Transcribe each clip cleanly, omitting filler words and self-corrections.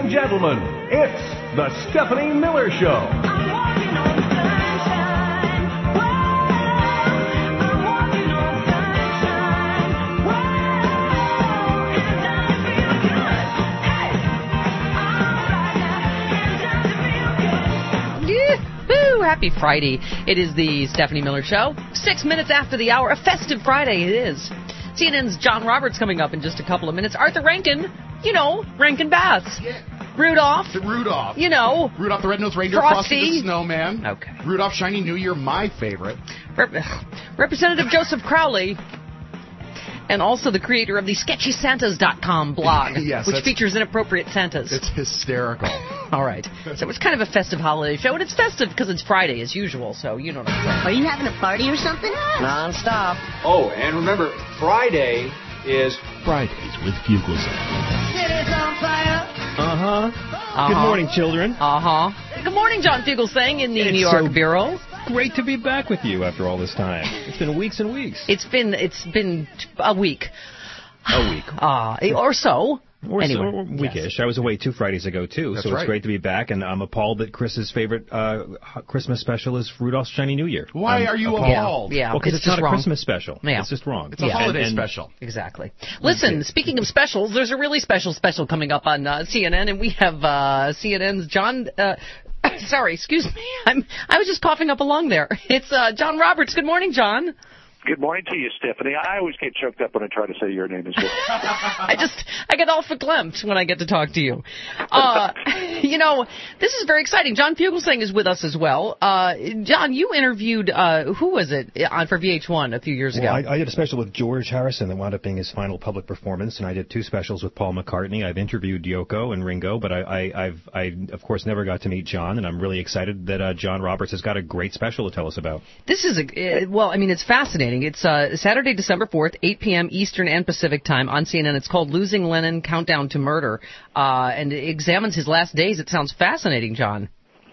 and gentlemen, it's the Stephanie Miller Show. Happy Friday. It is the Stephanie Miller Show. 6 minutes after the hour. A festive Friday it is. CNN's John Roberts coming up in just a couple of minutes. Arthur Rankin, you know, Rankin Bass. Yeah. Rudolph. Rudolph. You know. Rudolph the Red-Nosed Reindeer. Frosty the Snowman. Okay. Rudolph Shiny New Year, my favorite. Representative Joseph Crowley. And also the creator of the SketchySantas.com blog, yes, which features inappropriate Santas. It's hysterical. All right. So it's kind of a festive holiday show, and it's festive because it's Friday as usual, so you know what I'm saying. Are you having a party or something? Non-stop. Oh, and remember, Friday is... Fridays with Fugelsang. City's on fire. Uh-huh. Good morning, children. Uh-huh. Good morning, John Fugelsang in the New York Bureau. Great to be back with you after all this time. It's been weeks and weeks. It's been a week. A week. Or so. Anyway, or weekish. Yes. I was away 2 Fridays ago, too, That's so right. It's great to be back, and I'm appalled that Chris's favorite Christmas special is Rudolph's Shiny New Year. Why are you appalled? Yeah, well, because it's not a Christmas special. Yeah. It's just wrong. It's a holiday special. Exactly. Listen, speaking of specials, there's a really special coming up on CNN, and we have CNN's John... sorry, excuse me. I was just coughing up a lung there. It's John Roberts. Good morning, John. Good morning to you, Stephanie. I always get choked up when I try to say your name as well. I get all verklempt when I get to talk to you. You know, this is very exciting. John Fugelsang is with us as well. John, you interviewed, who was it, for VH1 a few years ago? Well, I did a special with George Harrison that wound up being his final public performance, and I did 2 specials with Paul McCartney. I've interviewed Yoko and Ringo, but I of course, never got to meet John, and I'm really excited that John Roberts has got a great special to tell us about. This is, it's fascinating. It's Saturday, December 4th, 8 p.m. Eastern and Pacific time on CNN. It's called Losing Lennon, Countdown to Murder, and it examines his last days. It sounds fascinating, John.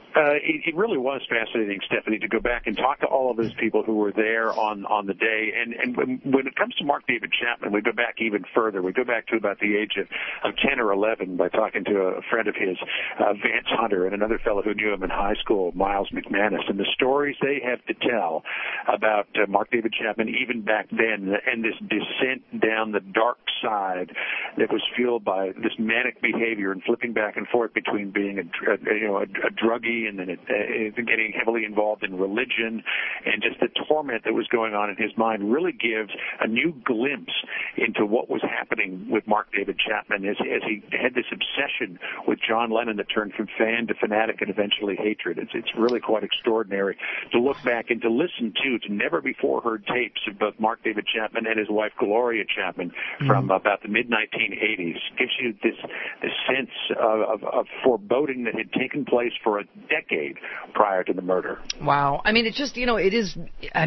It really was fascinating, Stephanie, to go back and talk to all of those people who were there on the day. And when it comes to Mark David Chapman, we go back even further. We go back to about the age of 10 or 11 by talking to a friend of his, Vance Hunter, and another fellow who knew him in high school, Miles McManus, and the stories they have to tell about Mark David Chapman even back then, and this descent down the dark side that was fueled by this manic behavior and flipping back and forth between being a druggie and then getting heavily involved in religion, and just the torment that was going on in his mind really gives a new glimpse into what was happening with Mark David Chapman as he had this obsession with John Lennon that turned from fan to fanatic and eventually hatred. It's really quite extraordinary to look back and to listen to never-before-heard tapes of both Mark David Chapman and his wife Gloria Chapman from about the mid-1980s. Gives you this sense of foreboding that had taken place for a decade prior to the murder. Wow. I mean, it's just, it is,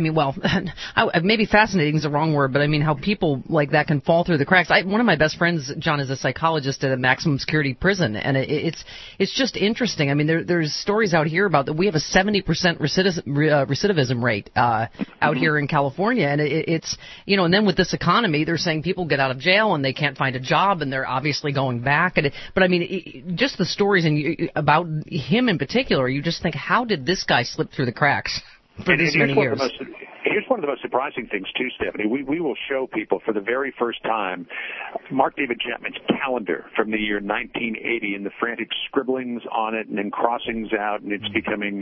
maybe fascinating is the wrong word, but I mean how people like that can fall through the cracks. One of my best friends, John, is a psychologist at a maximum security prison, and it's just interesting. I mean, there's stories out here about that we have a 70% recidivism rate out here in California, and it's, and then with this economy, they're saying people get out of jail and they can't find a job, and they're obviously going back. But I mean, just the stories about him in particular, you just think, how did this guy slip through the cracks for this many years? Here's one of the most surprising things, too, Stephanie. We will show people for the very first time Mark David Chapman's calendar from the year 1980 and the frantic scribblings on it and then crossings out, and it's becoming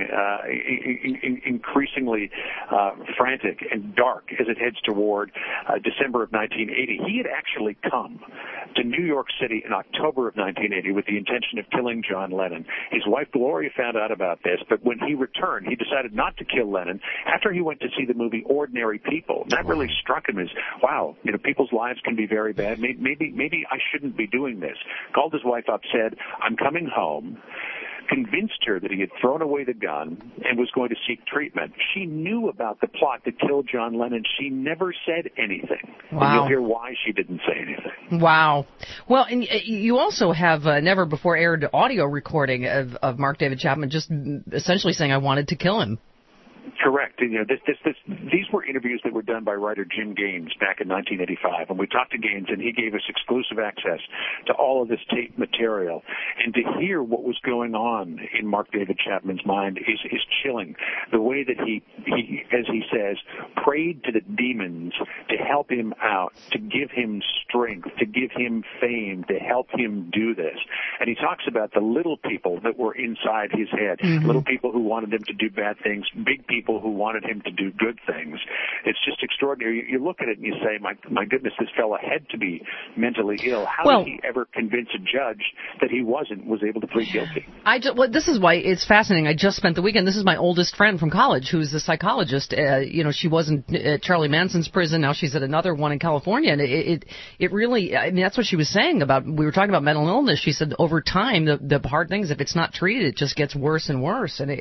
increasingly frantic and dark as it heads toward December of 1980. He had actually come to New York City in October of 1980 with the intention of killing John Lennon. His wife Gloria found out about this, but when he returned, he decided not to kill Lennon after he went to see the movie Ordinary People. And that really struck him as, wow, people's lives can be very bad. Maybe I shouldn't be doing this. Called his wife up, said, I'm coming home. Convinced her that he had thrown away the gun and was going to seek treatment. She knew about the plot to kill John Lennon. She never said anything. Wow. And you'll hear why she didn't say anything. Wow. Well, and you also have never before aired audio recording of Mark David Chapman just essentially saying, I wanted to kill him. Correct. fact, these were interviews that were done by writer Jim Gaines back in 1985, and we talked to Gaines, and he gave us exclusive access to all of this tape material. And to hear what was going on in Mark David Chapman's mind is chilling. The way that he, as he says, prayed to the demons to help him out, to give him strength, to give him fame, to help him do this. And he talks about the little people that were inside his head, little people who wanted him to do bad things, big people who wanted him to do good things. It's just extraordinary. You look at it and you say, my goodness, this fella had to be mentally ill. How did he ever convince a judge that he was able to plead guilty? This is why it's fascinating. I just spent the weekend. This is my oldest friend from college, who's a psychologist. She wasn't at Charlie Manson's prison. Now she's at another one in California. And it really, I mean, that's what she was saying about, we were talking about mental illness. She said over time, the hard things, if it's not treated, it just gets worse and worse. And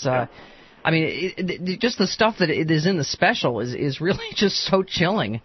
just the stuff that is in the special is really just so chilling.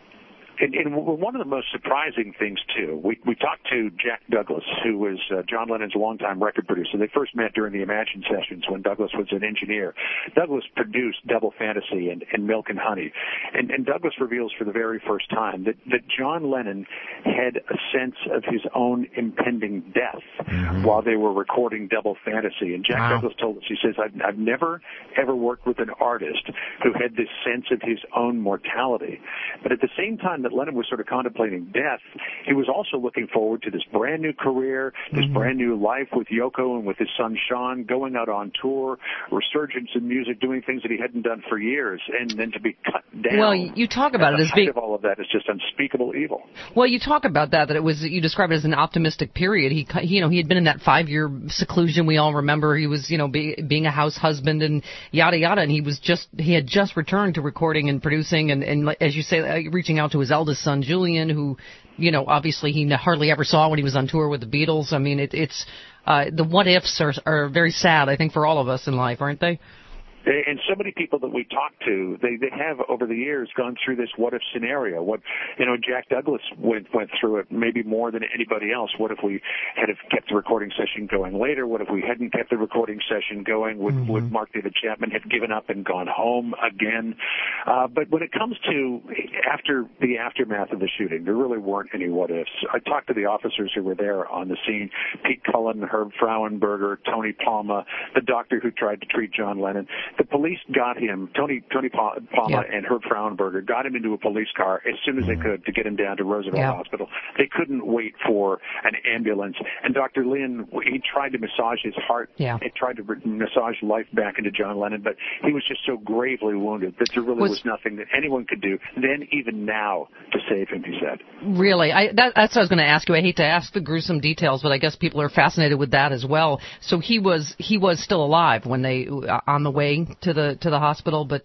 And one of the most surprising things, too, we talked to Jack Douglas, who was John Lennon's longtime record producer. They first met during the Imagine sessions when Douglas was an engineer. Douglas produced Double Fantasy and Milk and Honey. And Douglas reveals for the very first time that John Lennon had a sense of his own impending death while they were recording Double Fantasy. And Jack Douglas told us, he says, I've never, ever worked with an artist who had this sense of his own mortality. But at the same time that Lennon was sort of contemplating death, he was also looking forward to this brand new career, this brand new life with Yoko and with his son Sean, going out on tour, resurgence in music, doing things that he hadn't done for years, and then to be cut down. Well, you talk about it as being, of all of that is just unspeakable evil. Well, you talk about that it was, you describe it as an optimistic period. He had been in that 5-year seclusion. We all remember he was, being a house husband and yada yada, and he had just returned to recording and producing and as you say, reaching out to his eldest son Julian, who, obviously he hardly ever saw when he was on tour with the Beatles. I mean, it's the what ifs are very sad, I think, for all of us in life, aren't they? And so many people that we talk to, they have over the years gone through this what if scenario. Jack Douglas went through it maybe more than anybody else. What if we had kept the recording session going later? What if we hadn't kept the recording session going? Would Mark David Chapman have given up and gone home again? But when it comes to after the aftermath of the shooting, there really weren't any what ifs. I talked to the officers who were there on the scene: Pete Cullen, Herb Frauenberger, Tony Palma, the doctor who tried to treat John Lennon. The police got him, Tony Palma and Herb Frauenberger got him into a police car as soon as they could to get him down to Roosevelt Hospital. They couldn't wait for an ambulance. And Dr. Lynn, he tried to massage his heart. He tried to massage life back into John Lennon, but he was just so gravely wounded that there really was nothing that anyone could do then, even now, to save him, he said. Really? That's what I was going to ask you. I hate to ask the gruesome details, but I guess people are fascinated with that as well. So he was still alive when they, on the way to the hospital, but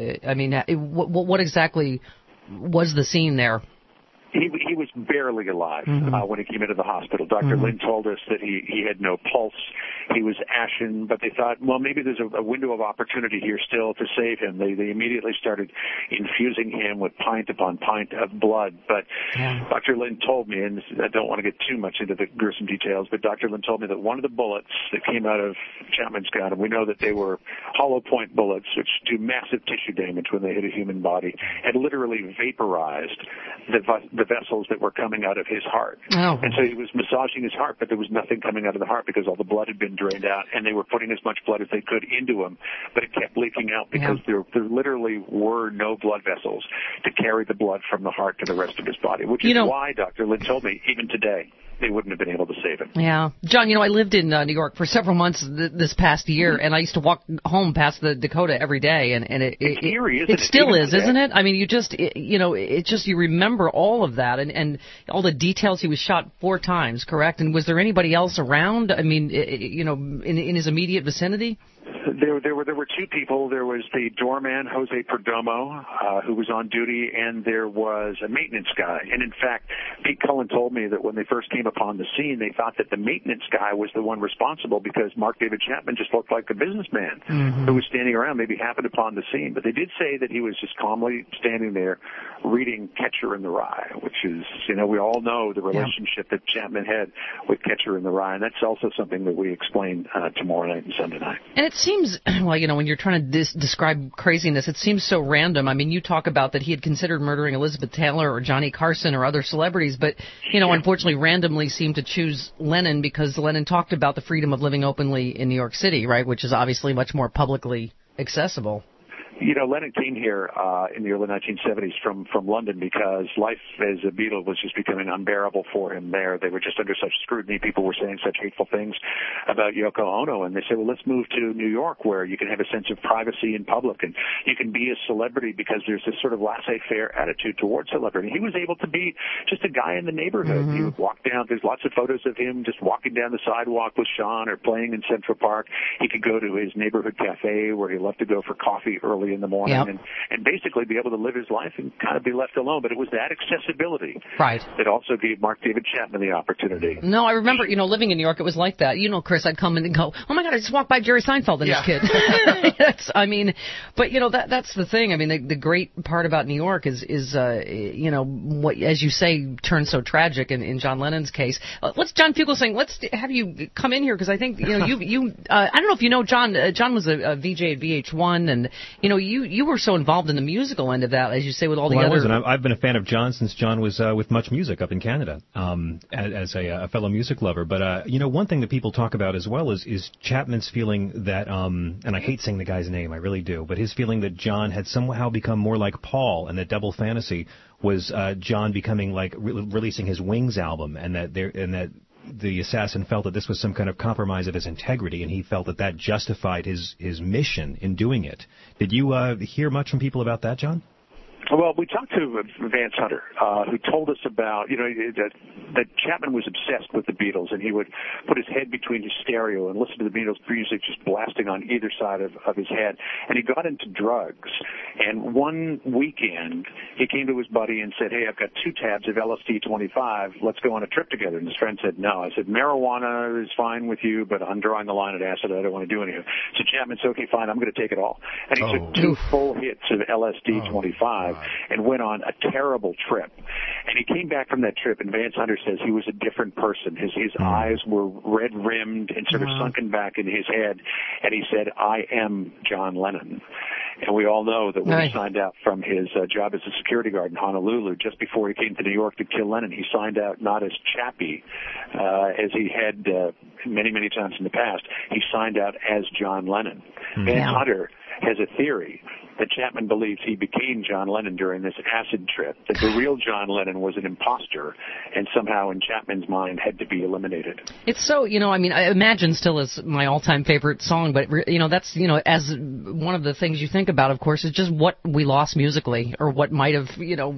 what exactly was the scene there? He was barely alive when he came into the hospital. Dr. Lynn told us that he had no pulse. He was ashen, but they thought, well, maybe there's a window of opportunity here still to save him. They immediately started infusing him with pint upon pint of blood. But Dr. Lynn told me, and I don't want to get too much into the gruesome details, but Dr. Lynn told me that one of the bullets that came out of Chapman's gun, and we know that they were hollow point bullets, which do massive tissue damage when they hit a human body, had literally vaporized the vessels that were coming out of his heart. And so he was massaging his heart, but there was nothing coming out of the heart because all the blood had been drained out, and they were putting as much blood as they could into him, but it kept leaking out because there literally were no blood vessels to carry the blood from the heart to the rest of his body, which is why Dr. Lynn told me even today they wouldn't have been able to save him. Yeah. John, I lived in New York for several months this past year, and I used to walk home past the Dakota every day, and it's eerie, isn't it? It still is, isn't it? I mean, you remember all of that, and all the details. He was shot 4 times, correct? And was there anybody else around? I mean, in his immediate vicinity? There were 2 people. There was the doorman, Jose Perdomo, who was on duty, and there was a maintenance guy. And in fact, Pete Cullen told me that when they first came upon the scene, they thought that the maintenance guy was the one responsible because Mark David Chapman just looked like a businessman who was standing around, maybe happened upon the scene. But they did say that he was just calmly standing there reading Catcher in the Rye, which is, we all know the relationship that Chapman had with Catcher in the Rye, and that's also something that we explain tomorrow night and Sunday night. And it seems seems, well, when you're trying to describe craziness, it seems so random. I mean, you talk about that he had considered murdering Elizabeth Taylor or Johnny Carson or other celebrities, but, unfortunately randomly seemed to choose Lennon because Lennon talked about the freedom of living openly in New York City, right, which is obviously much more publicly accessible. Lennon came here in the early 1970s from London because life as a Beatle was just becoming unbearable for him there. They were just under such scrutiny. People were saying such hateful things about Yoko Ono, and they said, well, let's move to New York where you can have a sense of privacy in public and you can be a celebrity because there's this sort of laissez-faire attitude towards celebrity. He was able to be just a guy in the neighborhood. Mm-hmm. He would walk down. There's lots of photos of him just walking down the sidewalk with Sean or playing in Central Park. He could go to his neighborhood cafe where he loved to go for coffee early in the morning. Yep. And basically be able to live his life and kind of be left alone. But it was that accessibility that also gave Mark David Chapman the opportunity. No, I remember, living in New York, it was like that. Chris, I'd come in and go, oh my God, I just walked by Jerry Seinfeld and his kid. But that's the thing. I mean, the great part about New York is what, as you say, turned so tragic in John Lennon's case. John Fugelsang, let's have you come in here because I think, I don't know if you know John. John was a VJ at VH1 and, you were so involved in the musical end of that, as you say, with all the other... I was, and I've been a fan of John since John was with Much Music up in Canada, as a fellow music lover. But, one thing that people talk about as well is Chapman's feeling that, and I hate saying the guy's name, I really do, but his feeling that John had somehow become more like Paul, and that Double Fantasy was John becoming like releasing his Wings album, and that the assassin felt that this was some kind of compromise of his integrity, and he felt that justified his mission in doing it. Did you hear much from people about that, John? Well, we talked to Vance Hunter, who told us about, that Chapman was obsessed with the Beatles, and he would put his head between his stereo and listen to the Beatles music just blasting on either side of his head. And he got into drugs. And one weekend, he came to his buddy and said, hey, I've got 2 tabs of LSD-25. Let's go on a trip together. And his friend said, no. I said, marijuana is fine with you, but I'm drawing the line at acid. I don't want to do anything. So Chapman said, okay, fine, I'm going to take it all. And he took 2 full hits of LSD-25. And went on a terrible trip. And he came back from that trip, and Vance Hunter says he was a different person. His eyes were red-rimmed and sort of sunken back in his head, and he said, I am John Lennon. And we all know that when he signed out from his job as a security guard in Honolulu, just before he came to New York to kill Lennon, he signed out not as Chappie, as he had many, many times in the past. He signed out as John Lennon. Vance Hunter has a theory that Chapman believes he became John Lennon during this acid trip, that the real John Lennon was an imposter and somehow in Chapman's mind had to be eliminated. It's so, I Imagine still is my all-time favorite song, but, that's, as one of the things you think about, of course, is just what we lost musically or what might have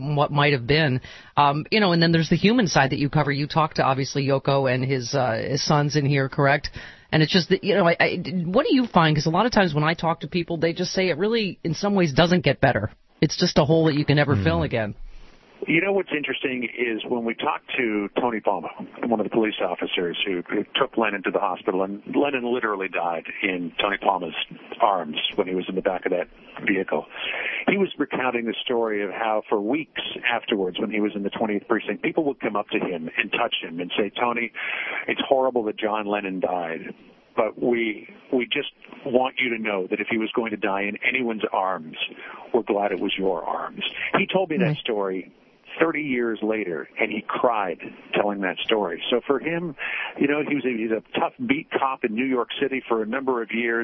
been. And then there's the human side that you cover. You talk to, obviously, Yoko and his sons in here, correct? And it's just that, what do you find? Because a lot of times when I talk to people, they just say it really, in some ways, doesn't get better. It's just a hole that you can never fill again. What's interesting is when we talked to Tony Palma, one of the police officers who took Lennon to the hospital, and Lennon literally died in Tony Palma's arms when he was in the back of that vehicle. He was recounting the story of how for weeks afterwards, when he was in the 20th precinct, people would come up to him and touch him and say, Tony, it's horrible that John Lennon died, but we just want you to know that if he was going to die in anyone's arms, we're glad it was your arms. He told me that story 30 years later, and he cried telling that story. So for him, he's a tough beat cop in New York City for a number of years,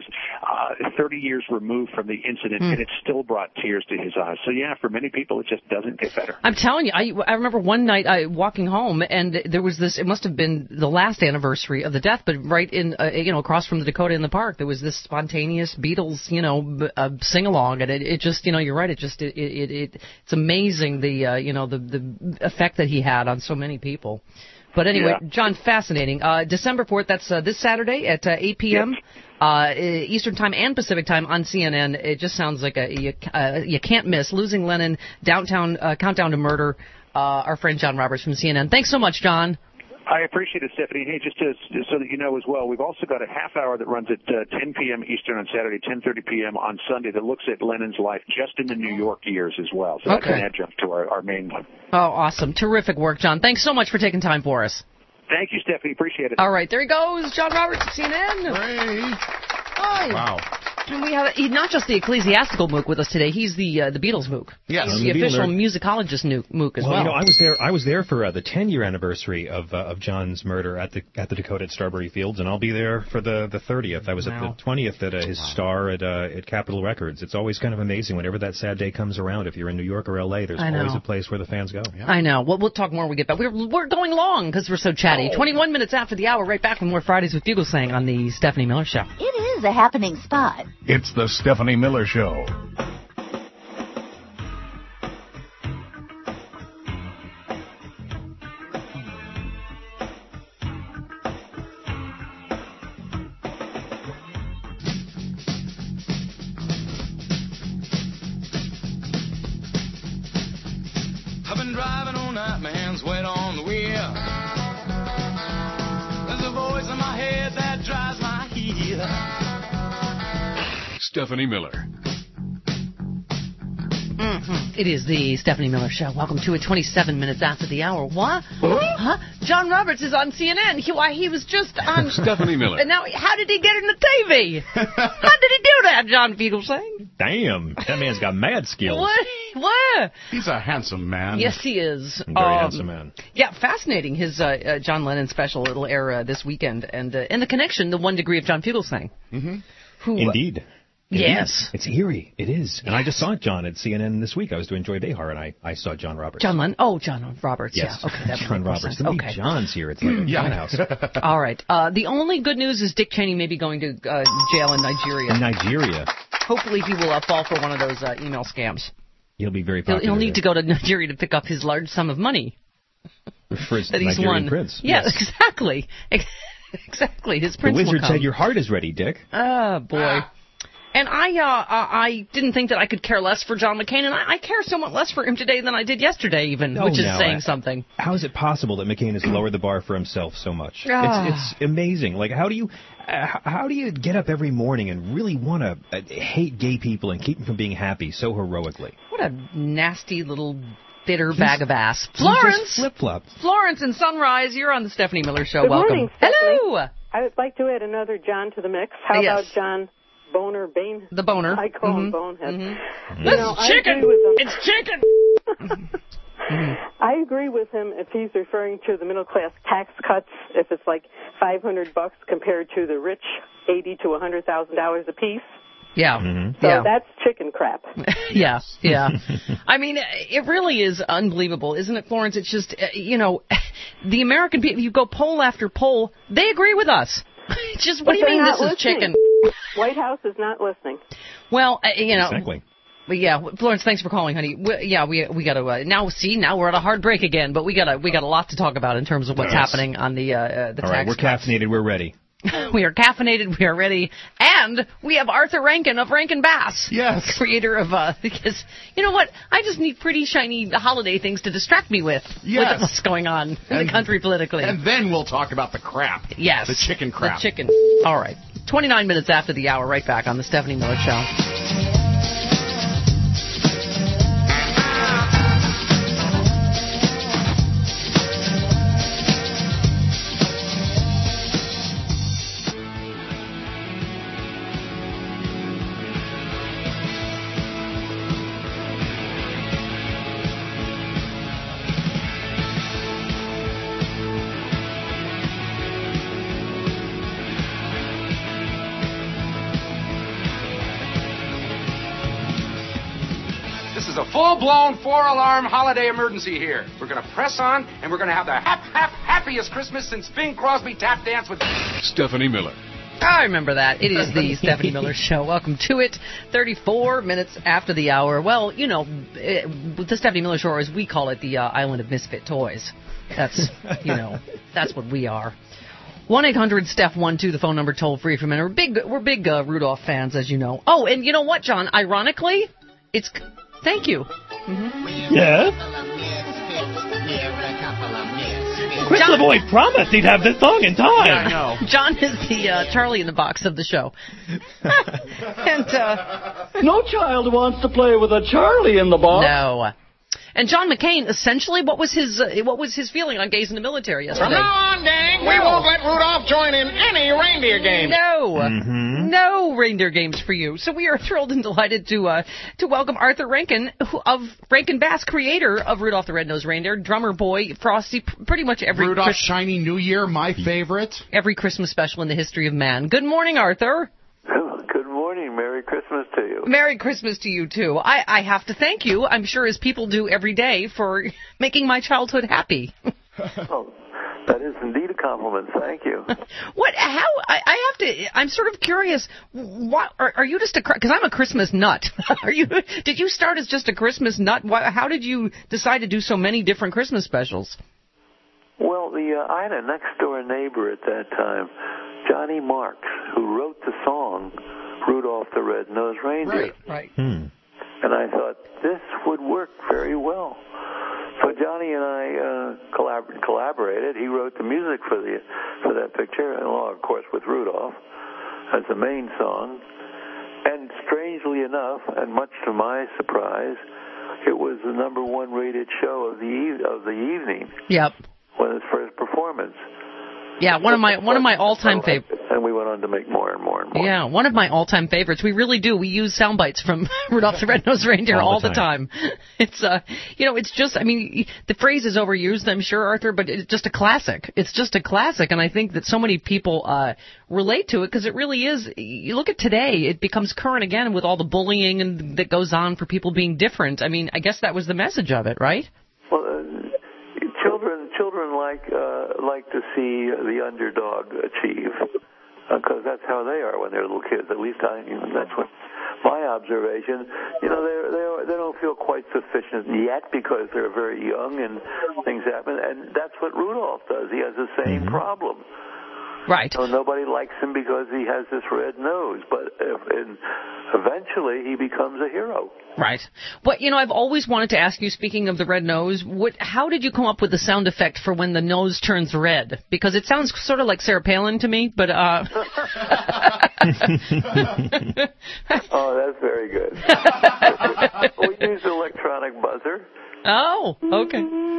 30 years removed from the incident, and it still brought tears to his eyes. So yeah, for many people, it just doesn't get better. I'm telling you, I remember one night walking home, and there was this, it must have been the last anniversary of the death, but right in, across from the Dakota in the Park, there was this spontaneous Beatles, sing-along, and it just, you're right, it's amazing the effect that he had on so many people. But anyway, John, fascinating. December 4th, that's this Saturday at 8 p.m. Eastern Time and Pacific Time on CNN. It just sounds like you can't miss. Losing Lennon, Downtown, Countdown to Murder. Our friend John Roberts from CNN. Thanks so much, John. I appreciate it, Stephanie. Hey, just so that you know as well, we've also got a half hour that runs at 10 p.m. Eastern on Saturday, 10:30 p.m. on Sunday that looks at Lennon's life just in the New York years as well. So that's an adjunct to our main one. Oh, awesome. Terrific work, John. Thanks so much for taking time for us. Thank you, Stephanie. Appreciate it. All right. There he goes, John Roberts, CNN. Hooray. Hi. Wow. We have not just the ecclesiastical mook with us today. He's the Beatles mook. Yes. He's the official musicologist mook as well. You know, I was there for the 10-year anniversary of John's murder at the Dakota at Strawberry Fields, and I'll be there for the 30th. I was at the 20th at his star at Capitol Records. It's always kind of amazing whenever that sad day comes around. If you're in New York or L.A., there's always a place where the fans go. Yeah. I know. We'll talk more when we get back. We're going long because we're so chatty. 21 minutes after the hour, right back with more Fridays with Fugelsang on the Stephanie Miller Show. It is a happening spot. It's the Stephanie Miller Show. I've been driving all night, my hands wet on the wheel. There's a voice in my head that drives my heel. Stephanie Miller. It is the Stephanie Miller Show. Welcome to it. 27 minutes after the hour. What? Huh? John Roberts is on CNN. He was just on Stephanie Miller. And now, how did he get in the TV? How did he do that, John Fugelsang? Damn, that man's got mad skills. What? He's a handsome man. Yes, he is. Very handsome man. Yeah, fascinating. His John Lennon special. It'll air this weekend, and the connection, the 1 degree of John Fugelsang. Mm-hmm. Who? Indeed. Yes. It's eerie. It is. And I just saw John at CNN this week. I was doing Joy Behar, and I saw John Roberts. John Lennon? Oh, John Roberts. Yes. Yeah. Okay, that's John Roberts. So many Johns here. It's like a house. All right. The only good news is Dick Cheney may be going to jail in Nigeria. In Nigeria. Hopefully he will fall for one of those email scams. He'll be very popular. He'll need to go to Nigeria to pick up his large sum of money for his that he's Nigerian won. prince. Yeah, Yes. exactly. Exactly. His prince The wizard will come. said your heart is ready, Dick. Oh, boy. And I didn't think that I could care less for John McCain, and I care somewhat less for him today than I did yesterday, even, which is saying something. How is it possible that McCain has lowered the bar for himself so much? It's amazing. Like, how do you get up every morning and really want to hate gay people and keep them from being happy so heroically? What a nasty little bitter bag of ass. Florence! Flip-flop. Florence in Sunrise, you're on the Stephanie Miller Show. Good Welcome. morning, Stephanie. Hello! I would like to add another John to the mix. How Yes. about John Boner Bane? The boner. I call him Bonehead. Mm-hmm. You know, This is chicken! I agree with him. It's chicken! I agree with him if he's referring to the middle class tax cuts, if it's like $500 compared to the rich $80,000 to $100,000 apiece. Yeah. Mm-hmm. So yeah. that's chicken crap. Yeah. I mean, it really is unbelievable, isn't it, Florence? It's just, the American people, you go poll after poll, they agree with us. It's just, what do you mean this is chicken? White House is not listening. Well, Exactly. But yeah, Florence, thanks for calling, honey. We got to now we're at a hard break again, but we got a lot to talk about in terms of what's happening on the tax. All right, we're caffeinated. We're ready. We are caffeinated, we are ready, and we have Arthur Rankin of Rankin Bass. Yes. Creator of, because, you know what, I just need pretty, shiny holiday things to distract me with what's going on in the country politically. And then we'll talk about the crap. Yes. The chicken crap. The chicken. All right. 29 minutes after the hour, right back on the Stephanie Miller Show. A full-blown 4-alarm holiday emergency here. We're going to press on, and we're going to have the happiest Christmas since Bing Crosby tap danced with Stephanie Miller. I remember that. It is the Stephanie Miller Show. Welcome to it. 34 minutes after the hour. Well, the Stephanie Miller Show, as we call it, the Island of Misfit Toys. That's, that's what we are. 1-800-STEPH-12, the phone number, toll free for men. We're big Rudolph fans, as you know. Oh, and you know what, John? Ironically, it's... Thank you. Mm-hmm. Yeah? Chris LeBoy promised he'd have this song in time. Yeah, I know. John is the Charlie in the box of the show. And no child wants to play with a Charlie in the box. No. And John McCain, essentially, what was his feeling on gays in the military yesterday? From now on, gang, we won't let Rudolph join in any reindeer games. No. Mm-hmm. No reindeer games for you. So we are thrilled and delighted to welcome Arthur Rankin, of Rankin Bass, creator of Rudolph the Red-Nosed Reindeer, drummer boy, Frosty, pretty much every Rudolph Shiny New Year, my favorite. Every Christmas special in the history of man. Good morning, Arthur. Good morning. Merry Christmas to you. Merry Christmas to you, too. I have to thank you, I'm sure as people do every day, for making my childhood happy. Oh, that is indeed a compliment. Thank you. I'm sort of curious, what, are you just because I'm a Christmas nut. Did you start as just a Christmas nut? How did you decide to do so many different Christmas specials? Well, I had a next-door neighbor at that time, Johnny Marks, who wrote the song Rudolph the Red-Nosed Reindeer. Right. And I thought, this would work very well. So Johnny and I collaborated. He wrote the music for that picture, and of course with Rudolph as the main song. And strangely enough, and much to my surprise, it was the #1 rated show of the evening. Yep. When his first performance. Yeah, one of my all-time favorites. And we went on to make more and more and more. Yeah, one of my all-time favorites. We really do. We use sound bites from Rudolph the Red-Nosed Reindeer all the time. It's it's just, the phrase is overused, I'm sure, Arthur, but it's just a classic. It's just a classic, and I think that so many people relate to it because it really is. You look at today, it becomes current again with all the bullying that goes on for people being different. I guess that was the message of it, right? Well, children like to see the underdog achieve, because that's how they are when they're little kids. At least that's what my observation. They don't feel quite sufficient yet because they're very young and things happen. And that's what Rudolph does. He has the same problem. Right. So nobody likes him because he has this red nose, but eventually he becomes a hero. Right. But, I've always wanted to ask you, speaking of the red nose, how did you come up with the sound effect for when the nose turns red? Because it sounds sort of like Sarah Palin to me, but... Oh, that's very good. We used electronic buzzer. Oh, okay.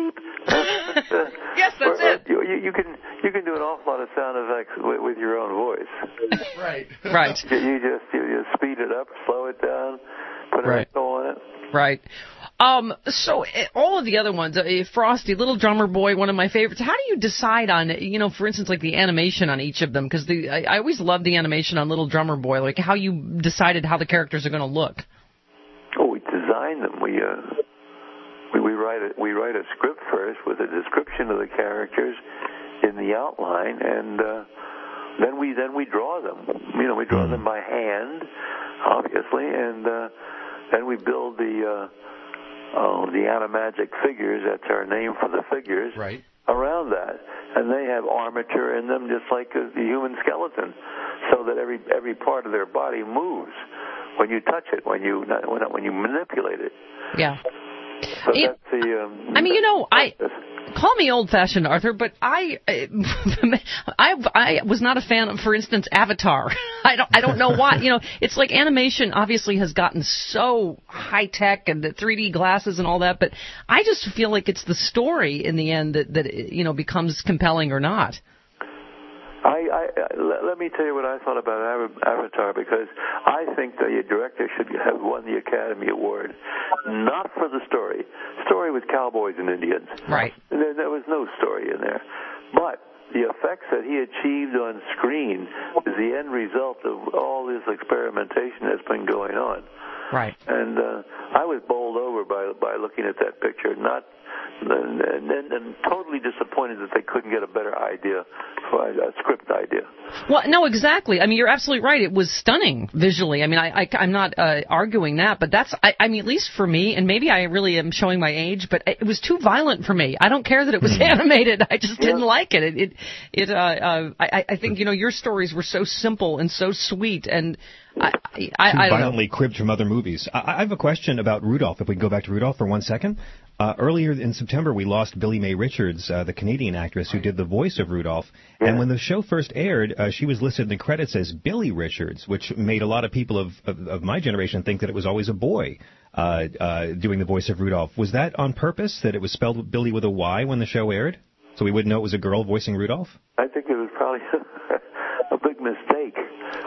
Yes, that's it. You can do an awful lot of sound effects with your own voice. Right. Right. You just speed it up, slow it down, put an echo on it. Right. So all of the other ones, Frosty, Little Drummer Boy, one of my favorites. How do you decide on, for instance, like the animation on each of them? Because I always love the animation on Little Drummer Boy, like how you decided how the characters are going to look. Oh, we designed them. We write a script first with a description of the characters in the outline, and then we draw them. We draw them by hand, obviously, and then we build the animagic figures. That's our name for the figures. Right. Around that, and they have armature in them, just like the human skeleton, so that every part of their body moves when you touch it, when you manipulate it. Yeah. So that's the. I call me old-fashioned, Arthur, but I was not a fan of, for instance, Avatar. I don't know why. It's like animation obviously has gotten so high-tech and the 3D glasses and all that, but I just feel like it's the story in the end that becomes compelling or not. Let me tell you what I thought about Avatar, because I think the director should have won the Academy Award, not for the story. Story with cowboys and Indians. Right. There was no story in there. But the effects that he achieved on screen is the end result of all this experimentation that's been going on. Right. And I was bowled over by looking at that picture, and totally disappointed that they couldn't get a better idea, for a script idea. Well, no, exactly. You're absolutely right. It was stunning visually. I'm not arguing that, but that's, at least for me, and maybe I really am showing my age, but it was too violent for me. I don't care that it was animated. I just didn't like it. I think, your stories were so simple and so sweet, and I violently cribbed from other movies. I have a question about Rudolph, if we can go back to Rudolph for 1 second. Earlier in September, we lost Billie Mae Richards, the Canadian actress who did the voice of Rudolph. Yeah. And when the show first aired, she was listed in the credits as Billy Richards, which made a lot of people of my generation think that it was always a boy doing the voice of Rudolph. Was that on purpose, that it was spelled Billy with a Y when the show aired? So we wouldn't know it was a girl voicing Rudolph? I think it was probably a big mistake.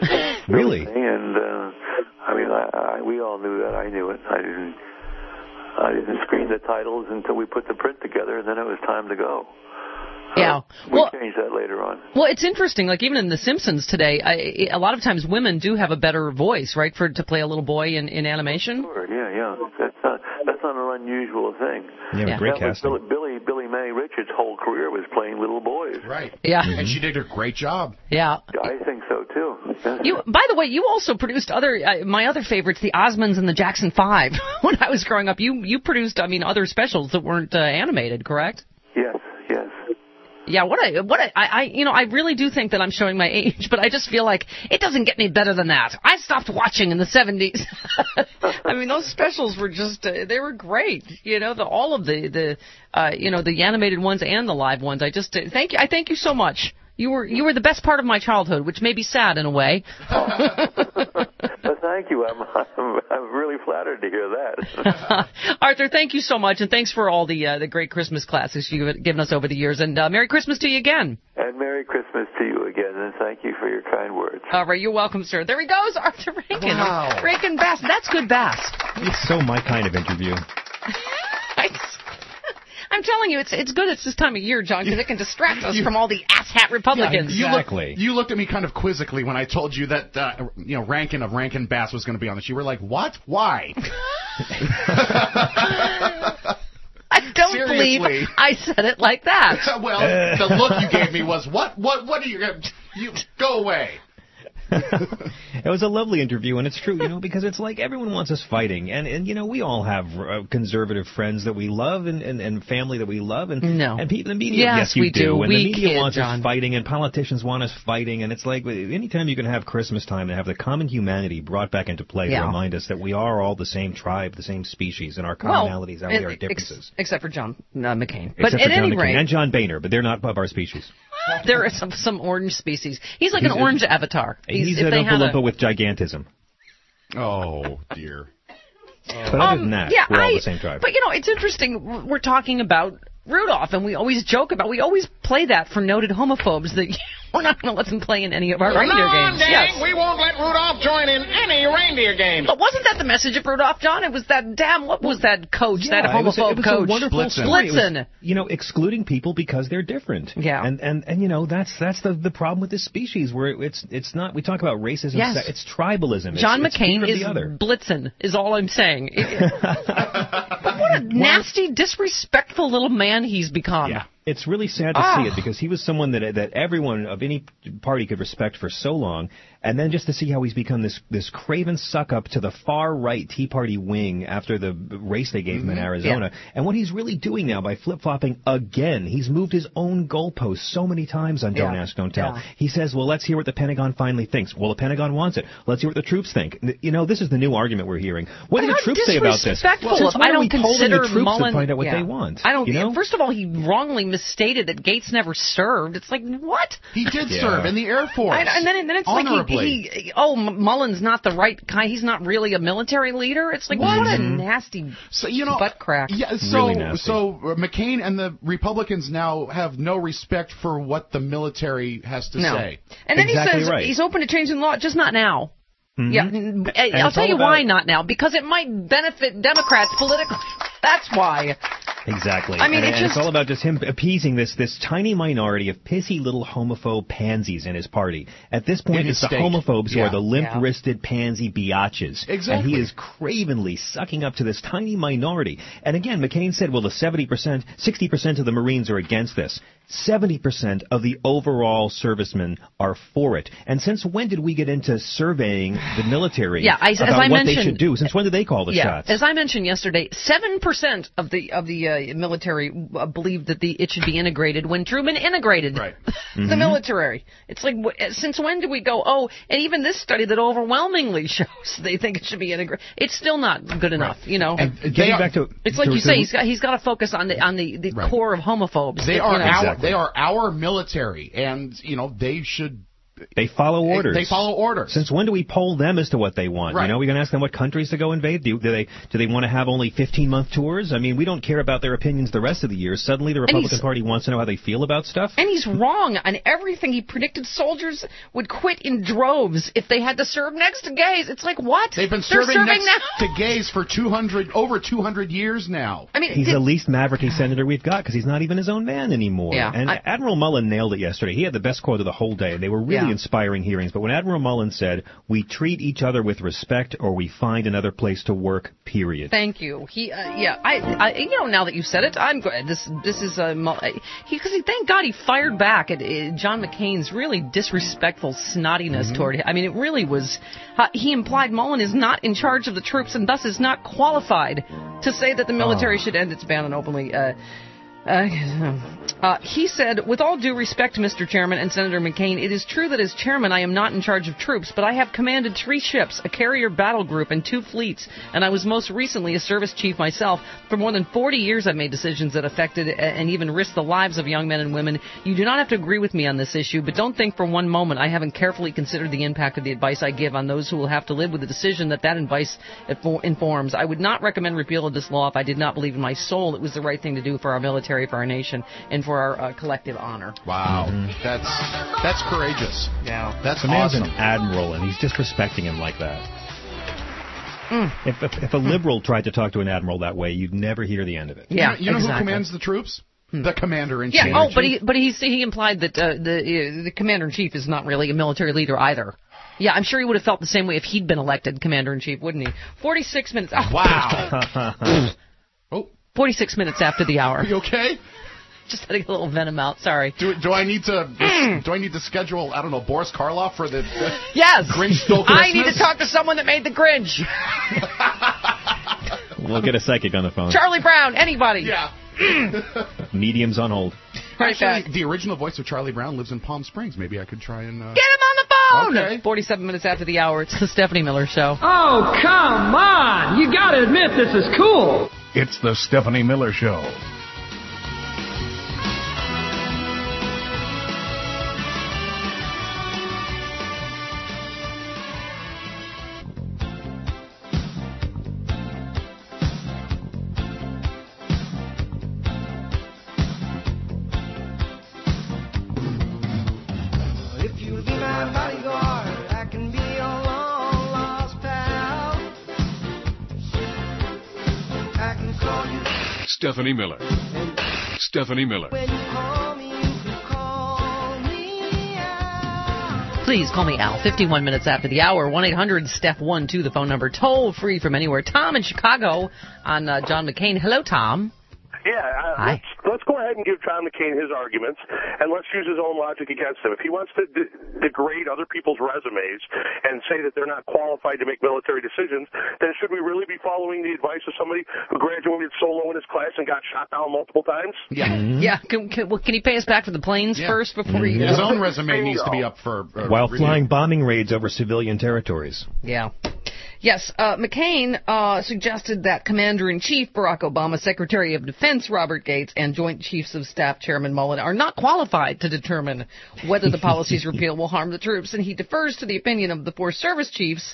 Really? And I mean, we all knew that. I knew it. I didn't screen the titles until we put the print together, and then it was time to go. Yeah. We changed that later on. Well, it's interesting. Like even in The Simpsons today, a lot of times women do have a better voice, right, to play a little boy in animation. Sure. Yeah. That's not an unusual thing. Yeah, great casting. Billy Mae Richards' whole career was playing little boys. Right. Yeah. And she did a great job. Yeah. I think so too. By the way, you also produced my other favorites, the Osmonds and the Jackson 5. When I was growing up, you produced, other specials that weren't animated, correct? Yes. Yeah, I really do think that I'm showing my age, but I just feel like it doesn't get any better than that. I stopped watching in the 70s. I mean, those specials were just, they were great. All of the animated ones and the live ones. I thank you so much. You were the best part of my childhood, which may be sad in a way. Well, thank you. I'm really flattered to hear that. Arthur, thank you so much, and thanks for all the great Christmas classics you've given us over the years. And Merry Christmas to you again. And Merry Christmas to you again, and thank you for your kind words. All right, you're welcome, sir. There he goes, Arthur Rankin. Wow. Rankin Bass. That's good bass. It's so my kind of interview. I'm telling you, it's good it's this time of year, John, because it can distract us from all the asshat Republicans. Yeah, exactly. You looked at me kind of quizzically when I told you that Rankin of Rankin Bass was going to be on this. You were like, what? Why? I don't believe I said it like that. Well, the look you gave me was, what are you going to... You go away. It was a lovely interview, and it's true, because it's like everyone wants us fighting, and we all have conservative friends that we love and family that we love, and people, the media, yes you do, and the media wants us fighting, and politicians want us fighting, and it's like anytime you can have Christmas time and have the common humanity brought back into play to remind us that we are all the same tribe, the same species, and our commonalities outweigh our differences. Except for John McCain. But at any rate, and John Boehner, but they're not of our species. There are some orange species. He's like an orange avatar. He's an Oompa Loompa with gigantism. Oh, dear. But other than that, we're all the same tribe. But, it's interesting. We're talking about Rudolph, and we always we always play that for noted homophobes that we're not going to let them play in any of our reindeer games. Yes. We won't let Rudolph join in any reindeer games. But wasn't that the message of Rudolph, John? It was that what was that coach, that homophobe it was coach? A wonderful Blitzen. It was, excluding people because they're different. Yeah. And that's the problem with this species, where it's not, we talk about racism, it's tribalism. John McCain is Blitzen, is all I'm saying. But what a nasty, disrespectful little man he's become. Yeah. It's really sad to see it, because he was someone that everyone of any party could respect for so long, and then just to see how he's become this craven suck-up to the far-right Tea Party wing after the race they gave him in Arizona. Yeah. And what he's really doing now by flip-flopping again, he's moved his own goalposts so many times on Don't Ask, Don't Tell. Yeah. He says, well, let's hear what the Pentagon finally thinks. Well, the Pentagon wants it. Let's hear what the troops think. This is the new argument we're hearing. What do the troops say about this? Well, I don't consider the troops Mullen to find out what they want. I don't. First of all, he wrongly misstated that Gates never served. It's like, what? He did serve in the Air Force. And then it's honorably. like Mullen's not the right kind. He's not really a military leader. It's like, what a nasty butt crack. Yeah, really nasty. So McCain and the Republicans now have no respect for what the military has to say. And then he says right. he's open to changing the law, just not now. Mm-hmm. Yeah, I'll tell you why not now. Because it might benefit Democrats politically. That's why. Exactly. I mean, it's all about just him appeasing this tiny minority of pissy little homophobe pansies in his party. At this point, it's the homophobes who are the limp-wristed pansy biatches. Exactly. And he is cravenly sucking up to this tiny minority. And again, McCain said, well, the 60% of the Marines are against this. 70% of the overall servicemen are for it. And since when did we get into surveying the military about what they should do? Since when did they call the shots? As I mentioned yesterday, 7% of the military believed that it should be integrated when Truman integrated the military. It's like, since when did we go, and even this study that overwhelmingly shows they think it should be integrated. It's still not good enough, And getting back to... It's like you say, he's got to focus on the core of homophobes. They are our military, and they should They follow orders. They follow orders. Since when do we poll them as to what they want? Right. You know, we're going to ask them what countries to go invade. Do they want to have only 15-month tours? I mean, we don't care about their opinions the rest of the year. Suddenly, the Republican Party wants to know how they feel about stuff. And he's wrong on everything. He predicted soldiers would quit in droves if they had to serve next to gays. It's like, what? They've been They're serving next now? to gays for over 200 years now. I mean, he's the least mavericky senator we've got because he's not even his own man anymore. Yeah, and Admiral Mullen nailed it yesterday. He had the best quote of the whole day. They were really inspiring hearings. But when Admiral Mullen said, "We treat each other with respect, or we find another place to work." Period. Thank you. He, I, you know, now that you've said it, I'm good. This is because thank God he fired back at John McCain's really disrespectful snottiness toward him. I mean, it really was. He implied Mullen is not in charge of the troops and thus is not qualified to say that the military should end its ban on openly. He said, with all due respect to Mr. Chairman and Senator McCain, it is true that as chairman I am not in charge of troops, but I have commanded 3 ships, a carrier battle group, and 2 fleets, and I was most recently a service chief myself. For more than 40 years I've made decisions that affected and even risked the lives of young men and women. You do not have to agree with me on this issue, but don't think for one moment I haven't carefully considered the impact of the advice I give on those who will have to live with the decision that advice informs. I would not recommend repeal of this law if I did not believe in my soul it was the right thing to do for our military, for our nation, and for our collective honor. Wow. That's courageous. Yeah. That's the man's awesome. an admiral, and he's disrespecting him like that. If a liberal tried to talk to an admiral that way, you'd never hear the end of it. Yeah, you know exactly. who commands the troops? The commander-in-chief. Yeah, but he implied that the commander-in-chief is not really a military leader either. Yeah, I'm sure he would have felt the same way if he'd been elected commander-in-chief, wouldn't he? 46 minutes. Oh, wow. 46 minutes after the hour. Are you okay? Just had to get a little venom out. Sorry. Do I need to schedule, I don't know, Boris Karloff for the yes. Grinch Stole Christmas? I need to talk to someone that made the Grinch. We'll get a psychic on the phone. Charlie Brown, anybody. Yeah. Mediums on hold. Actually, the original voice of Charlie Brown lives in Palm Springs. Maybe I could try and... Get him on the phone! Okay. 47 minutes after the hour. It's the Stephanie Miller Show. Oh, come on! You gotta admit this is cool. It's the Stephanie Miller Show. Stephanie Miller. Stephanie Miller. Please call me Al. 51 minutes after the hour. 1-800-STEPH-12, the phone number. Toll free from anywhere. Tom in Chicago on John McCain. Hello, Tom. Yeah, let's go ahead and give John McCain his arguments, and let's use his own logic against him. If he wants to degrade other people's resumes and say that they're not qualified to make military decisions, then should we really be following the advice of somebody who graduated solo in his class and got shot down multiple times? Yeah. Yeah. Can he pay us back for the planes first before he... His own resume needs to be up for... While flying bombing raids over civilian territories. Yeah. Yes, McCain suggested that Commander-in-Chief Barack Obama, Secretary of Defense Robert Gates, and Joint Chiefs of Staff Chairman Mullen are not qualified to determine whether the policy's repeal will harm the troops, and he defers to the opinion of the 4 service chiefs.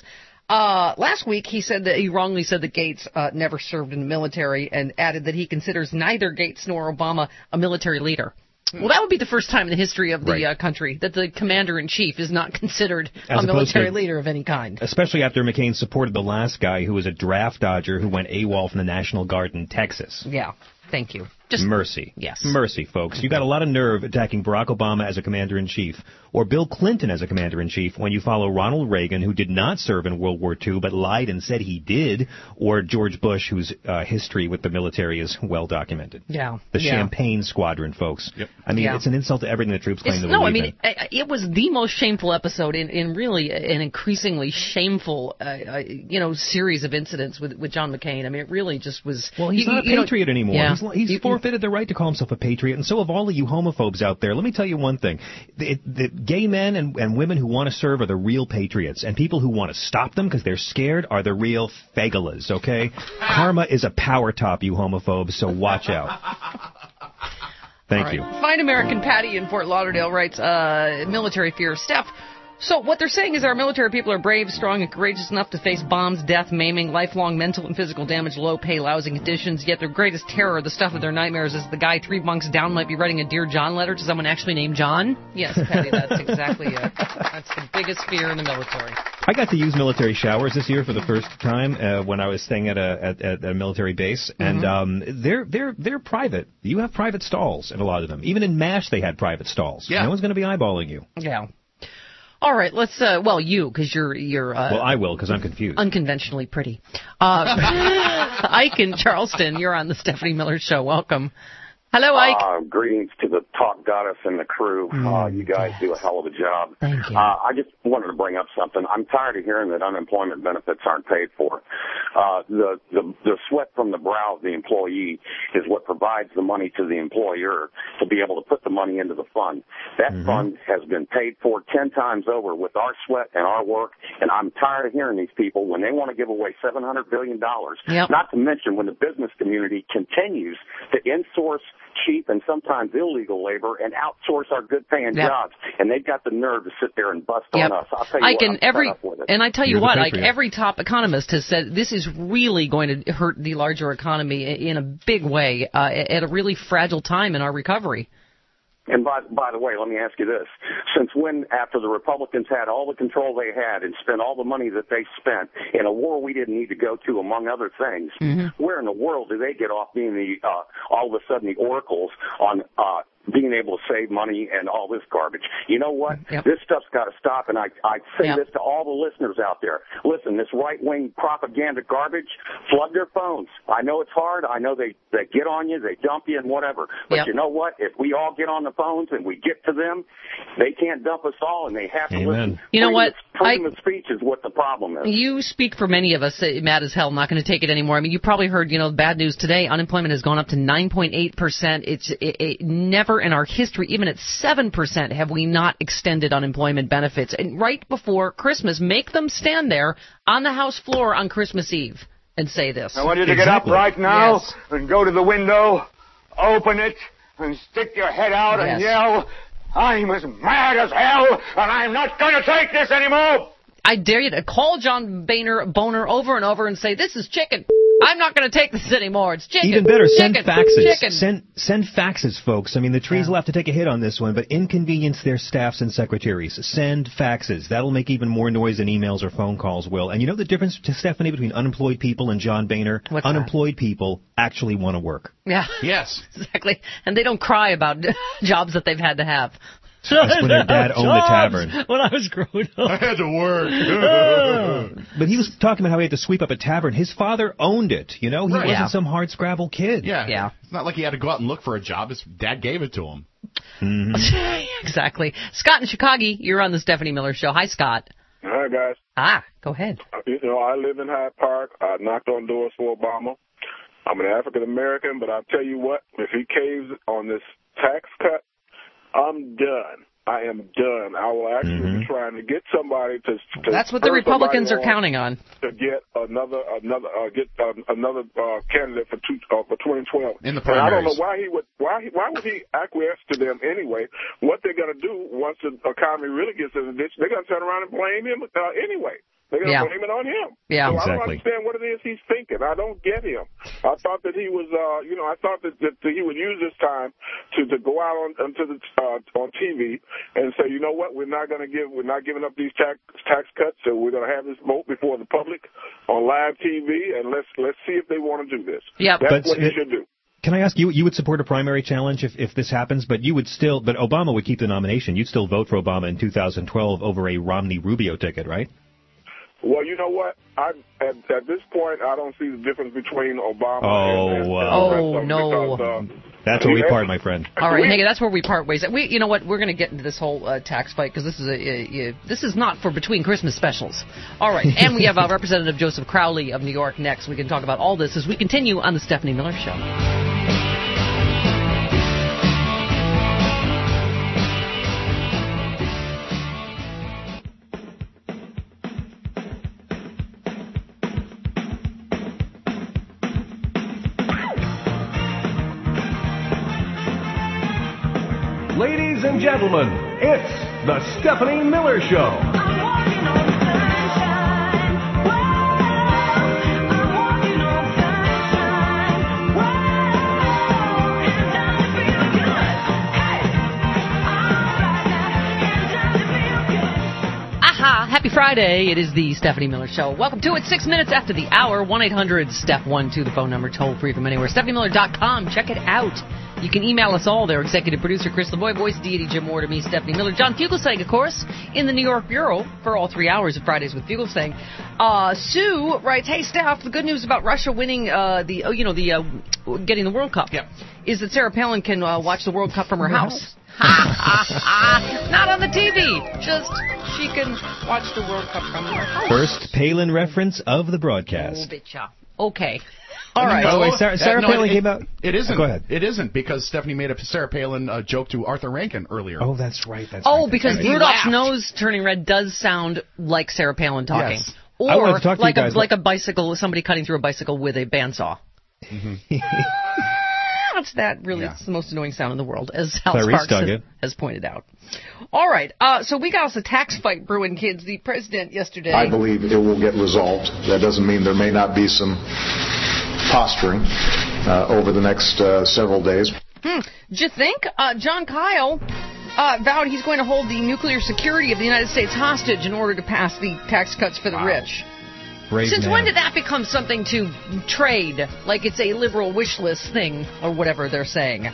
Last week, he wrongly said that Gates never served in the military, and added that he considers neither Gates nor Obama a military leader. Well, that would be the first time in the history of the country that the commander-in-chief is not considered a military leader of any kind. Especially after McCain supported the last guy who was a draft dodger who went AWOL from the National Guard in Texas. Yeah, thank you. Just mercy. Yes. Mercy, folks. You got a lot of nerve attacking Barack Obama as a commander-in-chief or Bill Clinton as a commander-in-chief when you follow Ronald Reagan, who did not serve in World War II but lied and said he did, or George Bush, whose history with the military is well documented. Yeah. The Champagne Squadron, folks. Yep. I mean, it's an insult to everything the troops claim to believe in. No, I mean, it was the most shameful episode in really an increasingly shameful, series of incidents with John McCain. I mean, it really just was... Well, he's not a patriot anymore. Yeah. He's forfeited the right to call himself a patriot, and so have all of you homophobes out there. Let me tell you one thing. The gay men and women who want to serve are the real patriots, and people who want to stop them because they're scared are the real fagulas, okay? Karma is a power top, you homophobes, so watch out. Thank you. Fine American Patty in Fort Lauderdale writes, military fear. Steph, So what they're saying is our military people are brave, strong, and courageous enough to face bombs, death, maiming, lifelong mental and physical damage, low pay, lousy conditions, yet their greatest terror, the stuff of their nightmares, is the guy 3 bunks down might be writing a Dear John letter to someone actually named John. Yes, Patty, that's exactly it. That's the biggest fear in the military. I got to use military showers this year for the first time when I was staying at a military base, and they're private. You have private stalls in a lot of them. Even in MASH, they had private stalls. Yeah. No one's going to be eyeballing you. Yeah. All right, let's. Well, you, because you're. Well, I will, because I'm confused. Unconventionally pretty. Ike in Charleston, you're on the Stephanie Miller Show. Welcome. Hello, Ike. Greetings to the Talk Goddess and the crew. You guys do a hell of a job. Thank you. I just wanted to bring up something. I'm tired of hearing that unemployment benefits aren't paid for. The sweat from the brow of the employee is what provides the money to the employer to be able to put the money into the fund. That fund has been paid for 10 times over with our sweat and our work, and I'm tired of hearing these people when they want to give away $700 billion, not to mention when the business community continues to insource cheap and sometimes illegal labor and outsource our good-paying jobs, and they've got the nerve to sit there and bust on us. I'll tell you Ike, what, I'm fed up with it. And I tell you what, Ike, every top economist has said this is really going to hurt the larger economy in a big way at a really fragile time in our recovery. And by the way, let me ask you this. Since when, after the Republicans had all the control they had and spent all the money that they spent in a war we didn't need to go to, among other things, where in the world do they get off being the all of a sudden the oracles on being able to save money and all this garbage? You know what? This stuff's got to stop, and I say this to all the listeners out there. Listen, this right-wing propaganda garbage, flood their phones. I know it's hard. I know they get on you, they dump you, and whatever. But you know what? If we all get on the phones and we get to them, they can't dump us all, and they have to listen. You know what? Freedom of speech is what the problem is. You speak for many of us, mad as hell, not going to take it anymore. I mean, you probably heard, the bad news today. Unemployment has gone up to 9.8%. It's never in our history, even at 7%, have we not extended unemployment benefits. And right before Christmas, make them stand there on the House floor on Christmas Eve and say this. I want you to get up right now and go to the window, open it, and stick your head out and yell, I'm as mad as hell, and I'm not going to take this anymore. I dare you to call John Boner over and over and say, this is chicken. I'm not going to take this anymore. It's chicken. Even better, send faxes. Chicken. Send faxes, folks. I mean, the trees will have to take a hit on this one, but inconvenience their staffs and secretaries. Send faxes. That'll make even more noise than emails or phone calls will. And you know the difference, Stephanie, between unemployed people and John Boehner? What's unemployed people actually want to work. Yeah. Yes. Exactly. And they don't cry about jobs that they've had to have. That's when their dad owned the tavern. When I was growing up. I had to work. But he was talking about how he had to sweep up a tavern. His father owned it, He wasn't some hard-scrabble kid. Yeah. It's not like he had to go out and look for a job. His dad gave it to him. Exactly. Scott in Chicago, you're on the Stephanie Miller Show. Hi, Scott. Hi, guys. Go ahead. I live in Hyde Park. I knocked on doors for Obama. I'm an African-American, but I'll tell you what, if he caves on this tax cut, I'm done. I am done. I will actually be trying to get somebody to that's what the Republicans are counting on. To get another candidate for 2012. In the primaries. And I don't know why would he acquiesce to them anyway? What they're going to do once the economy really gets in the ditch, they're going to turn around and blame him anyway. They're going to blame it on him. Yeah, so exactly. I don't understand what it is he's thinking. I don't get him. I thought that he was, I thought that he would use this time to go out on TV and say, you know what, we're not giving up these tax cuts, so we're going to have this vote before the public on live TV, and let's see if they want to do this. Yeah, that's what he should do. Can I ask you? You would support a primary challenge if this happens, but but Obama would keep the nomination. You'd still vote for Obama in 2012 over a Romney-Rubio ticket, right? Well, you know what? At this point, I don't see the difference between Obama and no. Because, that's where we part, my friend. All right, Nigga, that's where we part ways. You know what? We're going to get into this whole tax fight because this is not for between Christmas specials. All right, and we have Representative Joseph Crowley of New York next. We can talk about all this as we continue on the Stephanie Miller Show. Ladies and gentlemen, it's The Stephanie Miller Show. Happy Friday. It is the Stephanie Miller Show. Welcome to it. 6 minutes after the hour. 1-800-STEP-12, the phone number, toll free from anywhere. StephanieMiller.com. Check it out. You can email us all there. Executive producer Chris LeBoy, voice deity Jim Moore, to me, Stephanie Miller. John Fugelsang, of course, in the New York Bureau for all 3 hours of Fridays with Fugelsang. Sue writes, hey, Steph, the good news about Russia winning getting the World Cup is that Sarah Palin can watch the World Cup from her house. Not on the TV. Just she can watch the World Cup from her house. First Palin reference of the broadcast. Oh, bitcha. Okay. All right. By the way, Sarah Palin came out. It isn't. Go ahead. It isn't, because Stephanie made a Sarah Palin joke to Arthur Rankin earlier. Oh, that's right. Because Rudolph's nose turning red does sound like Sarah Palin talking. Yes. Or like a bicycle, somebody cutting through a bicycle with a bandsaw. Mm-hmm. It's the most annoying sound in the world, as Hal Sparks has pointed out. All right, so we got us a tax fight brewing, kids. The president yesterday... I believe it will get resolved. That doesn't mean there may not be some posturing over the next several days. Do you think? John Kyle vowed he's going to hold the nuclear security of the United States hostage in order to pass the tax cuts for the rich. Brave Since man. when did that become something to trade? Like it's a liberal wish list thing, or whatever they're saying.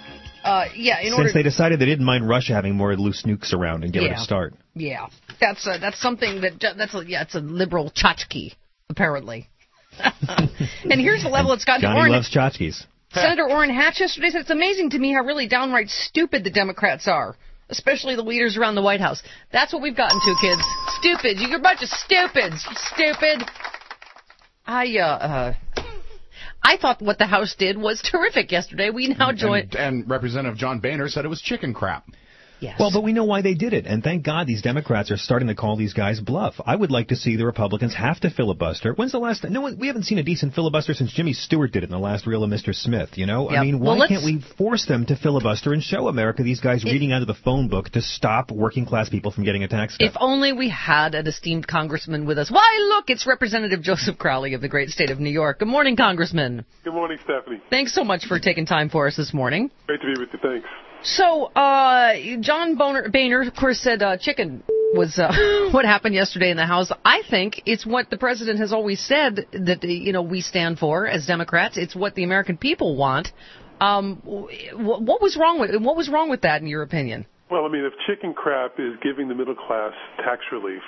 Since they decided they didn't mind Russia having more loose nukes around and give it a start. Yeah, that's something it's a liberal tchotchke, apparently. And here's the level it's gotten. Johnny loves tchotchkes. Senator Orrin Hatch yesterday said, it's amazing to me how really downright stupid the Democrats are, especially the leaders around the White House. That's what we've gotten to, kids. Stupid. You're a bunch of stupids. Stupid. I thought what the House did was terrific yesterday. We now join... And Representative John Boehner said it was chicken crap. Yes. Well, but we know why they did it, and thank God these Democrats are starting to call these guys bluff. I would like to see the Republicans have to filibuster. When's the last time? No, we haven't seen a decent filibuster since Jimmy Stewart did it in the last reel of Mr. Smith, you know? Yep. I mean, why can't we force them to filibuster and show America these guys reading out of the phone book to stop working-class people from getting a tax cut? If only we had an esteemed congressman with us. Why, look, it's Representative Joseph Crowley of the great state of New York. Good morning, Congressman. Good morning, Stephanie. Thanks so much for taking time for us this morning. Great to be with you. Thanks. So, John Boehner, of course, said chicken was what happened yesterday in the House. I think it's what the president has always said that, we stand for as Democrats. It's what the American people want. What was wrong with that, in your opinion? Well, I mean, if chicken crap is giving the middle class tax relief,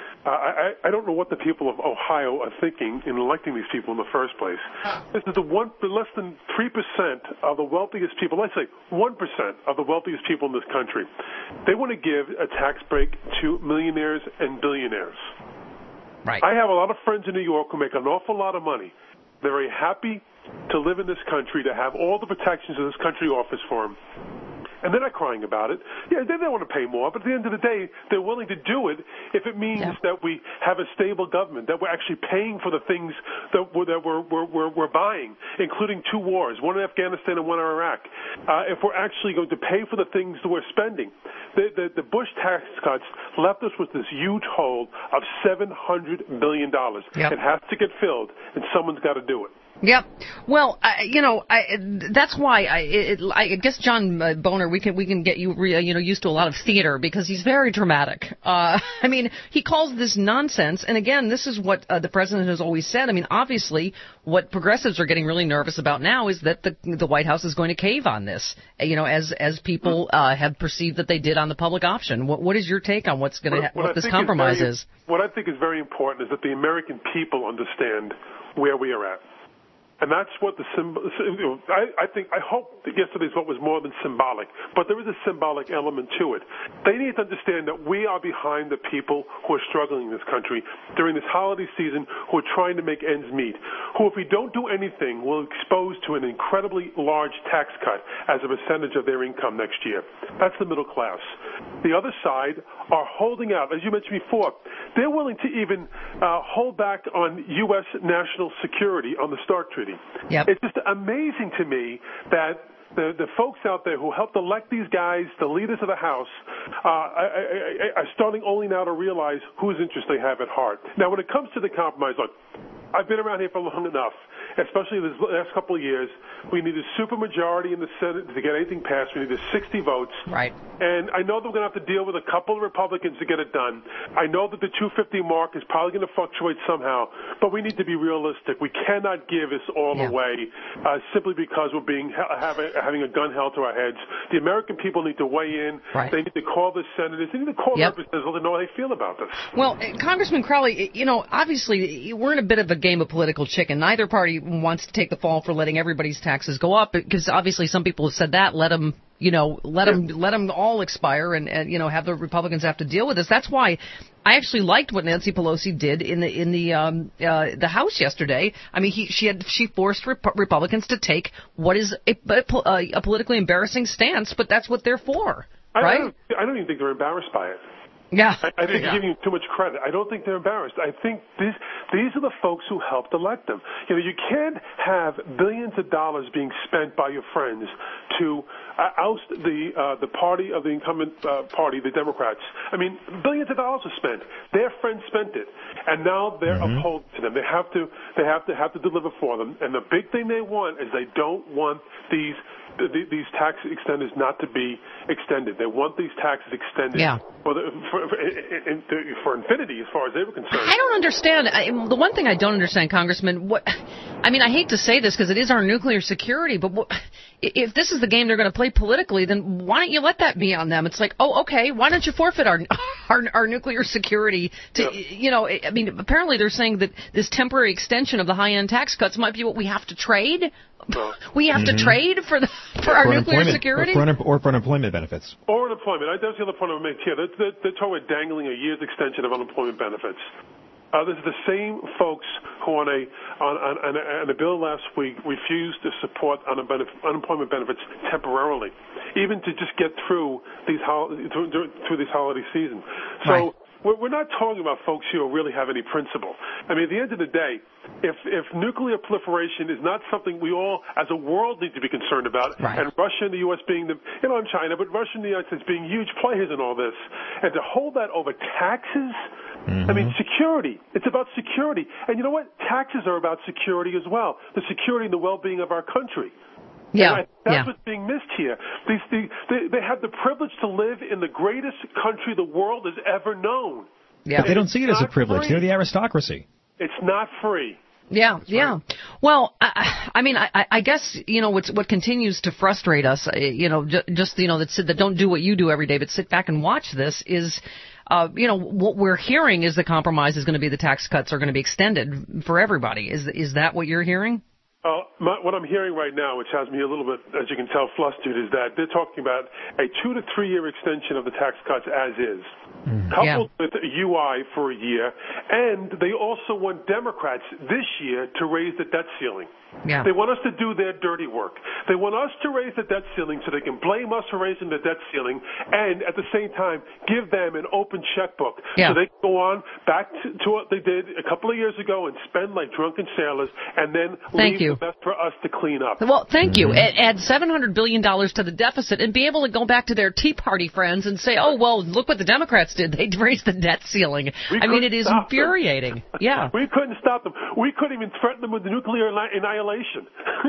I don't know what the people of Ohio are thinking in electing these people in the first place. This is less than 3% of the wealthiest people, let's say 1% of the wealthiest people in this country. They want to give a tax break to millionaires and billionaires. Right. I have a lot of friends in New York who make an awful lot of money. They're very happy to live in this country, to have all the protections that this country offers for them. And they're not crying about it. Yeah, they don't want to pay more, but at the end of the day, they're willing to do it if it means that we have a stable government, that we're actually paying for the things that we're buying, including 2 wars, one in Afghanistan and one in Iraq. If we're actually going to pay for the things that we're spending. The Bush tax cuts left us with this huge hole of $700 billion. Yep. It has to get filled, and someone's got to do it. Yep. Well, that's why I guess John Boehner, we can get you used to a lot of theater because he's very dramatic. I mean, he calls this nonsense, and again, this is what the president has always said. I mean, obviously, what progressives are getting really nervous about now is that the White House is going to cave on this. As people have perceived that they did on the public option. What is your take on what this compromise is? What I think is very important is that the American people understand where we are at. And that's what I hope that yesterday's vote was more than symbolic, but there is a symbolic element to it. They need to understand that we are behind the people who are struggling in this country during this holiday season, who are trying to make ends meet, who, if we don't do anything, will expose to an incredibly large tax cut as a percentage of their income next year. That's the middle class. The other side are holding out. As you mentioned before, they're willing to even hold back on U.S. national security on the START Treaty. Yep. It's just amazing to me that the folks out there who helped elect these guys, the leaders of the House, are starting only now to realize whose interests they have at heart. Now, when it comes to the compromise, look, I've been around here for long enough, especially this last couple of years. We need a supermajority in the Senate to get anything passed. We need 60 votes. Right. And I know that we're going to have to deal with a couple of Republicans to get it done. I know that the 250 mark is probably going to fluctuate somehow, but we need to be realistic. We cannot give this all away simply because we're having a gun held to our heads. The American people need to weigh in. Right. They need to call the senators. They need to call representatives to know how they feel about this. Well, Congressman Crowley, obviously we're in a bit of a game of political chicken. Neither party wants to take the fall for letting everybody's taxes go up, because obviously some people have said that let them all expire and have the Republicans have to deal with this. That's why I actually liked what Nancy Pelosi did in the House yesterday. I mean, she forced Republicans to take what is a politically embarrassing stance, but that's what they're for, right? I don't even think they're embarrassed by it. Yeah. I think you're giving them too much credit. I don't think they're embarrassed. I think these are the folks who helped elect them. You can't have billions of dollars being spent by your friends to oust the party of the incumbent party, the Democrats. I mean, billions of dollars are spent. Their friends spent it, and now they're opposed to them. They have to deliver for them. And the big thing they want is they don't want these tax extenders not to be extended. They want these taxes extended for infinity, as far as they were concerned. I don't understand. The one thing I don't understand, Congressman, I hate to say this because it is our nuclear security, but if this is the game they're going to play politically, then why don't you let that be on them? It's like, oh, okay, why don't you forfeit our nuclear security? Apparently they're saying that this temporary extension of the high-end tax cuts might be what we have to trade. We have to trade for our nuclear security? Or for unemployment benefits. Or unemployment. That's the other point I would make here. They're talking about dangling a year's extension of unemployment benefits. This is the same folks who on a bill last week refused to support unemployment benefits temporarily, even to just get through these holiday season. So we're not talking about folks here who really have any principle. I mean, at the end of the day, if nuclear proliferation is not something we all, as a world, need to be concerned about, and Russia and the U.S. being and China, but Russia and the United States being huge players in all this, and to hold that over taxes, I mean, security. It's about security. And you know what? Taxes are about security as well, the security and the well-being of our country. Yeah, that's what's being missed here. They have the privilege to live in the greatest country the world has ever known. Yeah. But they don't see it as a privilege. Free. They're the aristocracy. It's not free. Yeah, yeah. Well, I guess, what continues to frustrate us, that don't do what you do every day, but sit back and watch this is, what we're hearing is the compromise is going to be the tax cuts are going to be extended for everybody. Is that what you're hearing? What I'm hearing right now, which has me a little bit, as you can tell, flustered, is that they're talking about a 2 to 3 year extension of the tax cuts as is, coupled with UI for a year, and they also want Democrats this year to raise the debt ceiling. Yeah. They want us to do their dirty work. They want us to raise the debt ceiling so they can blame us for raising the debt ceiling, and at the same time give them an open checkbook so they can go on back to what they did a couple of years ago and spend like drunken sailors, and then leave the best for us to clean up. Well, thank you. Add $700 billion to the deficit and be able to go back to their Tea Party friends and say, oh, well, look what the Democrats did. They raised the debt ceiling. It is infuriating. Yeah. We couldn't stop them. We couldn't even threaten them with nuclear annihilation.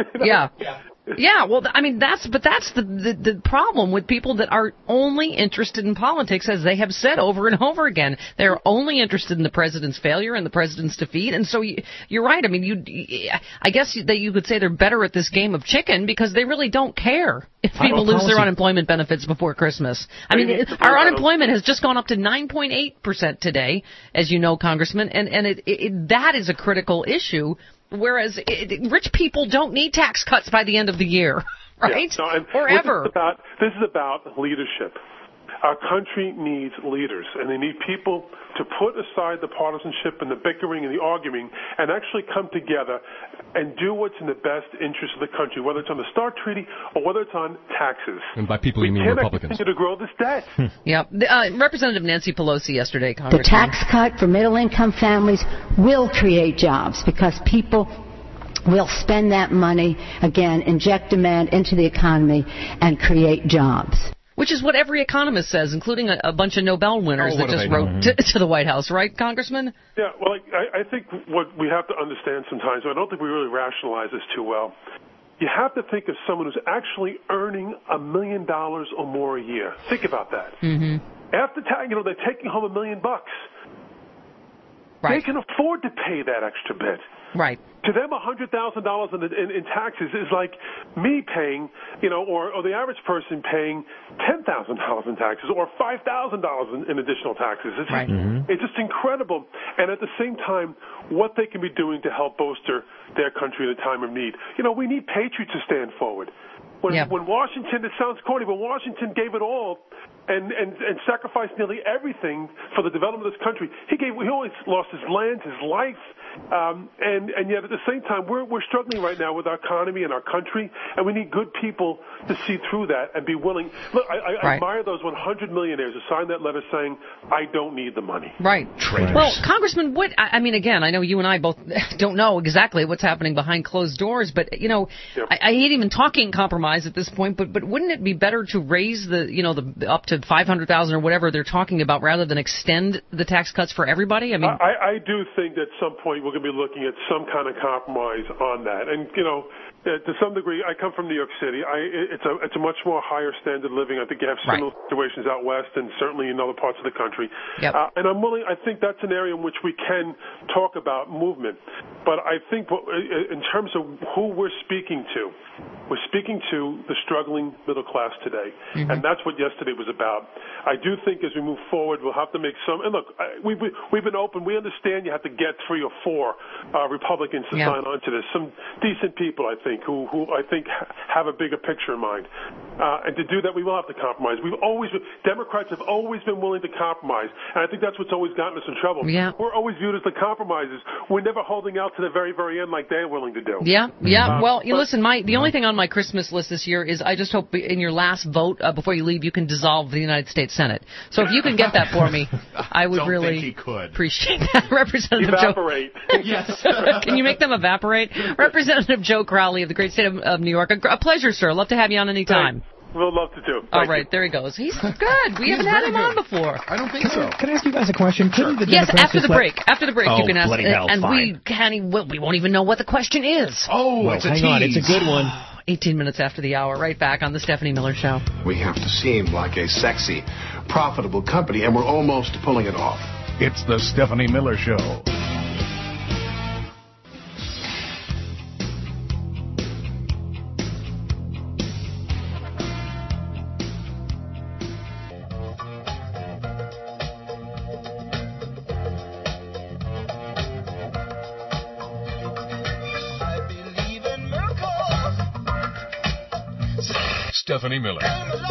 Yeah, well, that's the problem with people that are only interested in politics, as they have said over and over again. They're only interested in the president's failure and the president's defeat. And so you're right. I guess that you could say they're better at this game of chicken because they really don't care if people lose their unemployment benefits before Christmas. Our unemployment has just gone up to 9.8% today, as you know, Congressman, and that is a critical issue. Whereas rich people don't need tax cuts by the end of the year, right? Forever. This is about leadership. Our country needs leaders, and they need people to put aside the partisanship and the bickering and the arguing and actually come together and do what's in the best interest of the country, whether it's on the START Treaty or whether it's on taxes. And by people, you mean Republicans. We cannot continue to grow this debt. Representative Nancy Pelosi yesterday, Congressman. The tax cut for middle-income families will create jobs because people we'll spend that money, again, inject demand into the economy, and create jobs. Which is what every economist says, including a bunch of Nobel winners that just wrote to the White House, right, Congressman? Yeah, well, I think what we have to understand sometimes, I don't think we really rationalize this too well, you have to think of someone who's actually earning $1 million or more a year. Think about that. Mm-hmm. After tax, they're taking home $1 million. Right. They can afford to pay that extra bit. Right. To them, $100,000 in taxes is like me paying, or the average person paying $10,000 in taxes or $5,000 in additional taxes. It's just incredible. And at the same time, what they can be doing to help bolster their country at a time of need. We need patriots to stand forward. When Washington, it sounds corny, but Washington gave it all and sacrificed nearly everything for the development of this country. He always lost his land, his life, and yet at the same time, we're struggling right now with our economy and our country, and we need good people to see through that and be willing. Look, I admire those 100 millionaires who signed that letter saying, I don't need the money. Right. Well, Congressman, again, I know you and I both don't know exactly what's happening behind closed doors, but, I hate even talking compromise at this point, but wouldn't it be better to raise the up to $500,000 or whatever they're talking about rather than extend the tax cuts for everybody? I do think that at some point we're going to be looking at some kind of compromise on that. And, to some degree, I come from New York City. It's a much more higher standard of living. I think you have similar situations out west and certainly in other parts of the country. Yep. And I think that's an area in which we can talk about movement. But I think in terms of who we're speaking to the struggling middle class today. Mm-hmm. And that's what yesterday was about. I do think as we move forward, we'll have to make some, and look, we've been open. We understand you have to get 3 or 4 Republicans to sign on to this. Some decent people, I think, who I think have a bigger picture in mind. And to do that, we will have to compromise. Democrats have always been willing to compromise. And I think that's what's always gotten us in trouble. Yeah. We're always viewed as the compromisers. We're never holding out to the very, very end like they're willing to do. Yeah. Well, listen, the only thing on my Christmas list this year is I just hope in your last vote before you leave you can dissolve the United States Senate. So if you can get that for me, I would really appreciate that. Representative Evaporate. Yes. Can you make them evaporate? Representative Joe Crowley of the great state of New York. A pleasure, sir. Love to have you on any time. We'll love to do. All right, there he goes. He's good. We haven't had him on before. I don't think so. Can I ask you guys a question? Sure. Yes, after the break. After the break, you can ask. Bloody hell, and fine. we won't even know what the question is. It's a tease. Hang on, it's a good one. 18 minutes after the hour, right back on the Stephanie Miller Show. We have to seem like a sexy, profitable company, and we're almost pulling it off. It's the Stephanie Miller Show. Stephanie Miller.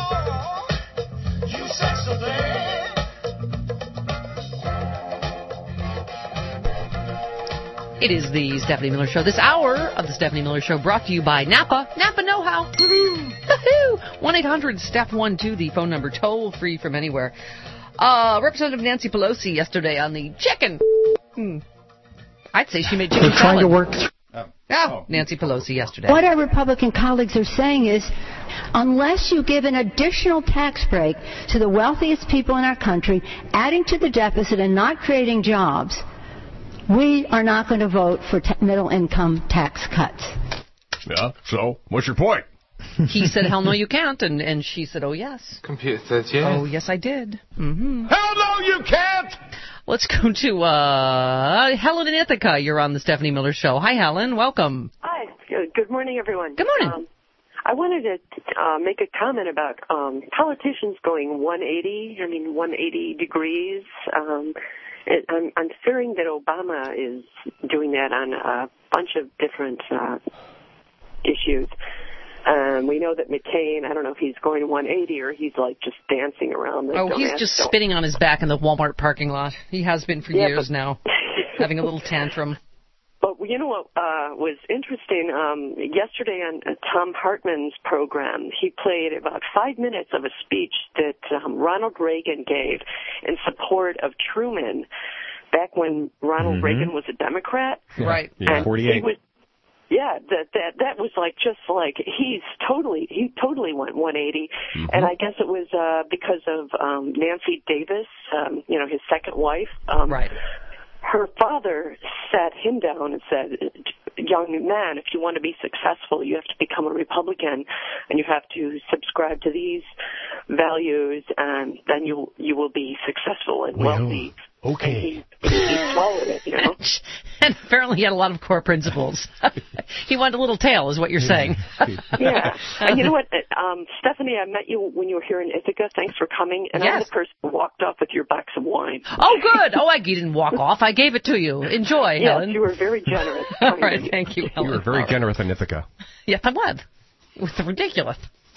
It is the Stephanie Miller Show. This hour of the Stephanie Miller Show brought to you by Napa. Napa know-how. 1-800-STEPH-12, the phone number, toll free from anywhere. Representative Nancy Pelosi yesterday on the chicken. I'd say she made chicken salad. Trying to work Nancy Pelosi yesterday. What our Republican colleagues are saying is, unless you give an additional tax break to the wealthiest people in our country, adding to the deficit and not creating jobs, we are not going to vote for middle-income tax cuts. Yeah, so what's your point? He said, hell no, you can't. And she said, oh, yes. Computer says yes. Oh, yes, I did. Mm-hmm. Hell no, you can't! Let's go to Helen in Ithaca. You're on the Stephanie Miller Show. Hi, Helen. Welcome. Hi. Good morning, everyone. Good morning. I wanted to make a comment about politicians going 180 degrees. I'm fearing that Obama is doing that on a bunch of different issues. We know that McCain, I don't know if he's going 180 or he's like just dancing around. He's just spinning on his back in the Walmart parking lot. He has been for years now, having a little tantrum. But you know what was interesting? Yesterday on Tom Hartman's program, he played about 5 minutes of a speech that Ronald Reagan gave in support of Truman back when Ronald Reagan was a Democrat. Right. Yeah, 48. Yeah, that was like just like he totally went 180, and I guess it was because of Nancy Davis, his second wife. Right. Her father sat him down and said, young man, if you want to be successful, you have to become a Republican, and you have to subscribe to these values, and then you will be successful and wealthy. Okay. And he swallowed it, And apparently he had a lot of core principles. He wanted a little tail, is what you're saying. Yeah. And you know what, Stephanie, I met you when you were here in Ithaca. Thanks for coming. And I'm the person who walked off with your box of wine. Oh, good. Oh, you didn't walk off. I gave it to you. Enjoy, Helen. Yes, you were very generous. All right, thank you, Helen. You were very generous in Ithaca. Yes, I was. It was ridiculous.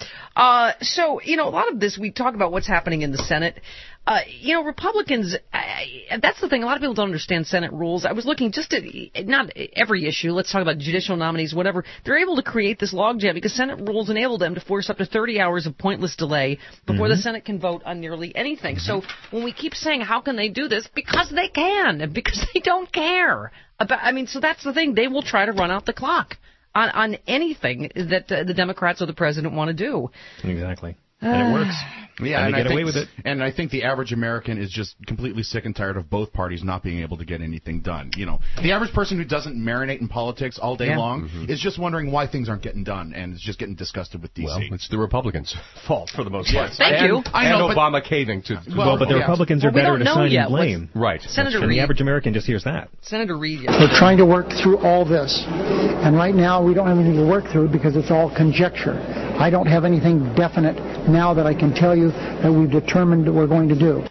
So, a lot of this, we talk about what's happening in the Senate. Republicans, that's the thing. A lot of people don't understand Senate rules. I was looking just at, not every issue. Let's talk about judicial nominees, whatever. They're able to create this logjam because Senate rules enable them to force up to 30 hours of pointless delay before the Senate can vote on nearly anything. So when we keep saying, how can they do this? Because they can. Because they don't care. So that's the thing. They will try to run out the clock on anything that the Democrats or the president want to do. Exactly. And it works. Yeah, and they get away with it. And I think the average American is just completely sick and tired of both parties not being able to get anything done. The average person who doesn't marinate in politics all day long is just wondering why things aren't getting done and is just getting disgusted with D.C. Well, it's the Republicans' fault for the most part. Thank you. I know, Obama caving to. But the Republicans are better at assigning blame. Right. Senator Reid. Reid. The average American just hears that. Senator Reid. We're trying to work through all this. And right now we don't have anything to work through because it's all conjecture. I don't have anything definite now that I can tell you that we've determined that we're going to do.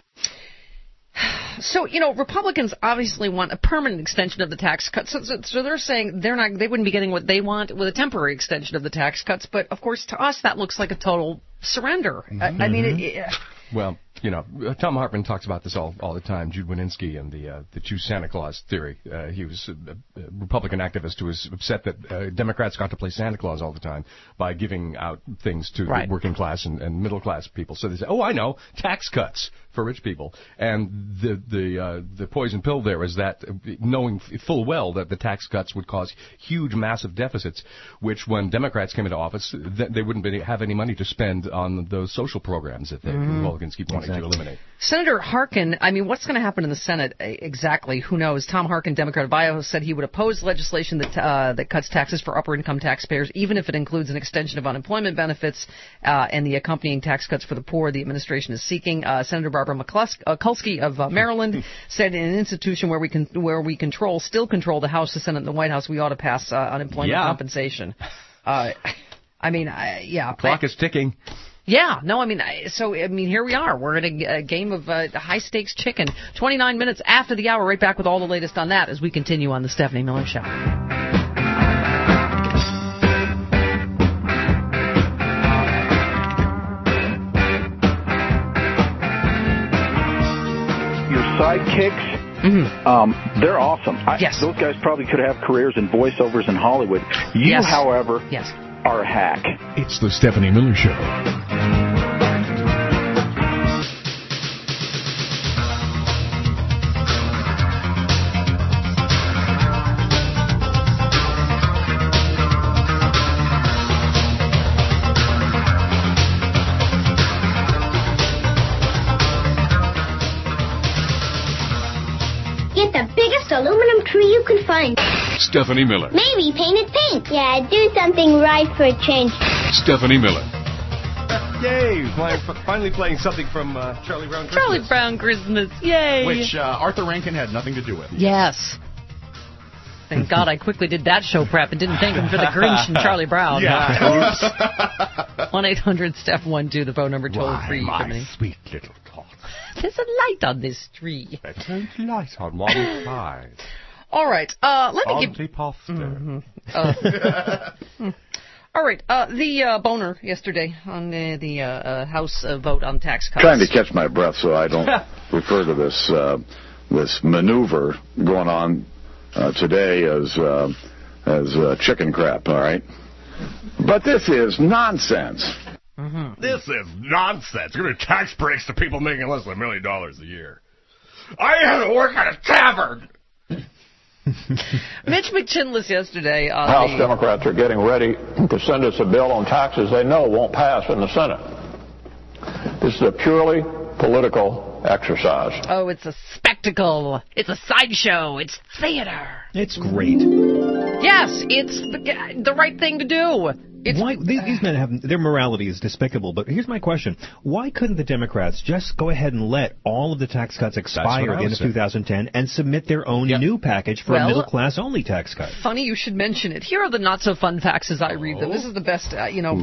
So, Republicans obviously want a permanent extension of the tax cuts. So they're saying they wouldn't be getting what they want with a temporary extension of the tax cuts. But, of course, to us, that looks like a total surrender. I mean, Well, Tom Hartman talks about this all the time. Jude Wieniawski and the Choose Santa Claus theory. He was a Republican activist who was upset that Democrats got to play Santa Claus all the time by giving out things to the working class and middle class people. So they say, I know, tax cuts for rich people. And the poison pill there is that knowing full well that the tax cuts would cause huge, massive deficits, which when Democrats came into office, they wouldn't have any money to spend on those social programs that the Republicans keep wanting to eliminate. Senator Harkin, what's going to happen in the Senate exactly? Who knows? Tom Harkin, Democrat of Iowa, said he would oppose legislation that cuts taxes for upper-income taxpayers, even if it includes an extension of unemployment benefits and the accompanying tax cuts for the poor the administration is seeking. Senator Barbara Mikulski of Maryland said in an institution where we still control the House, the Senate, and the White House, we ought to pass unemployment compensation. Clock is ticking. Yeah, no, here we are. We're in a game of high-stakes chicken. 29 minutes after the hour, right back with all the latest on that as we continue on the Stephanie Miller Show. Your sidekicks, they're awesome. Those guys probably could have careers in voiceovers in Hollywood. You, however, are a hack. It's the Stephanie Miller Show. Get the biggest aluminum tree you can find. Stephanie Miller. Maybe paint it pink. Yeah, do something right for a change. Stephanie Miller. Yay! Finally playing something from Charlie Brown Christmas. Charlie Brown Christmas, yay! Which Arthur Rankin had nothing to do with. Yes. Thank God I quickly did that show prep and didn't thank him for the Grinch and Charlie Brown. Yeah. 1-800-STEPH-12, the phone number toll free. My sweet little tot. There's a light on this tree. There's a light on one side. All right, let me give... All right, the boner yesterday on the House vote on tax cuts. Trying to catch my breath so I don't refer to this this maneuver going on today as chicken crap, all right? But this is nonsense. This is nonsense. Giving tax breaks to people making less than $1 million a year. I haven't worked at a tavern. Mitch McChinless yesterday on House Democrats are getting ready to send us a bill on taxes they know won't pass in the Senate. This is a purely political exercise. Oh, it's a spectacle. It's a sideshow. It's theater. It's great. Yes, it's the right thing to do. Why these men have their morality is despicable, but here's my question. Why couldn't the Democrats just go ahead and let all of the tax cuts expire at the end of 2010 and submit their own new package for a middle-class only tax cut? Funny you should mention it. Here are the not-so-fun facts as I read them. This is the best,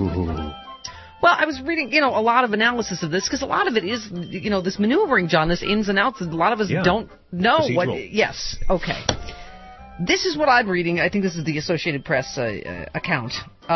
Well, I was reading, a lot of analysis of this, because a lot of it is, this maneuvering, John, this ins and outs, a lot of us don't know what... Yes, okay. This is what I'm reading. I think this is the Associated Press account.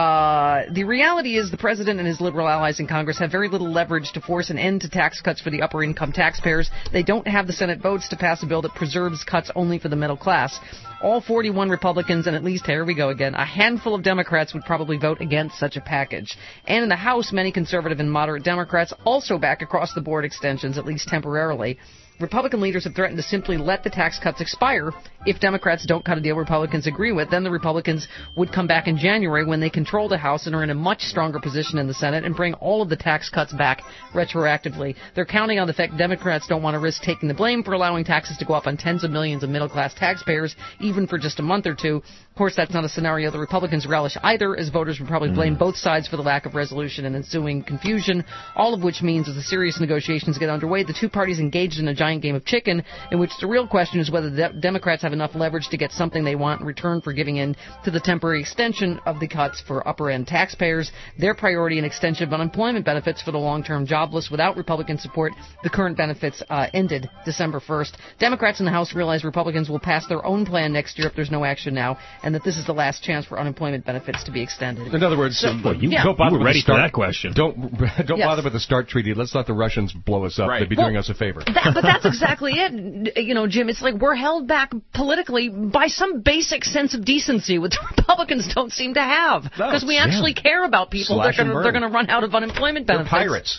The reality is the president and his liberal allies in Congress have very little leverage to force an end to tax cuts for the upper-income taxpayers. They don't have the Senate votes to pass a bill that preserves cuts only for the middle class. All 41 Republicans and at least, here we go again, a handful of Democrats would probably vote against such a package. And in the House, many conservative and moderate Democrats also back across-the-board extensions, at least temporarily. Republican leaders have threatened to simply let the tax cuts expire if Democrats don't cut a deal Republicans agree with. Then the Republicans would come back in January when they control the House and are in a much stronger position in the Senate and bring all of the tax cuts back retroactively. They're counting on the fact Democrats don't want to risk taking the blame for allowing taxes to go up on tens of millions of middle-class taxpayers, even for just a month or two. Of course, that's not a scenario the Republicans relish either, as voters would probably blame both sides for the lack of resolution and ensuing confusion, all of which means as the serious negotiations get underway, the two parties engaged in a giant game of chicken, in which the real question is whether the Democrats have enough leverage to get something they want in return for giving in to the temporary extension of the cuts for upper-end taxpayers. Their priority, an extension of unemployment benefits for the long-term jobless. Without Republican support, the current benefits ended December 1st. Democrats in the House realize Republicans will pass their own plan next year if there's no action now, and that this is the last chance for unemployment benefits to be extended. In other words, don't bother with the START question. Don't bother with the START treaty. Let's let the Russians blow us up. They'd be doing us a favor. But that's exactly it. Jim, it's like we're held back politically by some basic sense of decency, which Republicans don't seem to have, because we actually care about people. They're going to run out of unemployment benefits. They're pirates.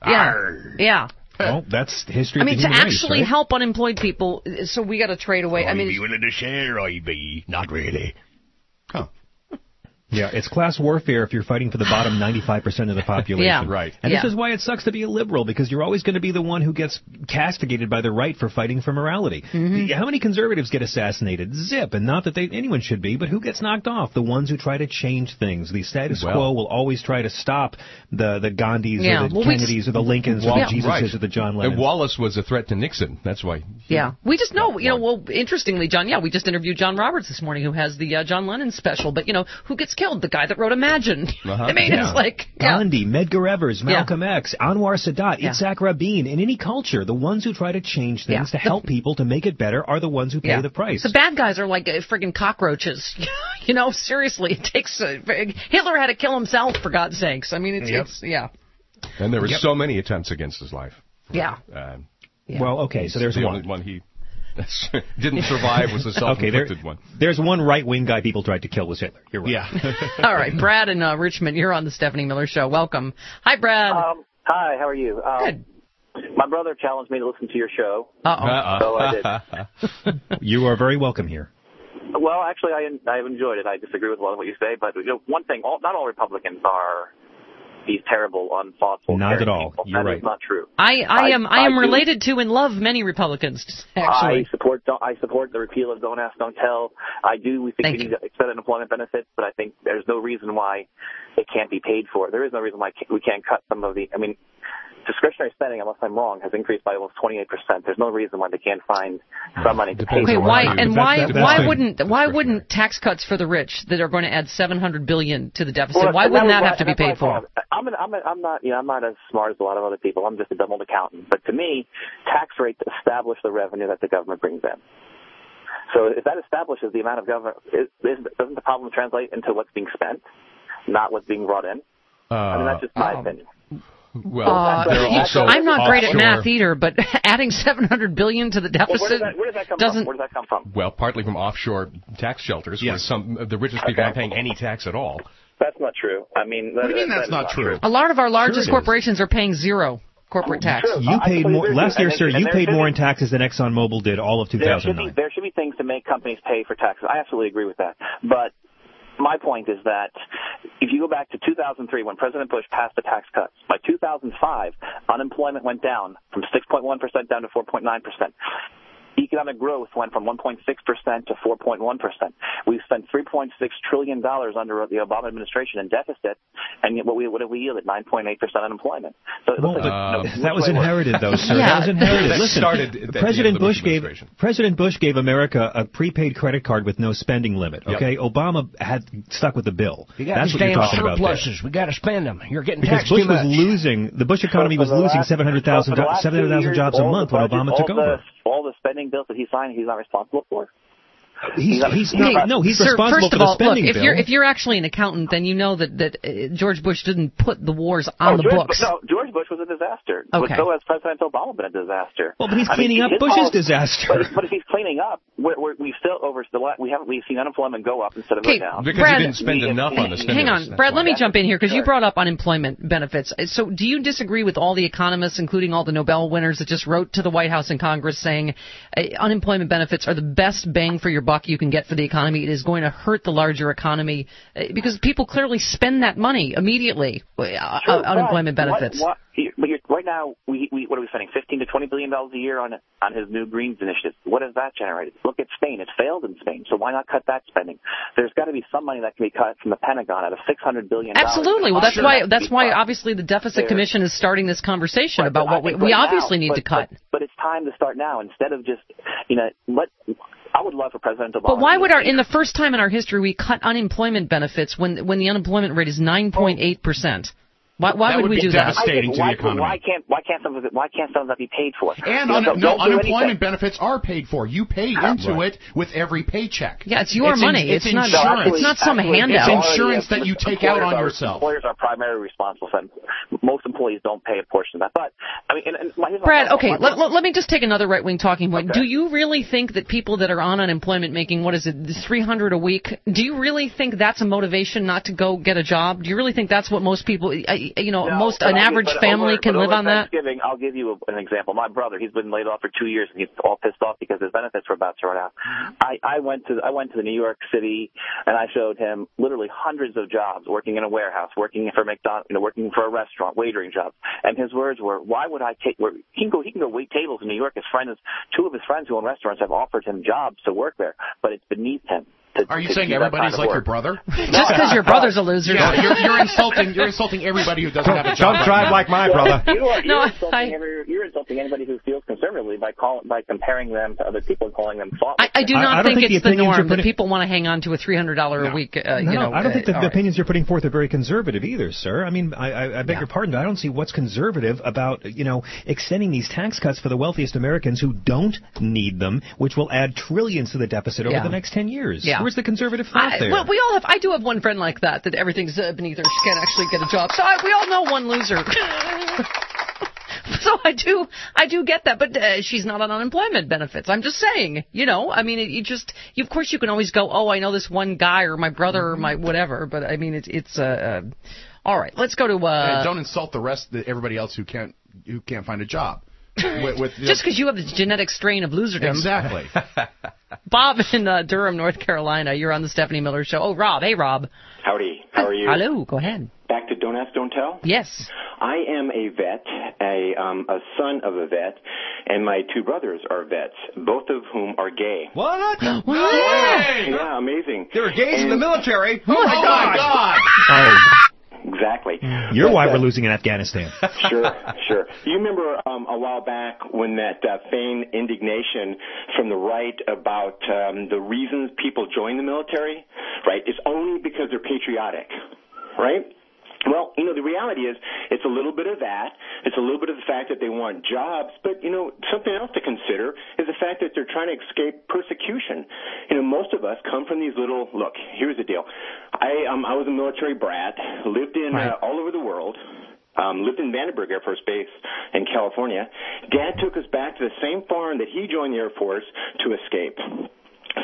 Yeah. Well, that's history. To actually help unemployed people, so we got to trade away. I'd be willing to share, I'd be. Not really. Huh. Yeah, it's class warfare if you're fighting for the bottom 95% of the population. Yeah, right. And this is why it sucks to be a liberal, because you're always going to be the one who gets castigated by the right for fighting for morality. Mm-hmm. How many conservatives get assassinated? Zip. And not that anyone should be, but who gets knocked off? The ones who try to change things. The status quo will always try to stop the Gandhis or the Kennedys or the Lincolns or the Jesuses or the John Lennons. And Wallace was a threat to Nixon. That's why. We just know, interestingly, John, we just interviewed John Roberts this morning, who has the John Lennon special, but, who gets killed? The guy that wrote Imagine. I mean, it's like... Gandhi, Medgar Evers, Malcolm X, Anwar Sadat, Yitzhak Rabin. In any culture, the ones who try to change things to help people to make it better are the ones who pay the price. The bad guys are like friggin' cockroaches. Seriously, it takes... Hitler had to kill himself, for God's sakes. I mean, it's And there were so many attempts against his life. Well, okay, so there's the only one he... didn't survive was the self-inflicted one. There's one right-wing guy people tried to kill was Hitler. You're right. Yeah. All right, Brad in Richmond, you're on the Stephanie Miller Show. Welcome. Hi, Brad. Hi, how are you? Good. My brother challenged me to listen to your show. So I did. You are very welcome here. Well, actually, I've enjoyed it. I disagree with a lot of what you say, but one thing, not all Republicans are these terrible, unthoughtful. Not at all. People. You're that right. is not true. I am related to and love many Republicans. Actually, I support the repeal of Don't Ask, Don't Tell. We think we need to extend unemployment benefits, but I think there's no reason why it can't be paid for. There is no reason why we can't cut some of the. I mean, discretionary spending, unless I'm wrong, has increased by almost 28%. There's no reason why they can't find some money to pay for. Why wouldn't tax cuts for the rich that are going to add $700 billion to the deficit? Why wouldn't that have to be paid for? I'm not as smart as a lot of other people. I'm just a dumb old accountant. But to me, tax rates establish the revenue that the government brings in. So if that establishes the amount of government, doesn't the problem translate into what's being spent, not what's being brought in? I mean, that's just my opinion. Well, I'm not great at math either, but adding $700 billion to the deficit where does that come from? Well, partly from offshore tax shelters, where some of the richest people aren't paying any tax at all. That's not true. I mean, what do you mean that's not true? A lot of our largest corporations are paying zero. corporate tax. You paid more last year, sir. You paid more in taxes than ExxonMobil did all of 2009. There should be things to make companies pay for taxes. I absolutely agree with that. But my point is that if you go back to 2003 when President Bush passed the tax cuts, by 2005, unemployment went down from 6.1% down to 4.9%. Economic growth went from 1.6% to 4.1%. We've spent $3.6 trillion under the Obama administration in deficit, and yet what have we yielded? 9.8% unemployment. So that was inherited, though, sir. That was inherited. Listen, President Bush gave America a prepaid credit card with no spending limit. Okay, Obama had stuck with the bill. That's what you're talking about. Surpluses. We got to spend them. You're getting because taxed Bush too much. was losing. The Bush economy was losing 700,000 jobs a month when Obama took over. All the spending bills that he signed, he's not responsible for. He's responsible for the spending bill. If you're actually an accountant, then you know that George Bush didn't put the wars on the books. No, George Bush was a disaster. Okay. But so has President Obama been a disaster. Well, but he's cleaning up Bush's disaster. But if he's cleaning up, we've seen unemployment go up instead of go down. Because he didn't spend enough on the stimulus. Hang on, Brad, let me jump in here because you brought up unemployment benefits. So do you disagree with all the economists, including all the Nobel winners that just wrote to the White House and Congress saying unemployment benefits are the best bang for your buck you can get for the economy? It is going to hurt the larger economy because people clearly spend that money immediately. Unemployment benefits. Right now, what are we spending? $15 to $20 billion a year on his new Greens initiative. What has that generated? Look at Spain; it failed in Spain. So why not cut that spending? There's got to be some money that can be cut from the Pentagon out of $600 billion. Absolutely. Well, that's why obviously the Deficit Commission is starting this conversation about what we obviously need to cut. But it's time to start now instead of just I would love for President Obama. But why would in the first time in our history we cut unemployment benefits when the unemployment rate is 9.8%? Why would we do that? Devastating to the economy. Why can't some of that be paid for? And unemployment benefits are paid for. You pay into it with every paycheck. Yeah, it's your money. It's not some handout. It's insurance that you take out on yourself. Employers are primarily responsible for it. Most employees don't pay a portion of that. But I mean, Brad, okay, let me just take another right-wing talking point. Okay. Do you really think that people that are on unemployment making $300 a week? Do you really think that's a motivation not to go get a job? Do you really think that's what most people? An average family can live on that? I'll give you an example. My brother, he's been laid off for 2 years, and he's all pissed off because his benefits were about to run out. I went to the New York City, and I showed him literally hundreds of jobs, working in a warehouse, working for McDonald's, working for a restaurant, waitering jobs. And his words were, "Why would I take? He can go wait tables in New York. Two of his friends who own restaurants have offered him jobs to work there, but it's beneath him." Are you saying everybody's like your brother? Just because your brother's a loser. Yeah, you're insulting everybody who doesn't have a job. Don't drive like my brother. You're insulting anybody who feels conservatively by comparing them to other people and calling them thoughtless. I do not think it's the norm that people want to hang on to a $300 a week. I don't think the opinions you're putting forth are very conservative either, sir. I mean, I beg your pardon, but I don't see what's conservative about extending these tax cuts for the wealthiest Americans who don't need them, which will add trillions to the deficit over the next 10 years. Yeah. Where's the conservative thought there? Well, I do have one friend like that everything's beneath her. She can't actually get a job. So we all know one loser. So I do get that, but she's not on unemployment benefits. I'm just saying, I mean, of course you can always go, oh, I know this one guy or my brother or my whatever, but I mean, it's all right. Let's go to don't insult everybody else who can't find a job. Just because you have the genetic strain of loserdom. Exactly. Bob in Durham, North Carolina. You're on the Stephanie Miller Show. Oh, Rob. Hey, Rob. Howdy. How are you? Hello. Go ahead. Back to Don't Ask, Don't Tell? Yes. I am a vet, a son of a vet, and my two brothers are vets, both of whom are gay. What? What? Yeah, amazing. There were gays in the military. Oh, my God. Oh. Exactly. You're why we're losing in Afghanistan. Sure. You remember a while back when that feigned indignation from the right about the reasons people join the military, right? It's only because they're patriotic, right? Well, the reality is it's a little bit of that. It's a little bit of the fact that they want jobs. But, something else to consider is the fact that they're trying to escape persecution. Most of us come from these look, here's the deal. I was a military brat, lived in all over the world. Lived in Vandenberg Air Force Base in California. Dad took us back to the same farm that he joined the Air Force to escape. So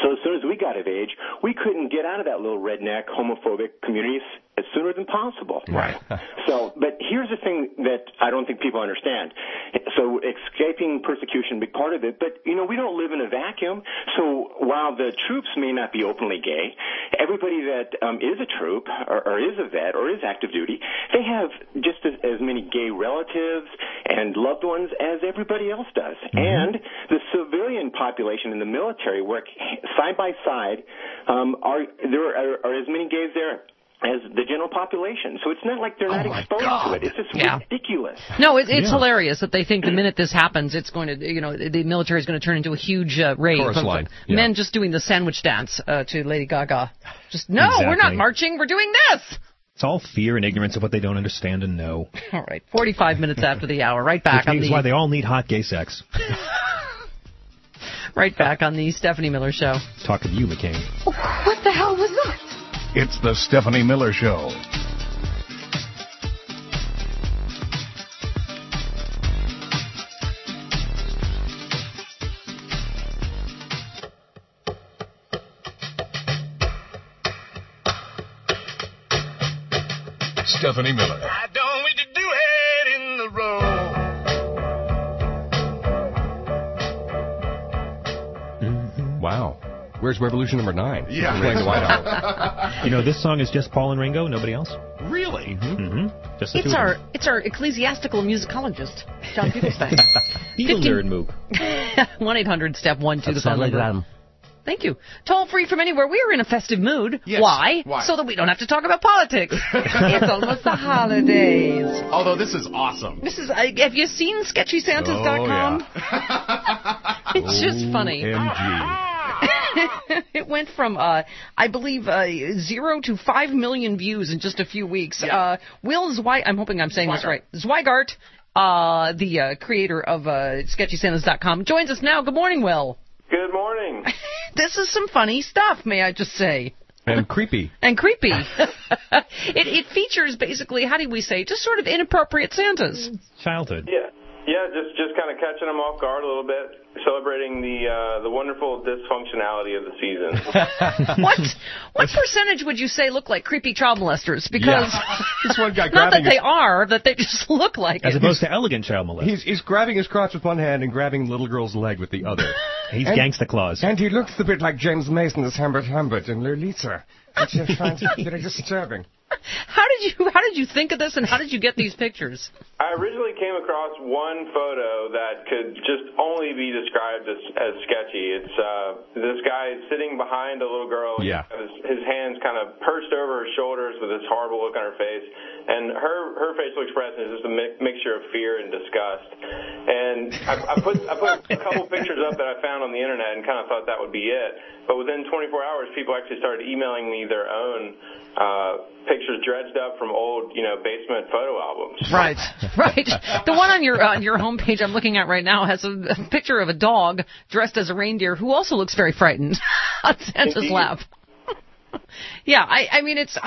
So as soon as we got of age, we couldn't get out of that little redneck homophobic community as sooner than possible. Right. So, but here's the thing that I don't think people understand. So escaping persecution, big part of it, but, you know, we don't live in a vacuum. So while the troops may not be openly gay, everybody that is a troop or is a vet or is active duty, they have just as many gay relatives and loved ones as everybody else does. Mm-hmm. And the civilian population in the military work side by side. There are as many gays there as the general population. So it's not like they're not exposed to it. It's just ridiculous. No, it's hilarious that they think the minute this happens, it's going to, you know, the military is going to turn into a huge rave of men just doing the sandwich dance to Lady Gaga. Just, no, we're not marching, we're doing this. It's all fear and ignorance of what they don't understand and know. All right, 45 minutes after the hour, right back Which on means why they all need hot gay sex. Right back on the Stephanie Miller Show. Talking to you, McCain. What the hell was that? It's the Stephanie Miller Show. Stephanie Miller. I don't want to do it in the road. Wow. Where's Revolution number 9? Yeah. Playing the White Album. You know, this song is just Paul and Ringo, nobody else? Really? Mm-hmm. Just the it's our ecclesiastical musicologist, John Fugelsang. Evil nerd Moog. 1-800-STEP-1-2, the phone number. Thank you. Toll free from anywhere. We are in a festive mood. Yes. Why? So that we don't have to talk about politics. It's almost the holidays. Although this is awesome. This is. Have you seen SketchySantas.com? It's just funny. OMG. It went from, I believe, 0 to 5 million views in just a few weeks. Yeah. Will Zweigart, I'm hoping I'm saying this right. Zweigart, the creator of SketchySantas.com, joins us now. Good morning, Will. Good morning. This is some funny stuff, may I just say. And creepy. And creepy. It features basically, how do we say, just sort of inappropriate Santas. Childhood. Yeah, just kind of catching them off guard a little bit, celebrating the wonderful dysfunctionality of the season. What percentage would you say look like creepy child molesters? Because this one guy not that they are, that they just look like as it. opposed to elegant child molesters. He's grabbing his crotch with one hand and grabbing the little girl's leg with the other. He's Gangsta Claus. And he looks a bit like James Mason as Humbert and Lolita, which I find very disturbing. How did you think of this, and how did you get these pictures? I originally came across one photo that could just only be described as sketchy. It's this guy sitting behind a little girl. Yeah. His hands kind of perched over her shoulders with this horrible look on her face. And her facial expression is just a mixture of fear and disgust. And I put a couple pictures up that I found on the internet and kind of thought that would be it. But within 24 hours, people actually started emailing me their own pictures dredged up from old, basement photo albums. Right. The one on your homepage I'm looking at right now has a picture of a dog dressed as a reindeer who also looks very frightened on Santa's lap. Yeah, I mean it's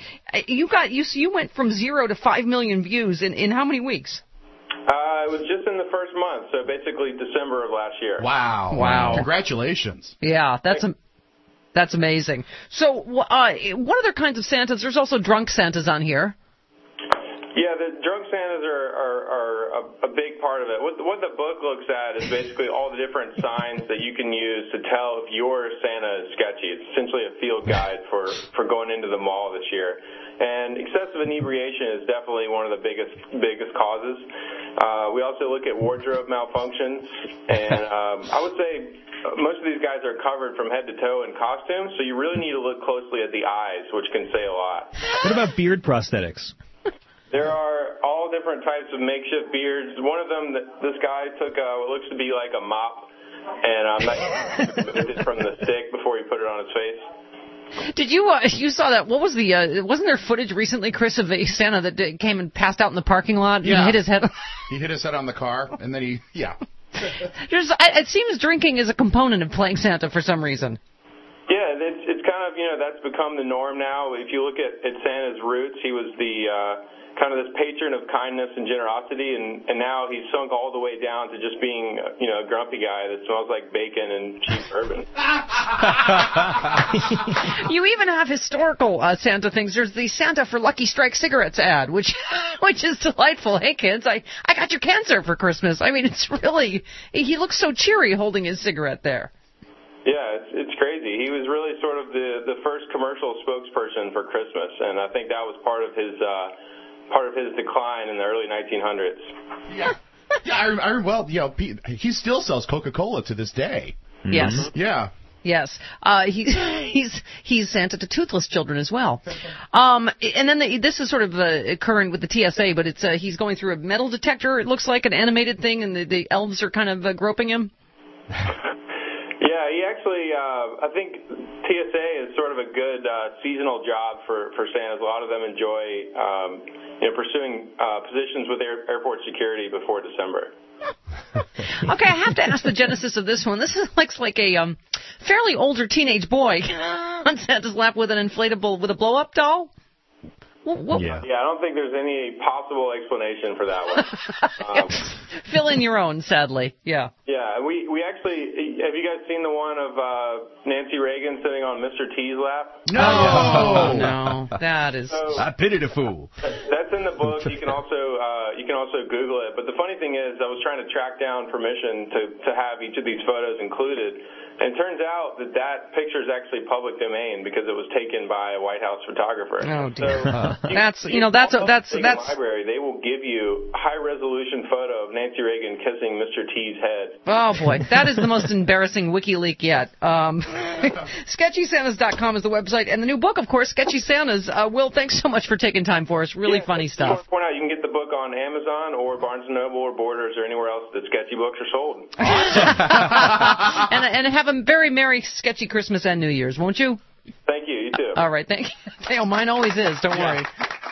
you went from 0 to 5 million views in how many weeks? It was just in the first month, so basically December of last year. Wow. Congratulations. Yeah, that's amazing. So, what other kinds of Santas? There's also drunk Santas on here. Yeah, the drunk Santas are a big part of it. What the book looks at is basically all the different signs that you can use to tell if your Santa is sketchy. It's essentially a field guide for going into the mall this year. And excessive inebriation is definitely one of the biggest causes. We also look at wardrobe malfunctions, and I would say most of these guys are covered from head to toe in costumes, so you really need to look closely at the eyes, which can say a lot. What about beard prosthetics? There are all different types of makeshift beards. One of them, this guy took what looks to be like a mop, and moved it from the stick before he put it on his face. Did you saw that? What was wasn't there footage recently, Chris, of a Santa that came and passed out in the parking lot? Yeah. And hit his head. He hit his head on the car, and then it seems drinking is a component of playing Santa for some reason. Yeah, it's kind of, that's become the norm now. If you look at Santa's roots, he was the kind of this patron of kindness and generosity, and now he's sunk all the way down to just being, a grumpy guy that smells like bacon and cheap bourbon. You even have historical Santa things. There's the Santa for Lucky Strike cigarettes ad, which is delightful. Hey, kids, I got your cancer for Christmas. I mean, it's really, he looks so cheery holding his cigarette there. Yeah, it's crazy. He was really sort of the first commercial spokesperson for Christmas, and I think that was part of his decline in the early 1900s. Yeah, he still sells Coca-Cola to this day. Yes. Mm-hmm. Yeah. Yes. He's Santa to toothless children as well. And then this is sort of current with the TSA, but he's going through a metal detector. It looks like an animated thing, and the elves are kind of groping him. Yeah, he actually, I think TSA is sort of a good seasonal job for Santas. A lot of them enjoy, pursuing positions with airport security before December. Okay, I have to ask the genesis of this one. This looks like a fairly older teenage boy on Santa's lap with an inflatable, with a blow-up doll. Yeah, I don't think there's any possible explanation for that one. Fill in your own, sadly. Yeah. Yeah, we actually, have you guys seen the one of Nancy Reagan sitting on Mr. T's lap? No, no, that is. I pity the fool. That's in the book. You can also Google it. But the funny thing is, I was trying to track down permission to have each of these photos included. And it turns out that picture is actually public domain because it was taken by a White House photographer. Oh dear. So that's library. They will give you a high resolution photo of Nancy Reagan kissing Mr. T's head. Oh boy, that is the most embarrassing WikiLeak yet. SketchySantas.com is the website, and the new book, of course, Sketchy Santas. Will, thanks so much for taking time for us. Really funny stuff. I want to point out, you can get the book on Amazon or Barnes & Noble or Borders or anywhere else that sketchy books are sold. And have a very merry, sketchy Christmas and New Year's, won't you? Thank you. You too. All right, thank you. Oh, mine always is. Don't worry.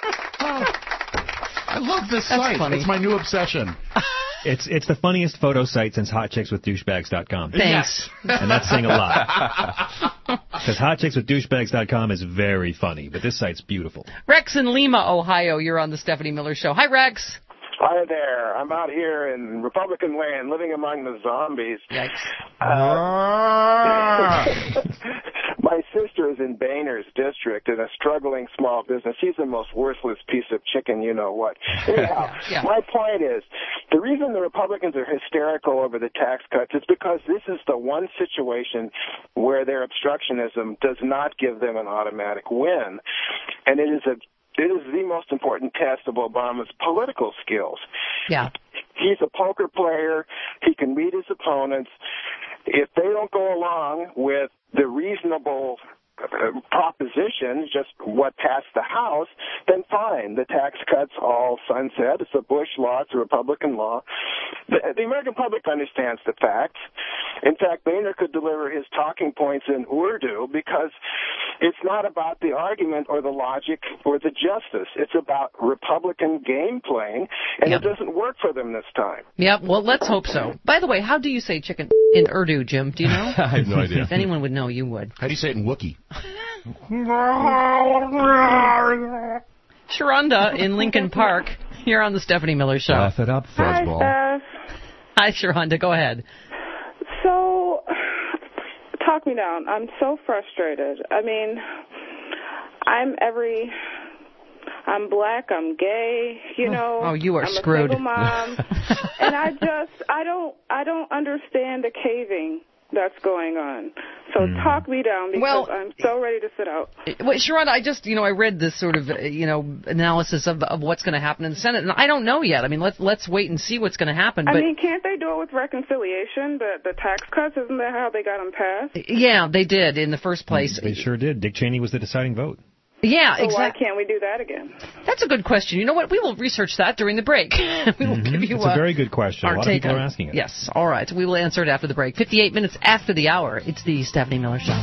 I love this site. Funny. It's my new obsession. It's the funniest photo site since HotChicksWithDouchebags.com. Thanks. And that's saying a lot. Because HotChicksWithDouchebags.com is very funny, but this site's beautiful. Rex in Lima, Ohio, you're on the Stephanie Miller Show. Hi, Rex. Hi there. I'm out here in Republican land, living among the zombies. Yikes. My sister is in Boehner's district in a struggling small business. She's the most worthless piece of chicken, you know what. Anyhow, My point is, the reason the Republicans are hysterical over the tax cuts is because this is the one situation where their obstructionism does not give them an automatic win. And it is the most important test of Obama's political skills. Yeah. He's a poker player. He can read his opponents. If they don't go along with the reasonable proposition, just what passed the House, then fine. The tax cuts all sunset. It's a Bush law. It's a Republican law. The American public understands the facts. In fact, Boehner could deliver his talking points in Urdu because it's not about the argument or the logic or the justice. It's about Republican game playing, and it doesn't work for them this time. Yep, well, let's hope so. By the way, how do you say chicken in Urdu, Jim? Do you know? I have no idea. If anyone would know, you would. How do you say it in Wookiee? Sharonda in Lincoln Park, you're on the Stephanie Miller Show. Laugh it up, fuzzball. Hi, Steph. Hi, Sharonda. Go ahead. So, talk me down. I'm so frustrated. I mean, I'm black, I'm gay, you know. Oh, you are I'm screwed. I'm a single mom. And I don't understand the caving that's going on. So talk me down because I'm so ready to sit out. Well, Sharonda, I read this sort of, analysis of what's going to happen in the Senate, and I don't know yet. I mean, let's wait and see what's going to happen. I mean, can't they do it with reconciliation? The tax cuts, isn't that how they got them passed? Yeah, they did in the first place. They sure did. Dick Cheney was the deciding vote. Yeah, so exactly. Why can't we do that again? That's a good question. You know what? We will research that during the break. We will give you It's a very good question. A lot of people are asking it. Yes. All right. We will answer it after the break. 58 minutes after the hour. It's the Stephanie Miller Show.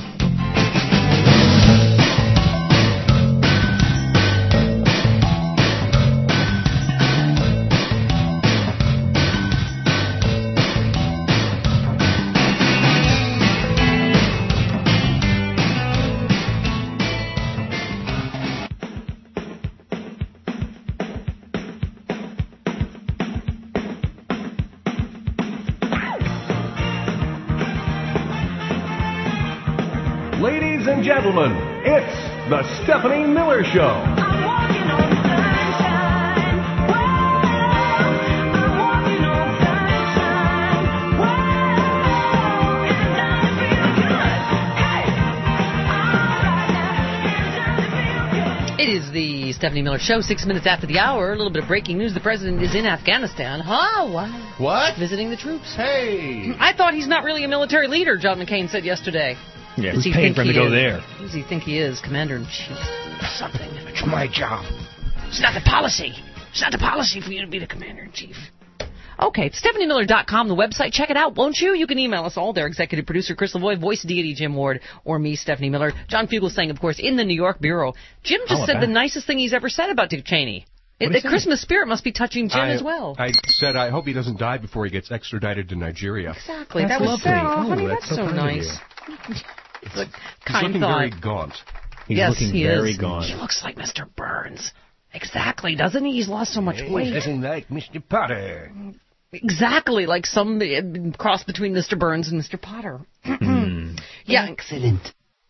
and gentlemen, it's the Stephanie Miller Show. It is the Stephanie Miller Show, 6 minutes after the hour. A little bit of breaking news. The president is in Afghanistan. Huh? What? Visiting the troops. Hey! I thought he's not really a military leader, John McCain said yesterday. Yeah, who's paying for him to go there? Who does he think he is? Commander-in-Chief. Something. It's my job. It's not the policy. It's not the policy for you to be the Commander-in-Chief. Okay, StephanieMiller.com, the website. Check it out, won't you? You can email us all there. Executive producer Chris Lavoie, voice deity Jim Ward, or me, Stephanie Miller. John Fugel saying, of course, in the New York Bureau. Jim just said the nicest thing he's ever said about Dick Cheney. The Christmas spirit must be touching Jim as well. I said I hope he doesn't die before he gets extradited to Nigeria. Exactly. That's that was lovely. honey, that's so nice. It's a kind looking thought. very gaunt. He's looking very gaunt. He looks like Mr. Burns. Exactly, doesn't he? He's lost so much weight. Looking like Mr. Potter. Exactly, like some cross between Mr. Burns and Mr. Potter. Yeah. Excellent.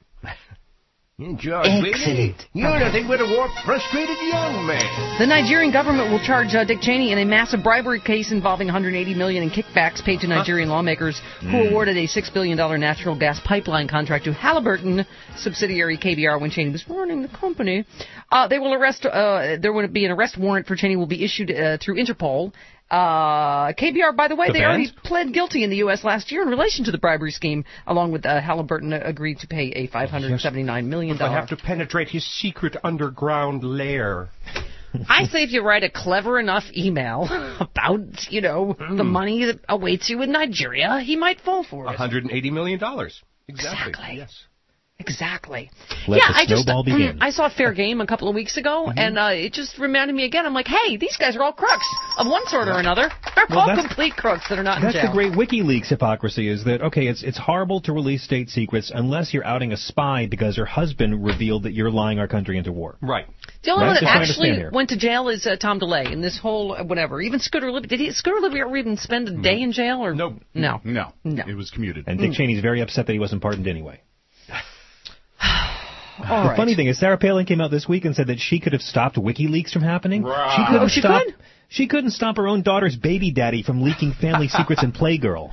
Excellent. You're nothing but a warped, frustrated young man. The Nigerian government will charge Dick Cheney in a massive bribery case involving $180 million in kickbacks paid to Nigerian lawmakers who awarded a $6 billion natural gas pipeline contract to Halliburton subsidiary KBR when Cheney was running the company. They will arrest. There will be an arrest warrant for Cheney will be issued through Interpol. KBR, by the way, they already pled guilty in the U.S. last year in relation to the bribery scheme, along with Halliburton agreed to pay a $579 million. I have to penetrate his secret underground lair. I say if you write a clever enough email about, the money that awaits you in Nigeria, he might fall for it. $180 million. Exactly. Yes. Exactly. Let the snowball begin. I saw Fair Game a couple of weeks ago, and it just reminded me again. I'm like, hey, these guys are all crooks of one sort or another. They're all complete crooks that are not in jail. That's the great WikiLeaks hypocrisy, is that, okay, it's horrible to release state secrets unless you're outing a spy because her husband revealed that you're lying our country into war. Right. The only one that actually went to jail is Tom DeLay in this whole whatever. Even Scooter Libby. Did Scooter Libby ever even spend a day in jail? Or No. It was commuted. And Dick Cheney's very upset that he wasn't pardoned anyway. The funny thing is, Sarah Palin came out this week and said that she could have stopped WikiLeaks from happening. Right. She couldn't stop her own daughter's baby daddy from leaking family secrets in Playgirl.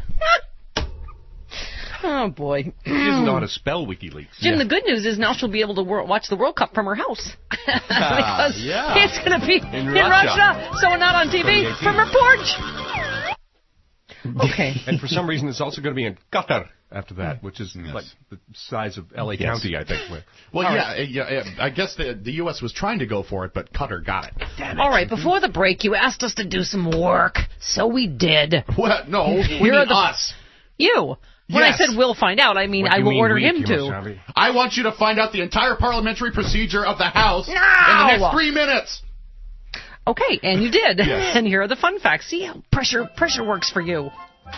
Oh, boy. She doesn't know how to spell WikiLeaks. Jim, the good news is now she'll be able to watch the World Cup from her house. Because it's going to be in Russia, so we're not on TV, from her porch. Okay. And for some reason, it's also going to be in Qatar after that, which is like the size of L.A. County, I think. Well, I guess the U.S. was trying to go for it, but Qatar got it. Damn it. All right, before the break, you asked us to do some work, so we did. What? No, we mean us. You. When I said we'll find out, I mean I will order him to. I want you to find out the entire parliamentary procedure of the House in the next 3 minutes. Okay, and you did. Yes. And here are the fun facts. See how pressure works for you.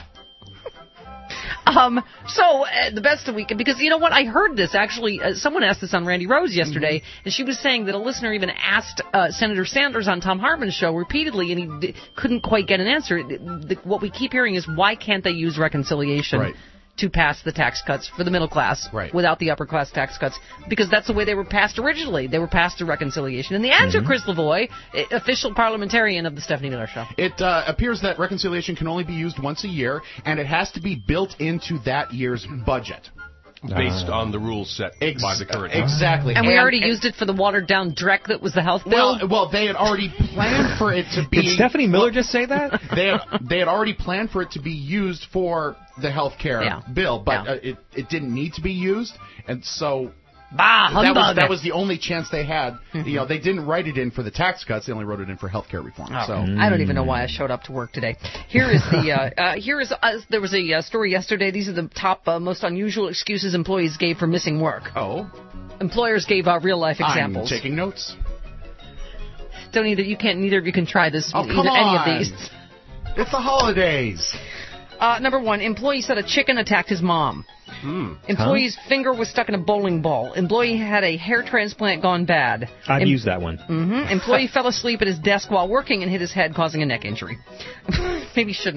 The best of weekend, because you know what? I heard this, actually. Someone asked this on Randy Rose yesterday, and she was saying that a listener even asked Senator Sanders on Tom Hartman's show repeatedly, and he couldn't quite get an answer. What we keep hearing is, why can't they use reconciliation to pass the tax cuts for the middle class without the upper class tax cuts? Because that's the way they were passed originally. They were passed through reconciliation. And the answer, Chris Lavoie, official parliamentarian of the Stephanie Miller Show. It appears that reconciliation can only be used once a year, and it has to be built into that year's budget. Based on the rules set by the current. Exactly. And we already used it for the watered-down dreck that was the health bill? Well, they had already planned for it to be... Did Stephanie Miller just say that? They had already planned for it to be used for the health care bill, but it didn't need to be used, and so... That was the only chance they had. They didn't write it in for the tax cuts; they only wrote it in for health care reform. So I don't even know why I showed up to work today. Here is there was a story yesterday. These are the top most unusual excuses employees gave for missing work. Oh, employers gave real life examples. I'm taking notes. Neither of you can try this. Oh, come on. Any of these. It's the holidays. Number one, employee said a chicken attacked his mom. Employee's finger was stuck in a bowling ball. Employee had a hair transplant gone bad. I've used that one. Employee fell asleep at his desk while working and hit his head, causing a neck injury. Maybe shouldn't have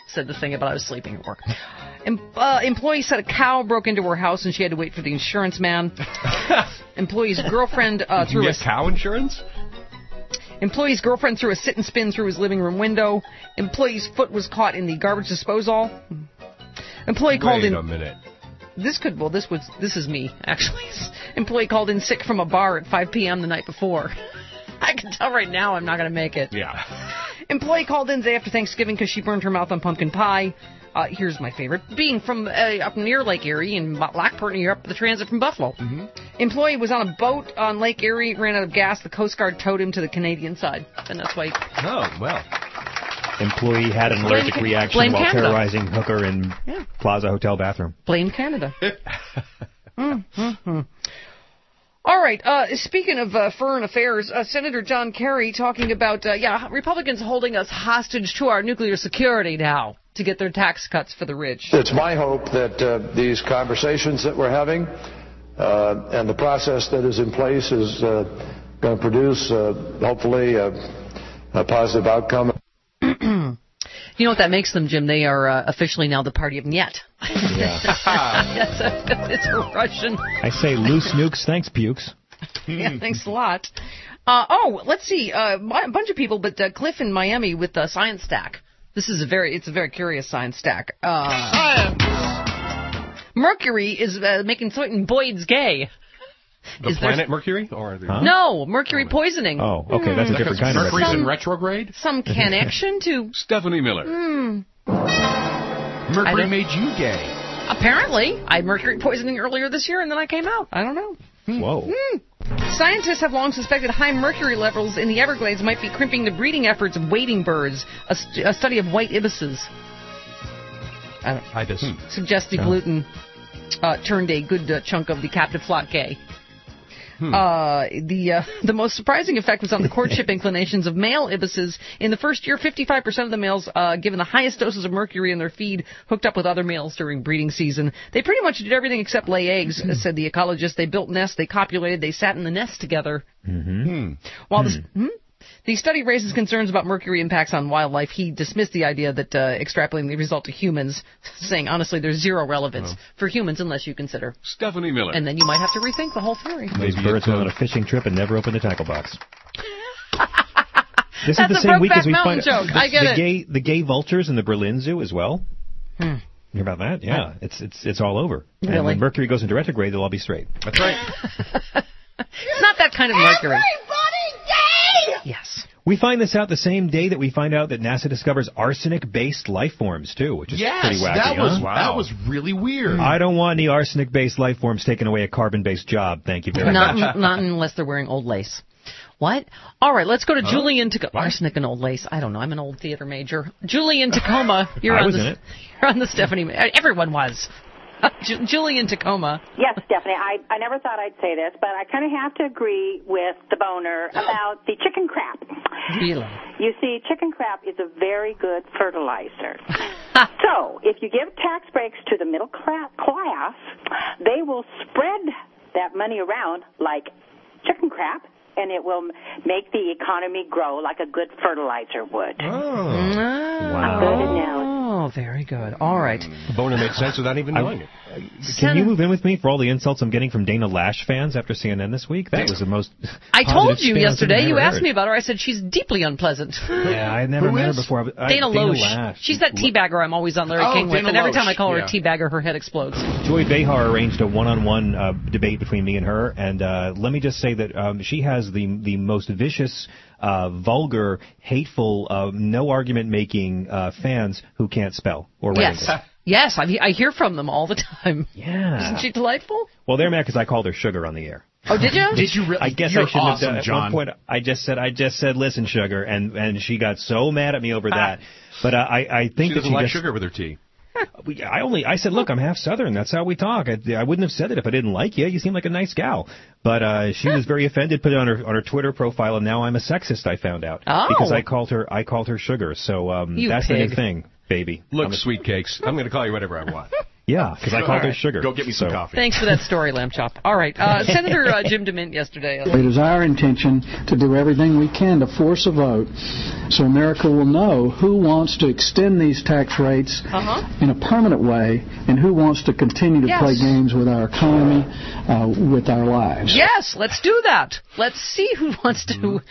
said the thing about I was sleeping at work. Employee said a cow broke into her house and she had to wait for the insurance man. Employee's girlfriend threw a cow insurance. Employee's girlfriend threw a sit and spin through his living room window. Employee's foot was caught in the garbage disposal. Employee called in. Wait a minute. This is me, actually. Employee called in sick from a bar at 5 p.m. the night before. I can tell right now I'm not going to make it. Yeah. Employee called in the day after Thanksgiving because she burned her mouth on pumpkin pie. Here's my favorite. Being from up near Lake Erie in Lockport, New York, the transit from Buffalo. Mm-hmm. Employee was on a boat on Lake Erie, ran out of gas. The Coast Guard towed him to the Canadian side. And that's why... Oh, well. Employee had an allergic reaction while terrorizing hooker in Plaza Hotel bathroom. Blame Canada. Mm-hmm. All right. Speaking of foreign affairs, Senator John Kerry talking about, Republicans holding us hostage to our nuclear security now to get their tax cuts for the rich. It's my hope that these conversations that we're having and the process that is in place is going to produce, hopefully, a positive outcome. You know what that makes them, Jim? They are officially now the party of Niet. Yeah. It's a Russian. I say loose nukes, thanks, pukes. Yeah, thanks a lot. Let's see. A bunch of people, but Cliff in Miami with Science Stack. It's a very curious Science Stack. Mercury is making certain Boyds gay. The planet Mercury? Or No, mercury poisoning. Oh, okay, that's a different kind of Mercury's in retrograde? Some connection to... Stephanie Miller. Mercury made you gay. Apparently. I had mercury poisoning earlier this year, and then I came out. I don't know. Whoa. Scientists have long suspected high mercury levels in the Everglades might be crimping the breeding efforts of wading birds. A study of white ibises. Ibis. Suggests the gluten turned a good chunk of the captive flock gay. The most surprising effect was on the courtship inclinations of male ibises. In the first year, 55% of the males given the highest doses of mercury in their feed hooked up with other males during breeding season. They pretty much did everything except lay eggs, said the ecologist. They built nests, they copulated, they sat in the nest together. While the study raises concerns about mercury impacts on wildlife. He dismissed the idea that extrapolating the result to humans, saying, honestly, there's zero relevance for humans unless you consider Stephanie Miller. And then you might have to rethink the whole theory. These birds went on a fishing trip and never opened the tackle box. This That's is the same week as we find joke. I get the gay vultures in the Berlin Zoo as well. Hear about that? Yeah, it's all over. Really? And when Mercury goes into retrograde, they'll all be straight. That's right. It's not that kind of Mercury. Everybody's gay! Yes. We find this out the same day that we find out that NASA discovers arsenic-based life forms, too, which is pretty wacky. That was really weird. I don't want any arsenic-based life forms taking away a carbon-based job. Thank you very much. Not unless they're wearing old lace. What? All right, let's go to Julie in Tacoma. Arsenic and old lace. I don't know. I'm an old theater major. Julie in Tacoma. You're on the Stephanie. Everyone was. Julie in Tacoma. Yes, Stephanie. I never thought I'd say this, but I kind of have to agree with the boner about the chicken crap. Really? You see, chicken crap is a very good fertilizer. So, if you give tax breaks to the middle class, they will spread that money around like chicken crap, and it will make the economy grow like a good fertilizer would. Wow. Good analogy. Oh, very good. All right. Boner makes sense without even knowing it. Can you move in with me for all the insults I'm getting from Dana Lash fans after CNN this week? That was the most. I told you yesterday. You asked me about her. I said she's deeply unpleasant. Yeah, I had never met her before. Dana Loesch. She's that teabagger I'm always on Larry King with, and every time I call her a teabagger, her head explodes. Joy Behar arranged a one-on-one debate between me and her, and let me just say that she has the most vicious, vulgar, hateful, no argument-making fans who can't spell or write English. Yes, I hear from them all the time. Yeah. Isn't she delightful? Well, they're mad because I called her Sugar on the air. Oh, did you? Did you really? I guess You're I shouldn't awesome, have done. John. At one point, I just said, listen, Sugar, and she got so mad at me over that. But I think she that doesn't like sugar with her tea. I said, look, I'm half Southern. That's how we talk. I wouldn't have said it if I didn't like you. You seem like a nice gal. But she was very offended, put it on her Twitter profile, and now I'm a sexist, I found out. Oh. Because I called her Sugar. So that's the new thing, baby. Look, sweet cakes, I'm going to call you whatever I want. Yeah, because I called her sugar. Go get me some coffee. Thanks for that story, Lamb Chop. All right. Senator Jim DeMint yesterday. It is our intention to do everything we can to force a vote so America will know who wants to extend these tax rates in a permanent way and who wants to continue to play games with our economy, with our lives. Yes, let's do that. Let's see who wants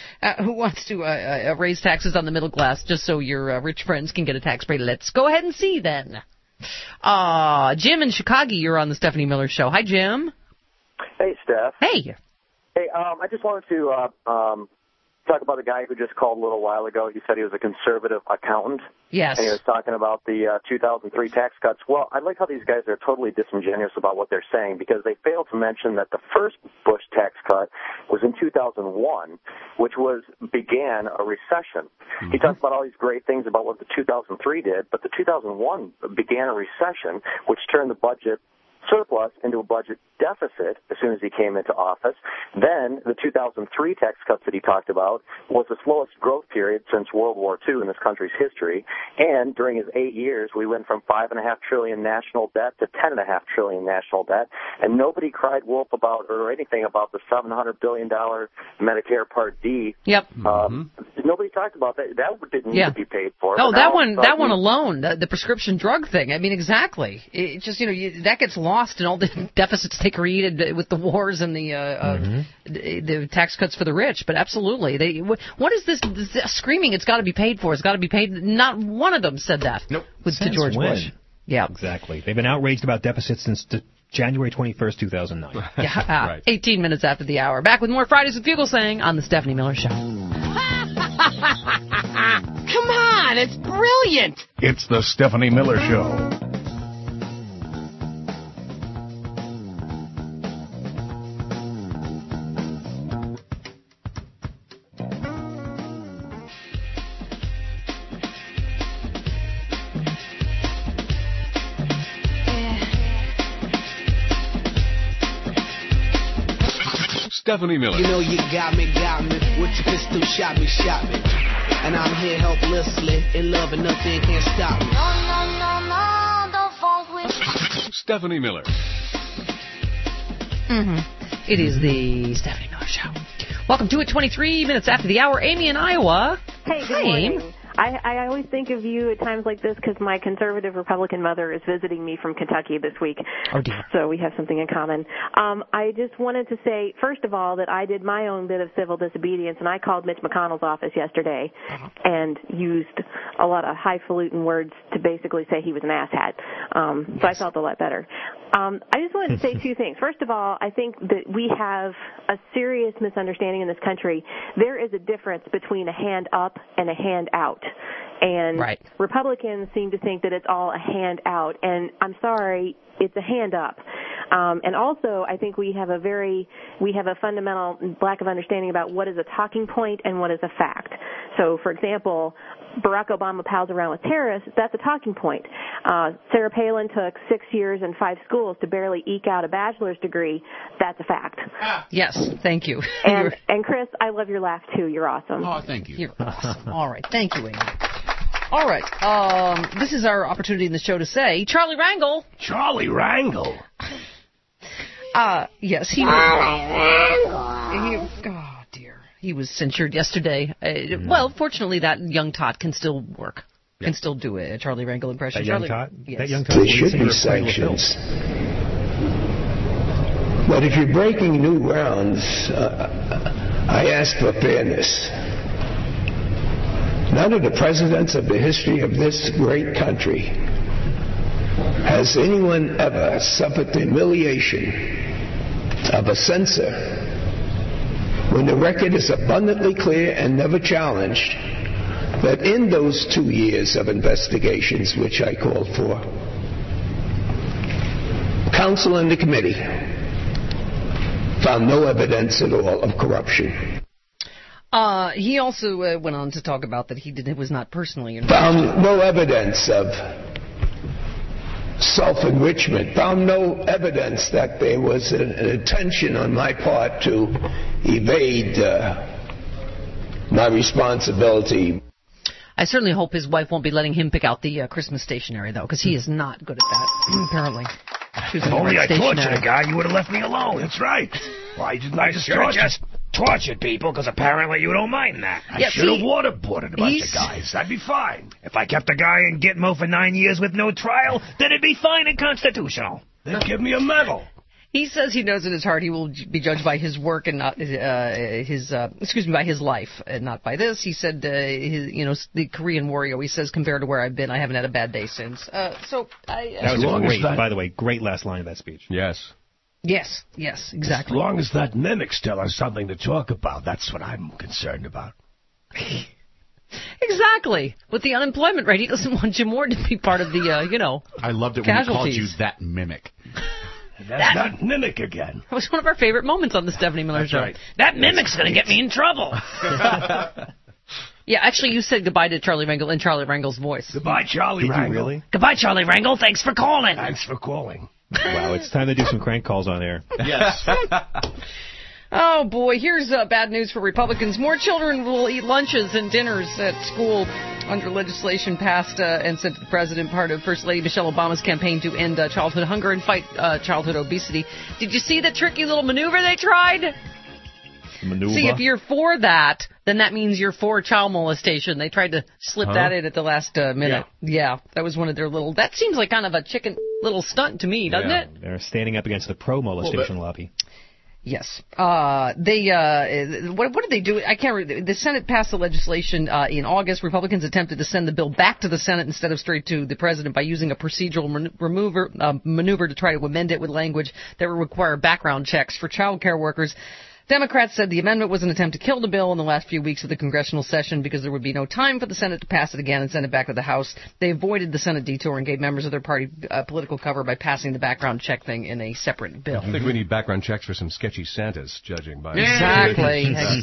to raise taxes on the middle class just so your rich friends can get a tax break. Let's go ahead and see then. Jim in Chicago, you're on the Stephanie Miller Show. Hi, Jim. Hey, Steph. Hey. Hey, I just wanted to talk about a guy who just called a little while ago. He said he was a conservative accountant. Yes. And he was talking about the 2003 tax cuts. Well, I like how these guys are totally disingenuous about what they're saying because they failed to mention that the first Bush tax cut was in 2001, which began a recession. He talks about all these great things about what the 2003 did, but the 2001 began a recession, which turned the budget surplus into a budget deficit as soon as he came into office. Then the 2003 tax cuts that he talked about was the slowest growth period since World War II in this country's history. And during his 8 years, we went from $5.5 trillion national debt to $10.5 trillion national debt. And nobody cried wolf about or anything about the $700 billion Medicare Part D. Yep. Nobody talked about that. That didn't need to be paid for. Oh, that one alone, the prescription drug thing. I mean, exactly. It just, that gets lost in all the deficits they created with the wars and the tax cuts for the rich. But absolutely, what is this screaming? It's got to be paid for. It's got to be paid. Not one of them said that. Nope. To George Bush. Yeah, exactly. They've been outraged about deficits since January 21st, 2009. Yeah, right. 18 minutes after the hour. Back with more Fridays with Fugelsang on the Stephanie Miller Show. Come on, it's brilliant. It's the Stephanie Miller Show. Stephanie Miller. You know you got me, with your pistol, shot me. And I'm here helplessly, in love and nothing can't stop me. No, don't funk with me. Stephanie Miller. It is the Stephanie Miller Show. Welcome to it, 23 minutes after the hour. Amy in Iowa. Hey, good morning. I always think of you at times like this because my conservative Republican mother is visiting me from Kentucky this week. Oh, dear. So we have something in common. I just wanted to say, first of all, that I did my own bit of civil disobedience, and I called Mitch McConnell's office yesterday and used a lot of highfalutin words to basically say he was an asshat. So I felt a lot better. I just wanted to say two things. First of all, I think that we have a serious misunderstanding in this country. There is a difference between a hand up and a hand out. And Republicans seem to think that it's all a hand out. And I'm sorry, it's a hand up. And also, I think we have a fundamental lack of understanding about what is a talking point and what is a fact. So, for example, Barack Obama pals around with terrorists, that's a talking point. Sarah Palin took 6 years and 5 schools to barely eke out a bachelor's degree. That's a fact. Yes, thank you. And Chris, I love your laugh, too. You're awesome. Oh, thank you. You're awesome. All right. Thank you, Amy. All right. This is our opportunity in the show to say, Charlie Rangel. Charlie Rangel? Yes, he was. Oh, dear. He was censured yesterday. Well, fortunately, that young tot can still work. Can still do a Charlie Rangel impression. That young tot? Yes. That young tot. There should be sanctions. But if you're breaking new grounds, I ask for fairness. None of the presidents of the history of this great country has anyone ever suffered the humiliation of a censor when the record is abundantly clear and never challenged that in those 2 years of investigations which I called for, counsel and the committee found no evidence at all of corruption. He also went on to talk about that he was not personally involved. Found no evidence of self-enrichment. Found no evidence that there was an intention on my part to evade my responsibility. I certainly hope his wife won't be letting him pick out the Christmas stationery, though, because he is not good at that, apparently. If only I tortured a guy, you would have left me alone. That's right. Why didn't I just tortured people, because apparently you don't mind that. I should have waterboarded a bunch of guys. That'd be fine. If I kept a guy in Gitmo for 9 years with no trial, then it'd be fine and constitutional. They'd give me a medal. He says he knows in his heart he will be judged by his work and not by his life and not by this. He said, the Korean War, he says, compared to where I've been, I haven't had a bad day since. That was great, by the way, great last line of that speech. Yes. Yes, exactly. As long as that mimic still has something to talk about, that's what I'm concerned about. Exactly. With the unemployment rate, he doesn't want Jim Ward to be part of the, I loved it when he called you that mimic. That's not mimic again. That was one of our favorite moments on the Stephanie Miller Show. Right. That mimic's going to get me in trouble. Yeah, actually, you said goodbye to Charlie Rangel in Charlie Rangel's voice. Goodbye, Charlie Rangel. Did you really? Goodbye, Charlie Rangel. Thanks for calling. Thanks for calling. Wow, it's time to do some crank calls on air. Yes. Oh, boy, here's bad news for Republicans. More children will eat lunches and dinners at school under legislation passed and sent to the president, part of First Lady Michelle Obama's campaign to end childhood hunger and fight childhood obesity. Did you see the tricky little maneuver they tried? Maneuver? See, if you're for that, then that means you're for child molestation. They tried to slip that in at the last minute. Yeah, that was one of their little... That seems like kind of a chicken little stunt to me, doesn't it? They're standing up against the pro-molestation lobby. Yes. What did they do? I can't remember. The Senate passed the legislation in August. Republicans attempted to send the bill back to the Senate instead of straight to the president by using a procedural maneuver to try to amend it with language that would require background checks for child care workers. Democrats said the amendment was an attempt to kill the bill in the last few weeks of the congressional session because there would be no time for the Senate to pass it again and send it back to the House. They avoided the Senate detour and gave members of their party political cover by passing the background check thing in a separate bill. I think we need background checks for some sketchy Santas, judging by... Exactly.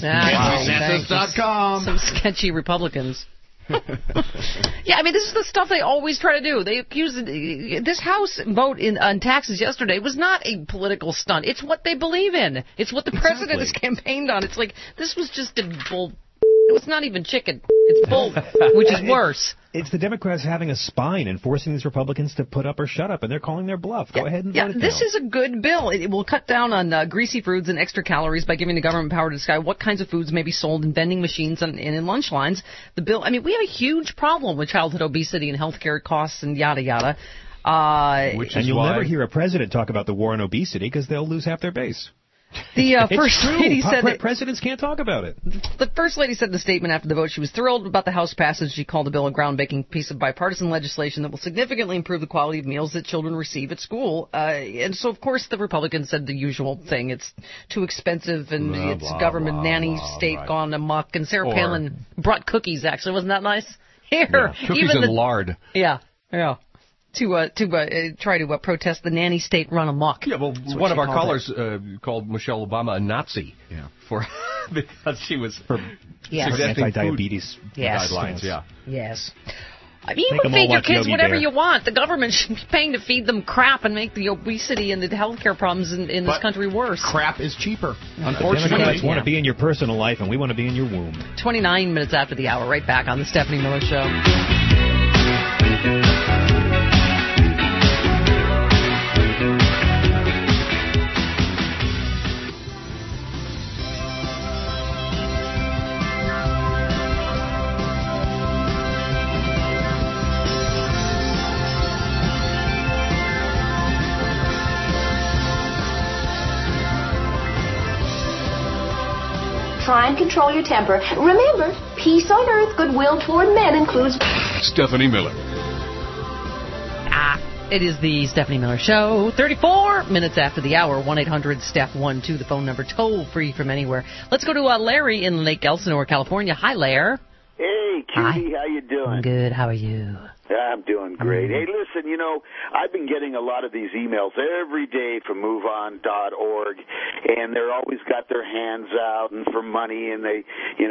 Santas.com. Some sketchy Republicans. Yeah, I mean, this is the stuff they always try to do. They accuse this House vote on taxes yesterday was not a political stunt. It's what they believe in. It's what the president has campaigned on. It's like, this was just a bull. It's not even chicken. It's bull, which is worse. It's the Democrats having a spine and forcing these Republicans to put up or shut up, and they're calling their bluff. Go ahead and vote it down. This is a good bill. It will cut down on greasy foods and extra calories by giving the government power to decide what kinds of foods may be sold in vending machines and in lunch lines. The bill, I mean, we have a huge problem with childhood obesity and health care costs and yada yada. And you'll never hear a president talk about the war on obesity because they'll lose half their base. The First Lady said that presidents can't talk about it. The First Lady said in the statement after the vote she was thrilled about the House passage. She called the bill a groundbreaking piece of bipartisan legislation that will significantly improve the quality of meals that children receive at school. And so, of course, the Republicans said the usual thing. It's too expensive and it's government nanny state gone amok. And Sarah Palin brought cookies, actually. Wasn't that nice? Here. Cookies and lard. Yeah. To try to protest the nanny state run amok. Yeah, well, one of our callers called Michelle Obama a Nazi because she was suggesting anti-diabetes guidelines. Yeah. Yes. I mean, you can feed your kids whatever you want. The government should be paying to feed them crap and make the obesity and the health care problems in this country worse. Crap is cheaper. Unfortunately, Democrats want to be in your personal life, and we want to be in your womb. 29 minutes after the hour, right back on the Stephanie Miller Show. Try and control your temper. Remember, peace on earth, goodwill toward men includes... Stephanie Miller. It is the Stephanie Miller Show. 34 minutes after the hour. 1-800-STEPH-12, the phone number, toll free from anywhere. Let's go to Larry in Lake Elsinore, California. Hi, Lair. Hey, Cutie, how you doing? I'm good. How are you? I'm doing great. Hey, listen, I've been getting a lot of these emails every day from MoveOn.org, and they're always got their hands out and for money, and they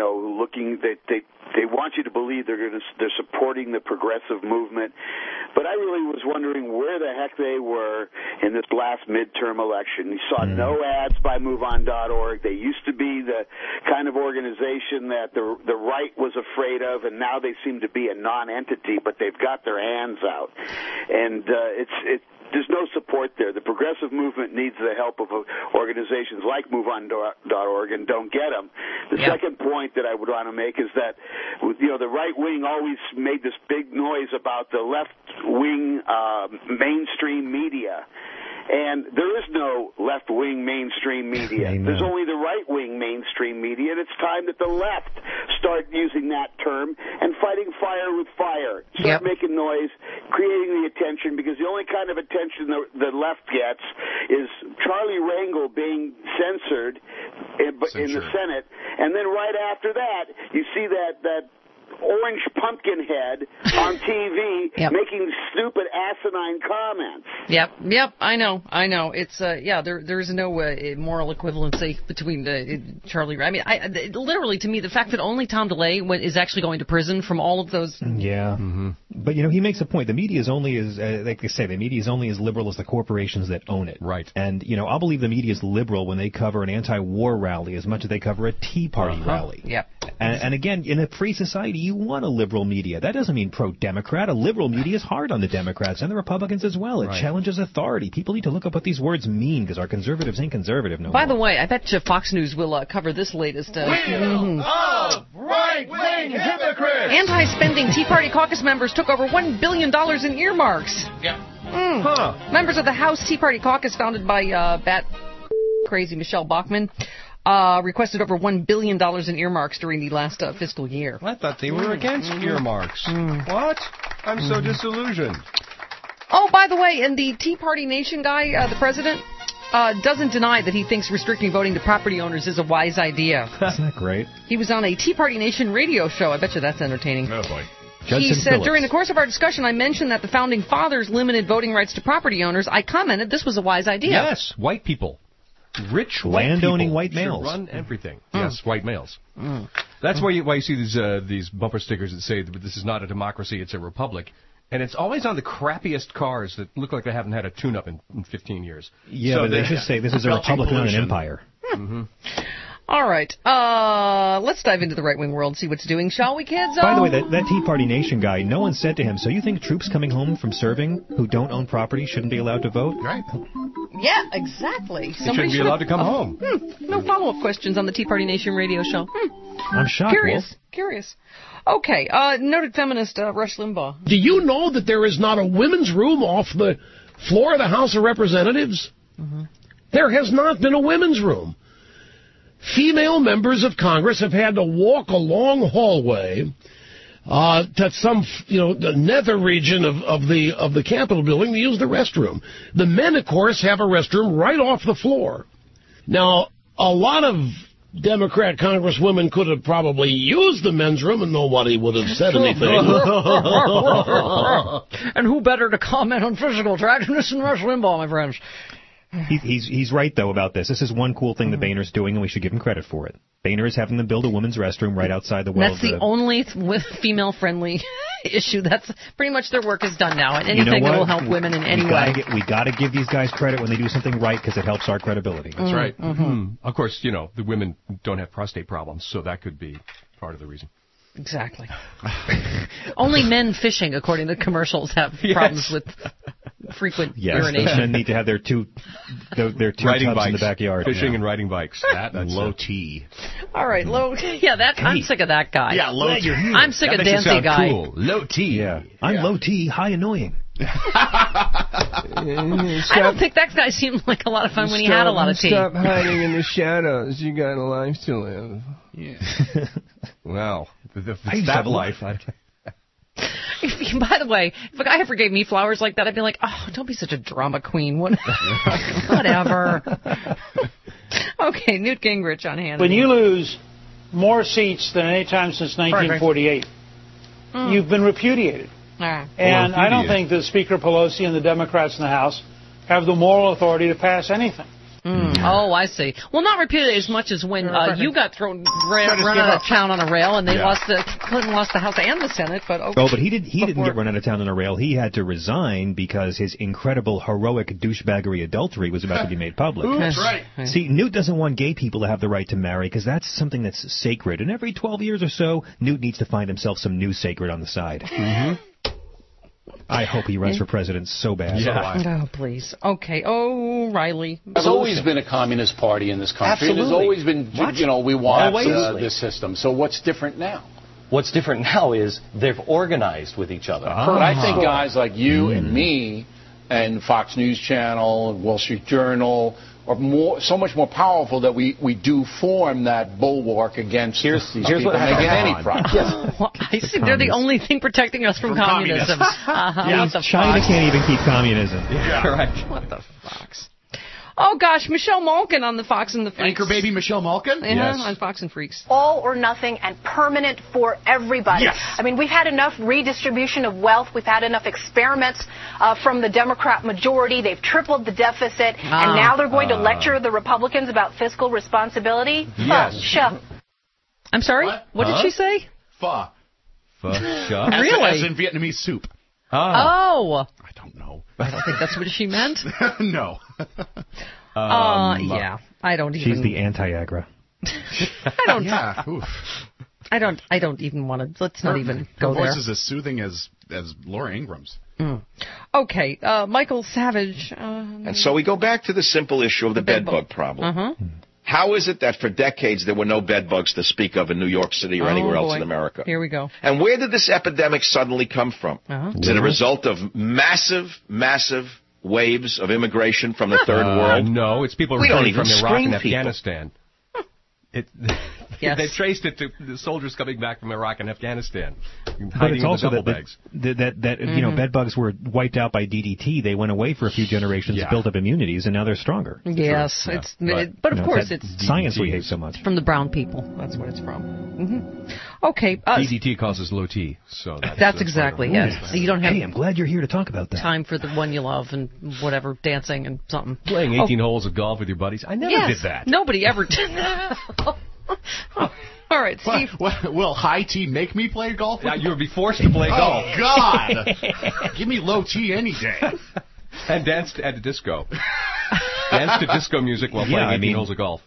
want you to believe they're supporting the progressive movement. But I really was wondering where the heck they were in this last midterm election. You saw no ads by MoveOn.org. They used to be the kind of organization that the right was afraid of, and now they seem to be a non-entity, but they've got their hands out. And there's no support there. The progressive movement needs the help of organizations like MoveOn.org, and don't get them. The second point that I would want to make is that, the right wing always made this big noise about the left wing mainstream media. And there is no left-wing mainstream media. Amen. There's only the right-wing mainstream media, and it's time that the left start using that term and fighting fire with fire. Start making noise, creating the attention, because the only kind of attention the left gets is Charlie Rangel being censored in the Senate, and then right after that, you see that orange pumpkin head on TV making stupid asinine comments. Yep, I know. It's there is no moral equivalency between Charlie. I mean, literally, to me, the fact that only Tom DeLay is actually going to prison from all of those. Yeah, but he makes a point. The media is only as like they say, the media is only as liberal as the corporations that own it. Right. And I'll believe the media is liberal when they cover an anti-war rally as much as they cover a Tea Party rally. Yep. And again, in a free society, you want a liberal media. That doesn't mean pro-Democrat. A liberal media is hard on the Democrats and the Republicans as well. It challenges authority. People need to look up what these words mean, because our conservatives ain't conservative no more. By the way, I bet you Fox News will cover this latest. Right-wing hypocrites! Anti-spending Tea Party caucus members took over $1 billion in earmarks. Members of the House Tea Party caucus, founded by crazy Michelle Bachmann, requested over $1 billion in earmarks during the last fiscal year. I thought they were against earmarks. What? I'm so disillusioned. Oh, by the way, and the Tea Party Nation guy, the president, doesn't deny that he thinks restricting voting to property owners is a wise idea. Isn't that great? He was on a Tea Party Nation radio show. I bet you that's entertaining. Oh, boy. He said, during the course of our discussion, I mentioned that the Founding Fathers limited voting rights to property owners. I commented this was a wise idea. Yes, white people. Rich landowning white males run everything. Yes, white males. That's why you see these bumper stickers that say that this is not a democracy, it's a republic. And it's always on the crappiest cars that look like they haven't had a tune-up in 15 years. Yeah, so but they should say this is a republic, not an empire. All right. Let's dive into the right-wing world and see what's doing, shall we, kids? By the way, that Tea Party Nation guy, no one said to him, so you think troops coming home from serving who don't own property shouldn't be allowed to vote? Right. Yeah, exactly. They shouldn't be allowed to come home. No follow-up questions on the Tea Party Nation radio show. I'm shocked, Curious. Okay, noted feminist Rush Limbaugh. Do you know that there is not a women's room off the floor of the House of Representatives? There has not been a women's room. Female members of Congress have had to walk a long hallway to some, the nether region of the Capitol building to use the restroom. The men, of course, have a restroom right off the floor. Now, a lot of Democrat congresswomen could have probably used the men's room and nobody would have said anything. And who better to comment on physical attractiveness than Rush Limbaugh, my friends? He's right, though, about this. This is one cool thing that Boehner's doing, and we should give him credit for it. Boehner is having them build a women's restroom right outside the well. That's the only female-friendly issue. That's pretty much their work is done now. And anything that will help women in any way. We got to give these guys credit when they do something right, because it helps our credibility. That's right. Of course, the women don't have prostate problems, so that could be part of the reason. Exactly. Only men fishing, according to commercials, have problems with frequent urination. Men need to have their two tubs in the backyard. Fishing and riding bikes. That's low T. All right, low. Yeah, I'm sick of that guy. Yeah, low T. I'm sick of Dancy guy. Cool. Low T. Yeah, I'm low T, high annoying. I don't think that guy seemed like a lot of fun when he had a lot of tea. Stop hiding in the shadows. You got a life to live. Yeah. Wow. If it's that life. By the way, if a guy ever gave me flowers like that, I'd be like, oh, don't be such a drama queen. Whatever. Okay, Newt Gingrich on hand. When you lose more seats than any time since 1948, you've been repudiated. And I don't think that Speaker Pelosi and the Democrats in the House have the moral authority to pass anything. Oh, I see. Well, not repeatedly as much as when you got run out of town on a rail, and Clinton lost the House and the Senate. But but he didn't get run out of town on a rail. He had to resign because his incredible heroic douchebaggery adultery was about to be made public. That's right. See, Newt doesn't want gay people to have the right to marry because that's something that's sacred. And every 12 years or so, Newt needs to find himself some new sacred on the side. I hope he runs for president so bad. Yeah. Oh, please. Okay. Oh, Riley. There's always been a communist party in this country. Absolutely. There's always been, we want this system. So what's different now? What's different now is they've organized with each other. But I think guys like you and me and Fox News Channel and Wall Street Journal are so much more powerful that we do form that bulwark against these people making any progress. Well, I see. They're the only thing protecting us from communism. China can't even keep communism. Correct. What the Fox? Oh, gosh, Michelle Malkin on the Fox and the Freaks. Anchor baby Michelle Malkin? Yeah, on Fox and Freaks. All or nothing and permanent for everybody. Yes. I mean, we've had enough redistribution of wealth. We've had enough experiments from the Democrat majority. They've tripled the deficit. And now they're going to lecture the Republicans about fiscal responsibility? Yes. I'm sorry? What did she say? Pho. Really? As in Vietnamese soup. Oh. I don't know. I don't think that's what she meant. No. Yeah. I don't even. She's the anti-Agra. I don't even want to. Let's not even go there. Her voice is as soothing as Laura Ingram's. Okay. Michael Savage. And so we go back to the simple issue of the bedbug problem. How is it that for decades there were no bed bugs to speak of in New York City or anywhere else in America? Here we go. And where did this epidemic suddenly come from? Is it a result of massive waves of immigration from the third world? No, it's people returning from Iraq and Afghanistan. Yes. They traced it to the soldiers coming back from Iraq and Afghanistan. But it's also that bed bugs were wiped out by DDT. They went away for a few generations, built up immunities, and now they're stronger. Yes, but of course it's science we hate so much. From the brown people. That's what it's from. Okay. DDT causes low T, so that's exactly yes. You don't have. Hey, I'm glad you're here to talk about that. Time for the one you love and whatever, dancing and something. Playing 18 holes of golf with your buddies. I never did that. Nobody ever did that. All right, Steve. Will high T make me play golf? You would be forced to play golf. Oh, God. Give me low T any day. And dance at the disco. Dance to disco music while playing 18 holes of golf.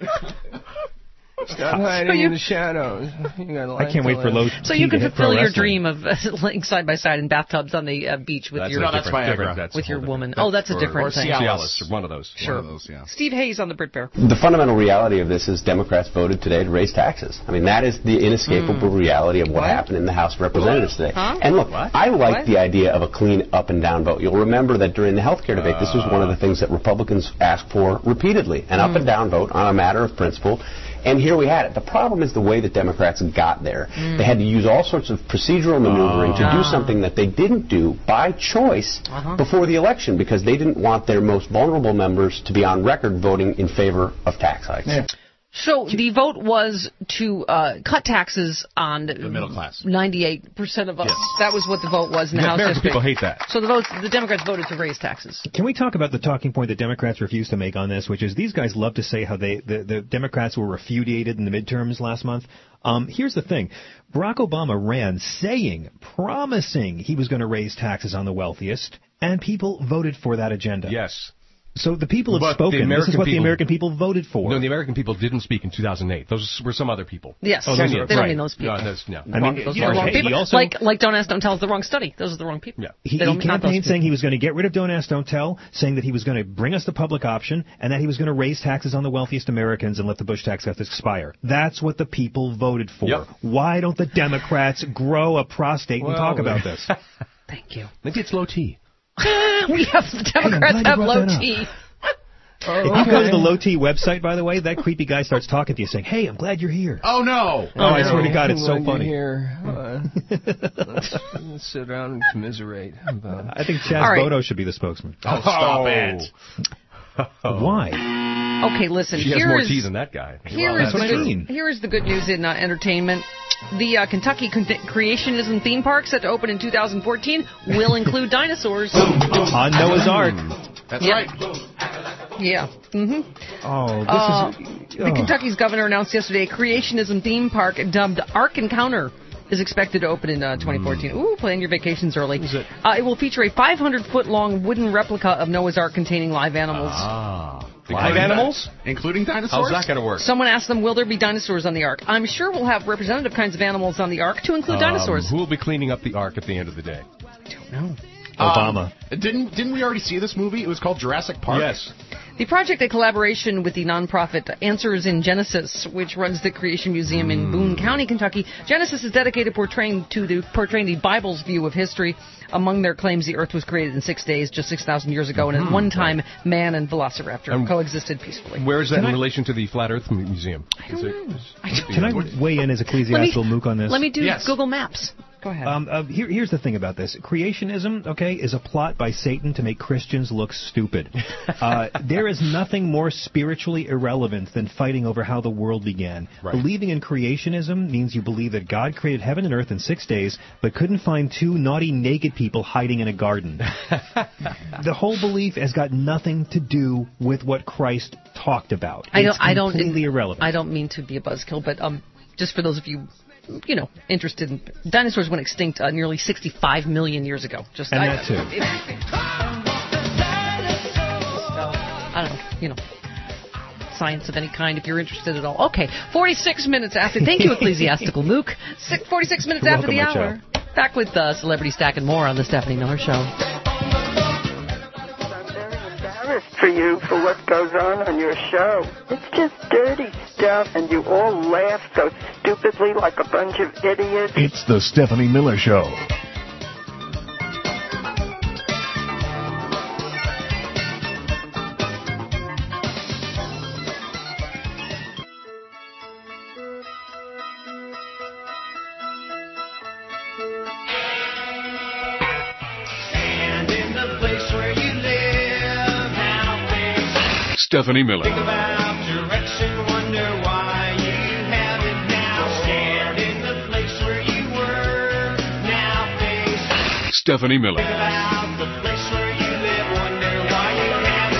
Stop hiding in the shadows. I can't wait for low T. So you can fulfill your dream of laying side by side in bathtubs on the beach with your woman. Oh, that's a different thing. Cialis, one of those. Sure. One of those, yeah. Steve Hayes on the Brit Bear. The fundamental reality of this is Democrats voted today to raise taxes. I mean, that is the inescapable reality of what happened in the House of Representatives today. And look, I like the idea of a clean up and down vote. You'll remember that during the health care debate, this was one of the things that Republicans asked for repeatedly, an up and down vote on a matter of principle. And here we had it. The problem is the way that Democrats got there. They had to use all sorts of procedural maneuvering to do something that they didn't do by choice before the election because they didn't want their most vulnerable members to be on record voting in favor of tax hikes. So the vote was to cut taxes on the middle class. 98% of us. Yes. That was what the vote was in the House. American people hate that. So the Democrats voted to raise taxes. Can we talk about the talking point that Democrats refuse to make on this, which is these guys love to say how the Democrats were repudiated in the midterms last month. Here's the thing. Barack Obama ran promising he was going to raise taxes on the wealthiest, and people voted for that agenda. Yes. So the people have spoken. This is what the American people voted for. No, the American people didn't speak in 2008. Those were some other people. Yes, they don't mean those people. No. I mean, those are the wrong people. Also, like Don't Ask, Don't Tell is the wrong study. Those are the wrong people. Yeah. He campaigned saying he was going to get rid of Don't Ask, Don't Tell, saying that he was going to bring us the public option, and that he was going to raise taxes on the wealthiest Americans and let the Bush tax cuts expire. That's what the people voted for. Yep. Why don't the Democrats grow a prostate and talk about this? Thank you. Maybe it's low T. Democrats have low T. If you go to the Low T website, by the way, that creepy guy starts talking to you saying, hey, I'm glad you're here. Oh, no. I swear to God, it's so funny. Here. Let's sit around and commiserate about it. I think Chaz Bodo should be the spokesman. Oh, stop it. Why? Okay, listen. She has more tea than that guy. Here is the good news in entertainment. The Kentucky Creationism theme park, set to open in 2014, will include dinosaurs. On Noah's Ark. That's right. Yeah. Mm-hmm. Oh, Kentucky's governor announced yesterday a creationism theme park dubbed Ark Encounter is expected to open in 2014. Ooh, plan your vacations early. It will feature a 500-foot-long wooden replica of Noah's Ark containing live animals. Live animals? Including dinosaurs? How's that going to work? Someone asked them, will there be dinosaurs on the Ark? I'm sure we'll have representative kinds of animals on the Ark to include dinosaurs. Who will be cleaning up the Ark at the end of the day? I don't know. Obama. Didn't we already see this movie? It was called Jurassic Park. Yes. The project, a collaboration with the nonprofit Answers in Genesis, which runs the Creation Museum in Boone County, Kentucky. Genesis is dedicated to portraying the Bible's view of history. Among their claims, the Earth was created in 6 days, just 6,000 years ago, and at one time, man and Velociraptor coexisted peacefully. Where is that in relation to the Flat Earth Museum? I don't know. Can I weigh in as ecclesiastical mook on this? Let me do Google Maps. Go ahead. Here's the thing about this. Creationism, is a plot by Satan to make Christians look stupid. There is nothing more spiritually irrelevant than fighting over how the world began. Right. Believing in creationism means you believe that God created heaven and earth in 6 days, but couldn't find 2 naughty naked people hiding in a garden. The whole belief has got nothing to do with what Christ talked about. It's completely irrelevant. I don't mean to be a buzzkill, but just for those of you interested in dinosaurs went extinct nearly 65 million years ago. That too. I don't know, science of any kind if you're interested at all. Okay, 46 minutes after. Thank you, Ecclesiastical Mook. 46 minutes You're after the hour. Back with Celebrity Stack and more on the Stephanie Miller Show. For you for what goes on your show. It's just dirty stuff, and you all laugh so stupidly like a bunch of idiots. It's the Stephanie Miller Show. Stephanie Miller. Think about direction, wonder why you have it now. Stand in the place where you were, now face. Stephanie Miller. Think about the place where you live, wonder why you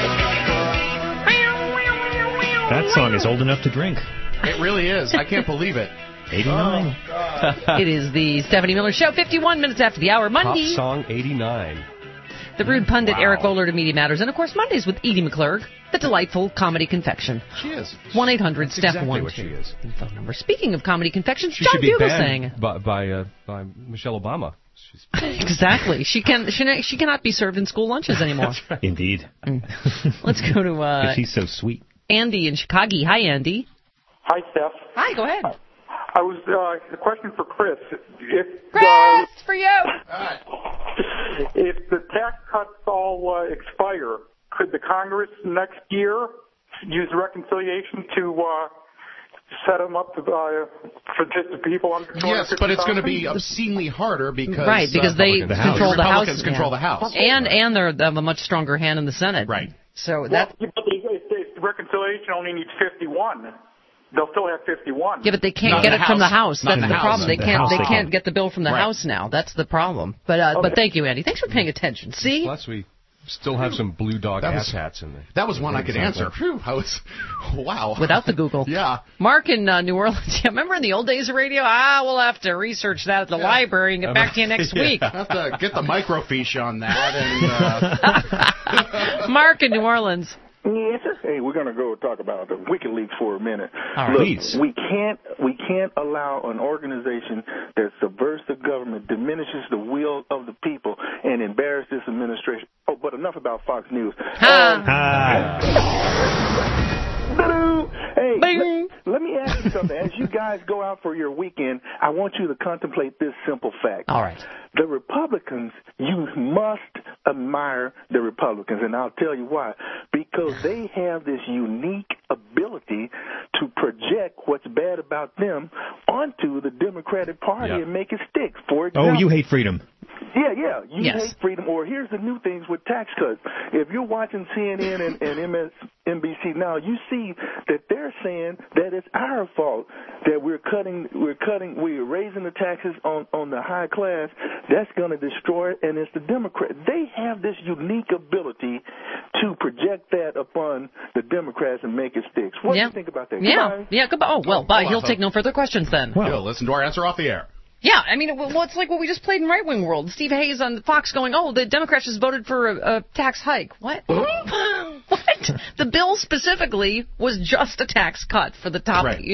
have it. That song is old enough to drink. It really is. I can't believe it. 89. It is the Stephanie Miller Show, 51 minutes after the hour, Monday. Pop song 89. The rude pundit Eric Bowler to Media Matters, and of course Mondays with Edie McClurg, the delightful comedy confection. She is. 1-800 Steph exactly 1 what she is. Phone number. Speaking of comedy confections, she John should be Fugelsang. banned by Michelle Obama. Exactly. She cannot be served in school lunches anymore. Right. Indeed. Let's go to she's so sweet. Andy in Chicago. Hi, Andy. Hi, Steph. Hi. Go ahead. I was a question for Chris. Chris, for you. If the tax cuts all expire, could the Congress next year use reconciliation to set them up for just the people under 250,000? Yes, but it's going to be obscenely harder because they control the House. Republicans control the House, and they have a much stronger hand in the Senate. Right. So but if reconciliation only needs 51. They'll still have 51. Yeah, but they can't get it from the House. That's the problem. They can't get the bill from the Right. House now. That's the problem. But thank you, Andy. Thanks for paying attention. See? Plus, we still have some blue dog ass hats in there. That was one I could answer. Phew, wow. Without the Google. Yeah. Mark in New Orleans. Yeah, remember in the old days of radio? We'll have to research that at the library and get back to you next week. I have to get the microfiche on that. And Mark in New Orleans. Yes, sir. Hey, we're going to go talk about the WikiLeaks for a minute. All right. Look, Please. we can't allow an organization that subverts the government, diminishes the will of the people, and embarrasses this administration. Oh, but enough about Fox News. Hey, let me ask you something. As you guys go out for your weekend, I want you to contemplate this simple fact. All right. The Republicans, you must admire the Republicans, and I'll tell you why. Because they have this unique ability to project what's bad about them onto the Democratic Party and make it stick. For example, you hate freedom. Yeah. You hate freedom. Or here's the new things with tax cuts. If you're watching CNN and MSNBC now, you see that they're saying that it's our fault that we're raising the taxes on the high class. That's going to destroy it, and it's the Democrat. They have this unique ability to project that upon the Democrats and make it stick. What do you think about that? Yeah. Goodbye. Oh, well, bye. He'll take no further questions then. Well, listen to our answer off the air. Yeah, I mean, well, it's like what we just played in right-wing world. Steve Hayes on Fox going, the Democrats just voted for a tax hike. What? What? The bill specifically was just a tax cut for the top, for the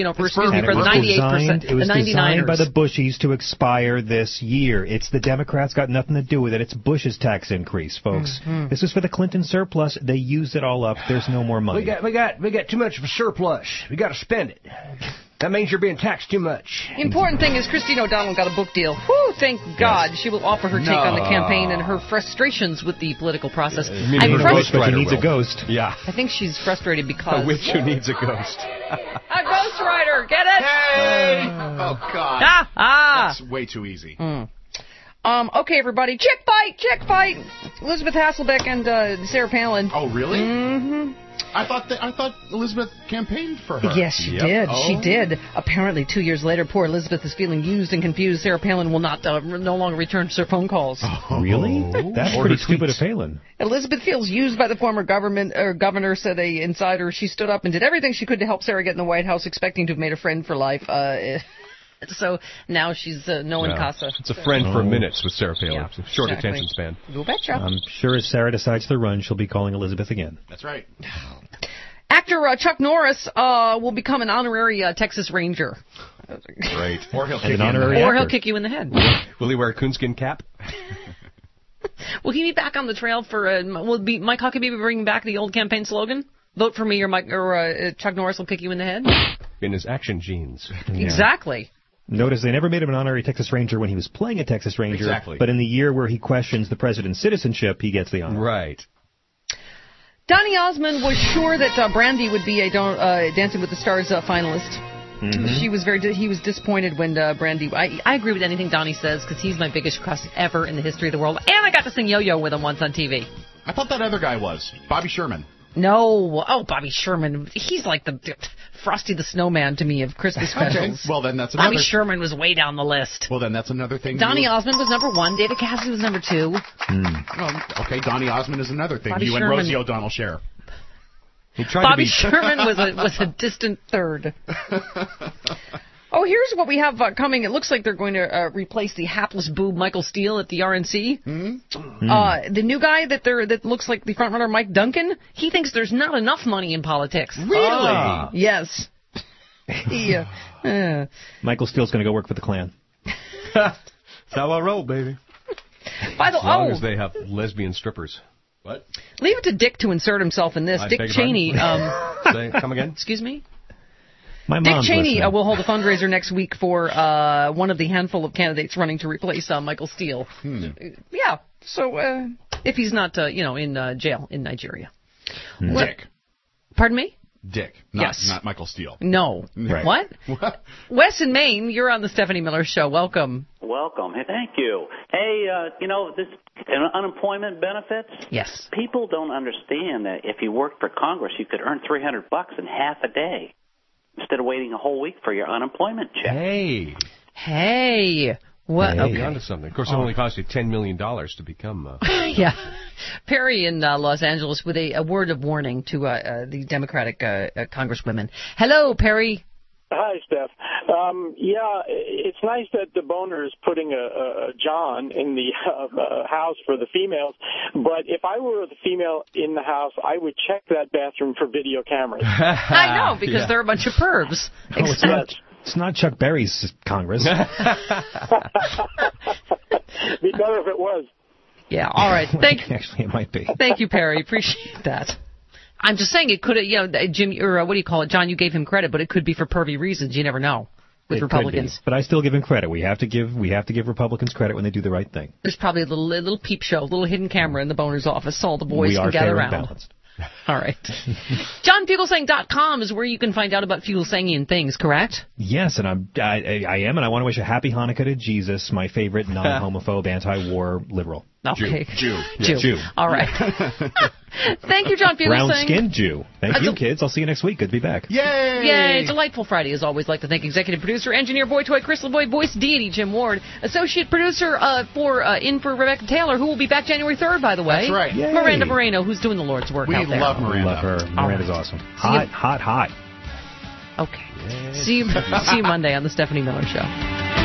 98%. It was designed by the Bushies to expire this year. It's the Democrats got nothing to do with it. It's Bush's tax increase, folks. Mm-hmm. This is for the Clinton surplus. They used it all up. There's no more money. We got too much of a surplus. We got to spend it. That means you're being taxed too much. The important thing is Christine O'Donnell got a book deal. Whew, thank God. She will offer her take on the campaign and her frustrations with the political process. I'm frustrated. She needs a ghost. Yeah. I think she's frustrated because... A witch who needs a ghost. A ghostwriter. Get it? Hey! Oh, God. That's way too easy. Okay, everybody. Chick fight. Elizabeth Hasselbeck and Sarah Palin. Oh, really? Mm-hmm. I thought Elizabeth campaigned for her. Yes, she did. Oh. She did. Apparently, 2 years later, poor Elizabeth is feeling used and confused. Sarah Palin will no longer return to her phone calls. Oh, really? That's pretty stupid of Palin. Elizabeth feels used by the former governor, said a insider. She stood up and did everything she could to help Sarah get in the White House, expecting to have made a friend for life. So now she's no in casa. It's a friend for minutes with Sarah Palin. Yeah, short attention span. You betcha. I'm sure if Sarah decides to run, she'll be calling Elizabeth again. That's right. Actor Chuck Norris will become an honorary Texas Ranger. Great. Or he'll kick you in the head. Will he wear a coonskin cap? Will he be back on the trail for? Mike Huckabee bringing back the old campaign slogan? Vote for me, or Chuck Norris will kick you in the head. In his action jeans. Yeah. Exactly. Notice they never made him an honorary Texas Ranger when he was playing a Texas Ranger. Exactly. But in the year where he questions the president's citizenship, he gets the honor. Right. Donny Osmond was sure that Brandy would be a Dancing with the Stars finalist. Mm-hmm. He was disappointed when Brandy. I agree with anything Donny says because he's my biggest crush ever in the history of the world, and I got to sing Yo-Yo with him once on TV. I thought that other guy was Bobby Sherman. No, Bobby Sherman. He's like the Frosty the Snowman to me of Christmas specials. Okay. Well, then that's another. Bobby Sherman was way down the list. Well, then that's another thing. Donny Osmond was number 1. David Cassidy was number 2. Okay, Donny Osmond is another thing. Bobby you Sherman. and Rosie O'Donnell share. Bobby Sherman was a distant third. Here's what we have coming. It looks like they're going to replace the hapless boob Michael Steele at the RNC. The new guy that looks like the frontrunner Mike Duncan, he thinks there's not enough money in politics. Really? Yes. Michael Steele's going to go work for the Klan. That's how I roll, baby. By the as long as they have lesbian strippers. What? Leave it to Dick to insert himself in this. Dick Cheney. Come again? Excuse me? Dick Cheney will hold a fundraiser next week for one of the handful of candidates running to replace Michael Steele. Yeah. So if he's not, in jail in Nigeria. Dick. Pardon me? Dick. Not Michael Steele. No. Right. What? Wes in Maine, you're on the Stephanie Miller Show. Welcome. Welcome. Hey, thank you. Hey, this unemployment benefits. Yes. People don't understand that if you worked for Congress, you could earn $300 in half a day instead of waiting a whole week for your unemployment check. Hey. What? Okay. Onto something. Of course, it only cost you $10 million to become. Yeah. Perry in Los Angeles with a word of warning to the Democratic congresswomen. Hello, Perry. Hi, Steph. It's nice that the boner is putting a John in the house for the females, but if I were the female in the house, I would check that bathroom for video cameras. I know, because they're a bunch of pervs. It's not Chuck Berry's Congress. Be better if it was. Yeah, all right. Actually, it might be. Thank you, Perry. Appreciate that. I'm just saying it could have, Jim, or what do you call it, John, you gave him credit, but it could be for pervy reasons. You never know with Republicans. But I still give him credit. We have to give Republicans credit when they do the right thing. There's probably a little peep show, a little hidden camera in the boner's office so all the boys can gather around. Balanced. All right. JohnFugelsang.com is where you can find out about Fugelsangian things, correct? Yes, and I am, and I want to wish a happy Hanukkah to Jesus, my favorite non-homophobe, anti-war liberal. Okay. Jew. All right. Thank you, John Fugelsang. Brown-skinned Jew. Thank you, kids. I'll see you next week. Good to be back. Yay! Delightful Friday, as always. Like to thank executive producer, engineer, boy toy, Chris LeBoy, voice deity, Jim Ward, associate producer for Rebecca Taylor, who will be back January 3rd, by the way. That's right. Yay. Miranda Moreno, who's doing the Lord's work out there. We love Miranda. Love her. Miranda's awesome. Hot. Okay. See you Monday on the Stephanie Miller Show.